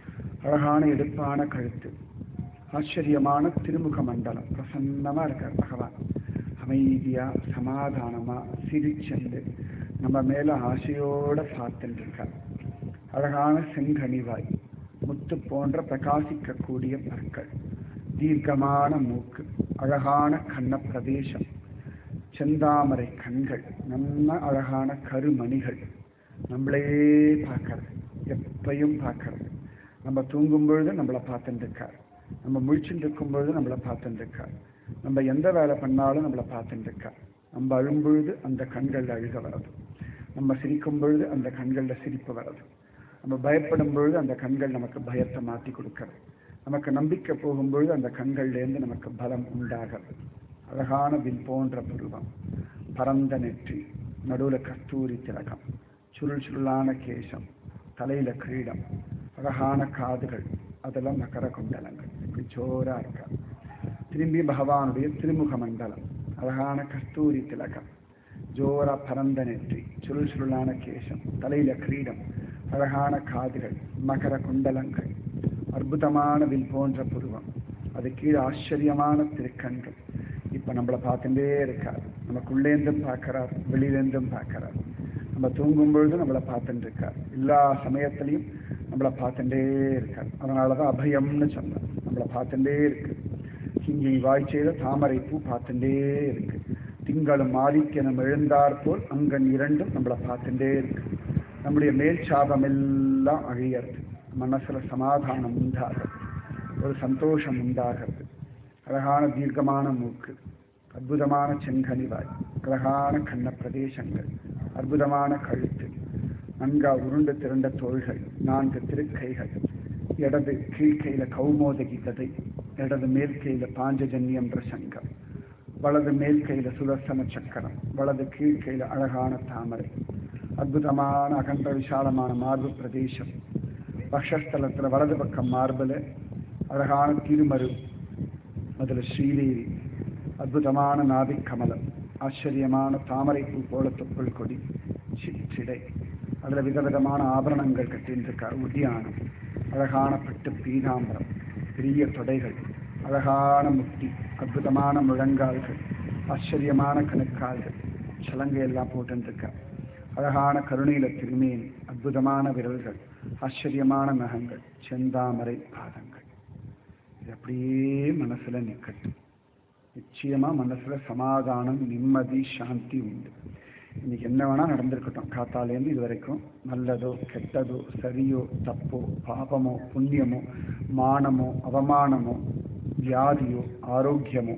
[SPEAKER 1] அழகான எடுப்பான கழுத்து, ஆச்சரியமான திருமுக மண்டலம், பிரசன்னமா இருக்கார் பகவான். அமைதியா சமாதானமா சிரிச்சென்று நம்ம மேல ஆசையோட பார்த்துட்டு இருக்கார். அழகான செங்கனிவாய், முத்து போன்ற பிரகாசிக்கக்கூடிய பற்கள், தீர்க்கமான மூக்கு, அழகான கண்ண பிரதேசம், செந்தாமரை கண்கள், நல்ல அழகான கருமணிகள், நம்மளே பார்க்கறது, எப்பையும் பார்க்கறது. நம்ம தூங்கும் பொழுது நம்மளை பார்த்துட்டு இருக்கார், நம்ம முழிச்சுட்டு இருக்கும் பொழுது நம்மளை பார்த்துட்டு இருக்கார், நம்ம எந்த வேலை பண்ணாலும் நம்மளை பார்த்துட்டு இருக்கார். நம்ம அழும்பொழுது அந்த கண்களில் அழுக வர்றது, நம்ம சிரிக்கும் பொழுது அந்த கண்களில் சிரிப்பு வர்றது, நம்ம பயப்படும் பொழுது அந்த கண்கள் நமக்கு பயத்தை மாற்றி கொடுக்கறது, நமக்கு நம்பிக்கை போகும்பொழுது அந்த கண்கள்லேருந்து நமக்கு பலம் உண்டாகிறது. அழகான வில் போன்ற புருவம், பரந்த நெற்றி, நடுவில் கஸ்தூரி திலகம், சுருள் சுருளான கேசம், தலையில கிரீடம், அழகான காதுகள், அதெல்லாம் மகர குண்டலங்கள், இப்படி ஜோரா இருக்கா. திரும்பி பகவானுடைய திருமுக மண்டலம், அழகான கஸ்தூரி திலகம், ஜோரா பரந்த நெற்றி, சுருள் சுருளான கேசம், தலையில கிரீடம், அழகான காதுகள், மகர குண்டலங்கள், அற்புதமான வில் போன்ற புருவம், அது கீழே ஆச்சரியமான திருக்கண்கள். இப்ப நம்மளை பார்த்துட்டே இருக்கார், நமக்குள்ளேருந்தும் பார்க்கிறார், வெளியிலேருந்தும் பார்க்கிறார். நம்ம தூங்கும் பொழுது நம்மளை பார்த்துட்டு இருக்கார், எல்லா சமயத்திலையும் நம்மளை பார்த்துட்டே இருக்கார். அதனாலதான் அபயம்னு சொன்னார். நம்மளை பார்த்துட்டே இருக்கு. இங்கே வாய் செய்த தாமரை பூ பார்த்துட்டே இருக்கு. திங்களும் ஆதித்யனும் எழுந்தார் போல் அங்கன் இரண்டும் நம்மளை பார்த்துட்டே இருக்கு. நம்முடைய மேல் சாபம் எல்லாம் அழியறது, மனசுல சமாதானம் உண்டாகிறது, ஒரு சந்தோஷம் உண்டாகிறது. அழகான தீர்க்கமான மூக்கு, அற்புதமான செங்கனிவாய், அழகான கண்ண பிரதேசங்கள், அற்புதமான கழுத்து, நன்கா உருண்டு திரண்ட தோள்கள், நான்கு திருக்கைகள், இடது கீழ்கையில கௌமோதகி கதை, இடது மேல்கையில பாஞ்சஜன்யம் பிரசங்கம், வலது மேல்கையில சுதர்சன சக்கரம், வலது கீழ்கையில அழகான தாமரை, அற்புதமான அகன்ற விசாலமான மார்பு பிரதேசம், பக்ஷஸ்தலத்துல வலது பக்கம் மார்புல அழகான திருமரு, அதுல ஸ்ரீதேவி, அற்புதமான நாபிக் கமலம், ஆச்சரியமான தாமரை பூ போல தொப்புள் கொடி, சிடை, அதுல விதவிதமான ஆபரணங்கள் கட்டின்றிருக்கார், உத்தியானம், அழகான பட்டு பீதாம்பரம், பெரிய தொடைகள், அழகான முட்டி, அற்புதமான முழங்கால்கள், ஆச்சரியமான கணுக்கால்கள், சலங்கையெல்லாம் போட்டுருக்கார். அழகான கருணையில திருமேனி, அற்புதமான விரல்கள், ஆச்சரியமான நகங்கள், செந்தாமரை பாதங்கள். இது அப்படியே மனசுல நிற்கட்டும். நிச்சயமா மனசுல சமாதானம், நிம்மதி, சாந்தி உண்டு. இன்னைக்கு என்ன வேணா நடந்திருக்கட்டும், காத்தாலேருந்து இது வரைக்கும், நல்லதோ கெட்டதோ சரியோ தப்போ பாபமோ புண்ணியமோ மானமோ அவமானமோ வியாதியோ ஆரோக்கியமோ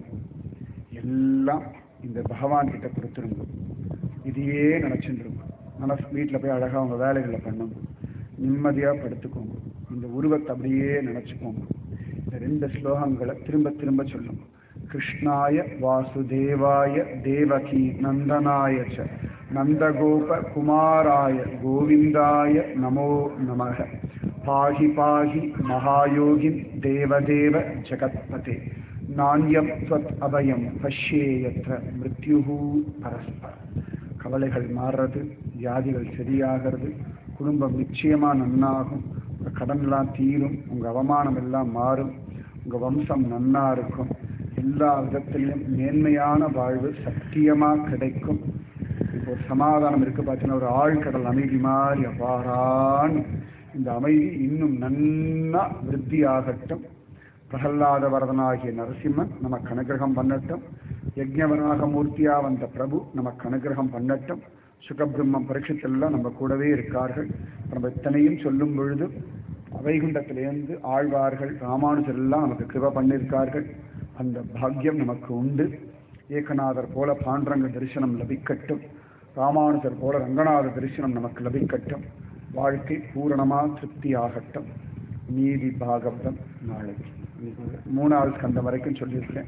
[SPEAKER 1] எல்லாம் இந்த பகவான் கிட்ட கொடுத்துருங்க. இதையே நினைச்சுட்டு இருக்கும். மனசு வீட்டில் போய் அழகாக அவங்க வேலைகளை பண்ணுங்க, நிம்மதியாக படுத்துக்கோங்க, இந்த உருவத்தை அப்படியே நினச்சிக்கோங்க. இந்த ரெண்டு ஸ்லோகங்களை திரும்ப திரும்ப சொல்லுங்க. கிருஷ்ணாய வாசுதேவாய தேவகி நந்தனாய ச நந்தகோப குமாராய கோவிந்தாய நமோ நமக. பாஹி பாஹி மகாயோகின் தேவதேவ ஜகத்பதே நாண்யம் ஸ்வத் அபயம் பஷ்யேயத்ர மிருத்யுஹு பரஸ்பர. கவலைகள் மாறுறது, வியாதிகள் சரியாகிறது, குடும்பம் நிச்சயமா நன்னாகும், உங்கள் கடன்லாம் தீரும், உங்கள் அவமானம் எல்லாம் மாறும், உங்கள் வம்சம் நன்னா இருக்கும், எல்லா விதத்திலையும் மேன்மையான வாழ்வு சத்தியமாக கிடைக்கும். இப்போ ஒரு சமாதானம் இருக்குது பார்த்தீங்கன்னா, ஒரு ஆழ்கடல் அமைதி மாதிரி அபாரான்னு இந்த அமைதி இன்னும் நன்னா விருத்தி ஆகட்டும். பிரகல்லாத வரதனாகிய நரசிம்மன் நமக்கு அனுகிரகம் பண்ணட்டும். யஜ்ஞவனாக மூர்த்தியா வந்த பிரபு நமக்கு அனுகிரகம் பண்ணட்டும். சுகபிரம்மம் பரீட்சத்தெல்லாம் நம்ம கூடவே இருக்கார்கள். நம்ம இத்தனையும் சொல்லும் பொழுது வைகுண்டத்திலேருந்து ஆழ்வார்கள் ராமானுஜர் எல்லாம் நமக்கு கிருபை பண்ணியிருக்கார்கள். அந்த பாக்கியம் நமக்கு உண்டு. ஏகநாதர் போல பாண்டரங்க தரிசனம் லபிக்கட்டும், ராமானுஜர் போல ரங்கநாத தரிசனம் நமக்கு லபிக்கட்டும். வாழ்க்கை பூரணமா திருப்தி ஆகட்டும். நீதி பாகவதம் நாளைக்கு மூணாவது ஸ்கந்தம் வரைக்கும் சொல்லியிருக்கேன்.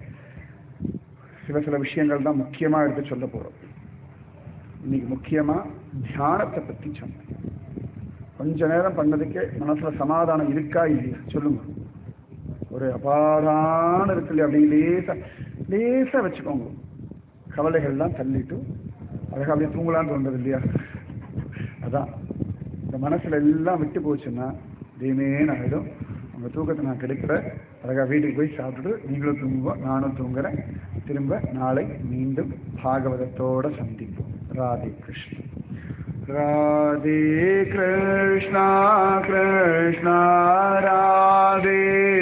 [SPEAKER 1] சில சில விஷயங்கள் தான் முக்கியமா எடுத்து சொல்ல போறோம். இன்னைக்கு முக்கியமா தியானத்தை பத்தி சொன்னேன். கொஞ்ச நேரம் பண்ணதுக்கே மனசுல சமாதானம் இருக்கா இல்லையா சொல்லுங்க. ஒரு அபாரான இருக்கு இல்லையா, அப்படி லேசா லேசா வச்சுக்கோங்க. கவலைகள்லாம் தள்ளிட்டு அழகாக அப்படியே தூங்கலான்னு தோன்றது இல்லையா, அதான் இந்த மனசுல எல்லாம் விட்டு போச்சுன்னா இதேமே ஆகிடும். உங்க தூக்கத்தை நான் கெடுக்கிற அழகாக வீட்டுக்கு போய் சாப்பிட்டுட்டு நீங்களும் தூங்குவோம், நானும் தூங்குறேன். திரும்ப நாளை மீண்டும் பாகவதத்தோட சந்திப்போம். ராதே கிருஷ்ணா. ராதே கிருஷ்ணா கிருஷ்ணா ராதே.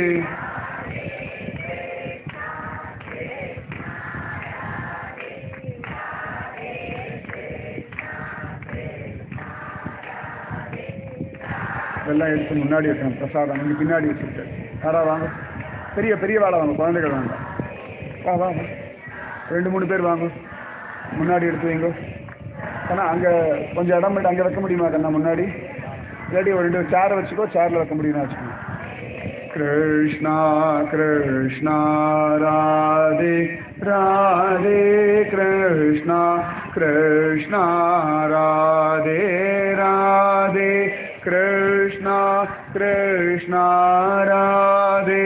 [SPEAKER 1] இதெல்லாம் எடுத்து முன்னாடி வைக்கணும். பிரசாதம் இங்கே பின்னாடி வச்சுருக்கேன். யாரா வாங்க, பெரிய பெரிய வாழை வாங்க, குழந்தைகள் வாங்க. வா வாங்க, ரெண்டு மூணு பேர் வாங்க, முன்னாடி எடுத்து வைங்க. ஆனால் அங்கே கொஞ்சம் இடம் விட்டு அங்கே வைக்க முடியுமா கண்ணா முன்னாடி? இல்லாட்டி ஒரு ரெண்டு சேரை வச்சுக்கோ, சேரில் வைக்க முடியும்னு வச்சுக்கோங்க. கிருஷ்ணா கிருஷ்ணா ராதே ராதே கிருஷ்ணா கிருஷ்ணா ராதே ராதே கிருஷ்ணா கிருஷ்ணா ராதே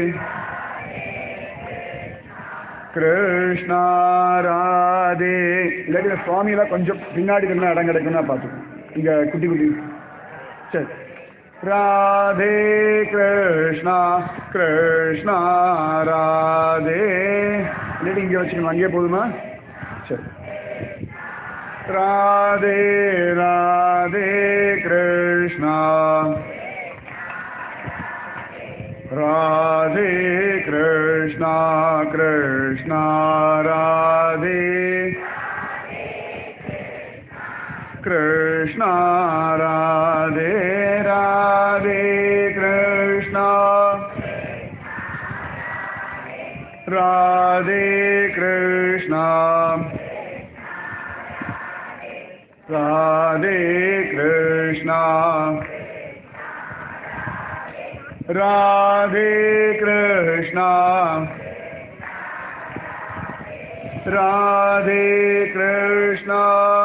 [SPEAKER 1] கிருஷ்ணா ராதே. இல்லாட்டி சுவாமியெல்லாம் கொஞ்சம் பின்னாடி இருந்தால் இடம் கிடைக்கும்னா பார்த்துக்கோங்க. இங்கே குட்டி குட்டி சரி. ராதே கிருஷ்ணா கிருஷ்ணா ராதே. இல்லாட்டி இங்கே வச்சுக்கணும், அங்கேயே போதுமா? சரி. ராதே ராதே கிருஷ்ணா ராதே கிருஷ்ணா கிருஷ்ணா ராதே கிருஷ்ணா ராதே ராதே கிருஷ்ணா ராதே கிருஷ்ணா ராதே கிருஷ்ணா ராதே கிருஷ்ணா ராதே கிருஷ்ணா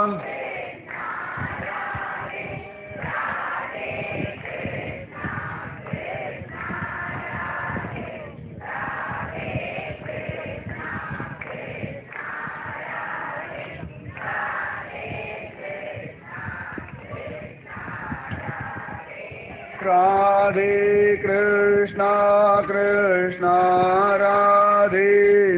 [SPEAKER 1] ராதே கிருஷ்ணா கிருஷ்ணா ராதே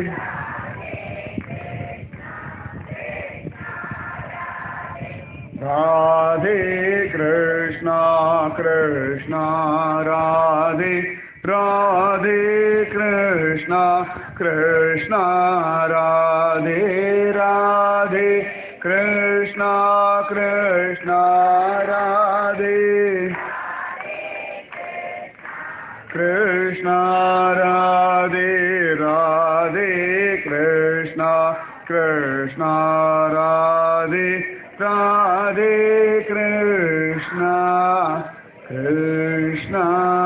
[SPEAKER 1] ராதே கிருஷ்ணா கிருஷ்ணா ராதே ராதே கிருஷ்ணா கிருஷ்ணா ராதே ராதே கிருஷ்ணா கிருஷ்ணா ராதே கிருஷ்ணா ராதே ராதே கிருஷ்ணா கிருஷ்ணா ராதே ராதே கிருஷ்ணா கிருஷ்ணா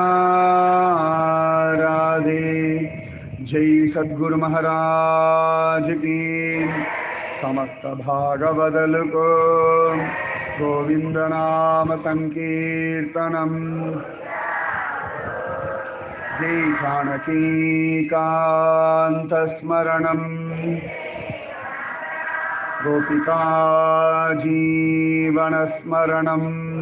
[SPEAKER 1] ராதே. ஜெய் சத்குரு மகாராஜ் கி. समस्त भागवदल को गोविंद नाम संकीर्तनम. जय जानकी कांत स्मरणम. गोपिका जीवन स्मरणम.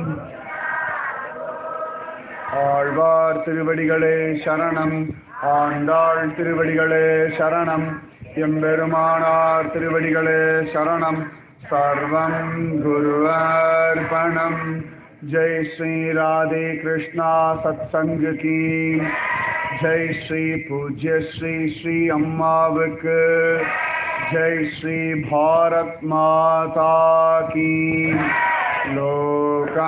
[SPEAKER 1] ஆழ்வார் திருவடிகளே சரணம். ஆண்டாள் திருவடிகளே சரணம். எம்பெருமானார் திருவடிகளே சரணம். சர்வம் குருவர்பணம். जय श्री राधे कृष्णा सत्संग की जय. श्री पूज्य श्री श्री अम्मावक जय. श्री भारत माता की. लोका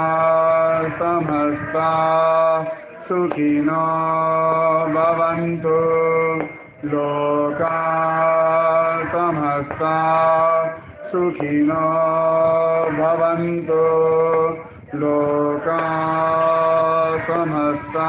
[SPEAKER 1] समस्ता सुखिनो भवन्तु. लोका समस्ता सुखिनो भवन्तु. लोका समस्ता.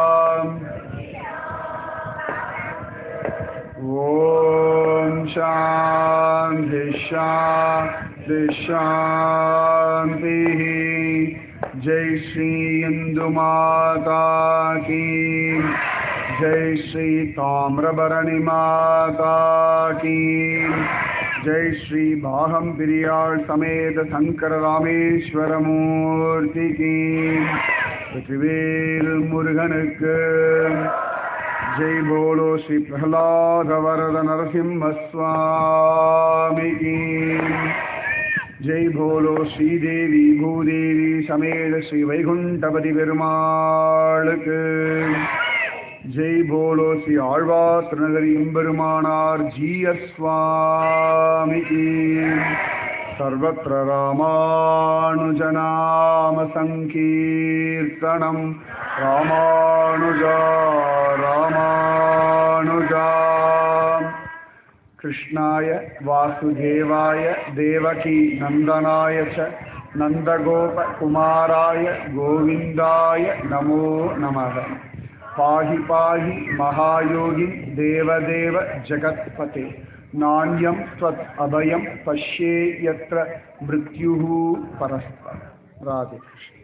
[SPEAKER 1] ओम शांति शांति शांति. जय श्री इंदु माता की. जय श्री ताम्रबरणी माता की जय श्री बाहम पिरियाल समेत शंकर रामेश्वर मूर्ति की पृथ्वील मुरुगनुक्कु जय बोलो श्री प्रहलाद वरद नरसिंह स्वामी की जय बोलो श्रीदेवी भूदेवी समेत श्री वैकुंठपति पेरुमाल की जय बोलो श्री आழ்வார் திருநகரி எம்பெருமானார் ஜீயர் स्वामी की सर्वत्र रामानुजनाम संकीर्तनम रामानुजा रामानुजा कृष्णाय वासुदेवाय देवकी नंदनाय च नंदगोपकुमाराय गोविंदाय नमो नमः पाहि पाहि महायोगी देवदेव जगत्पते नान्यं त्वत् अभयं पश्ये यत्र मृत्युः परस्पर राधे कृष्ण।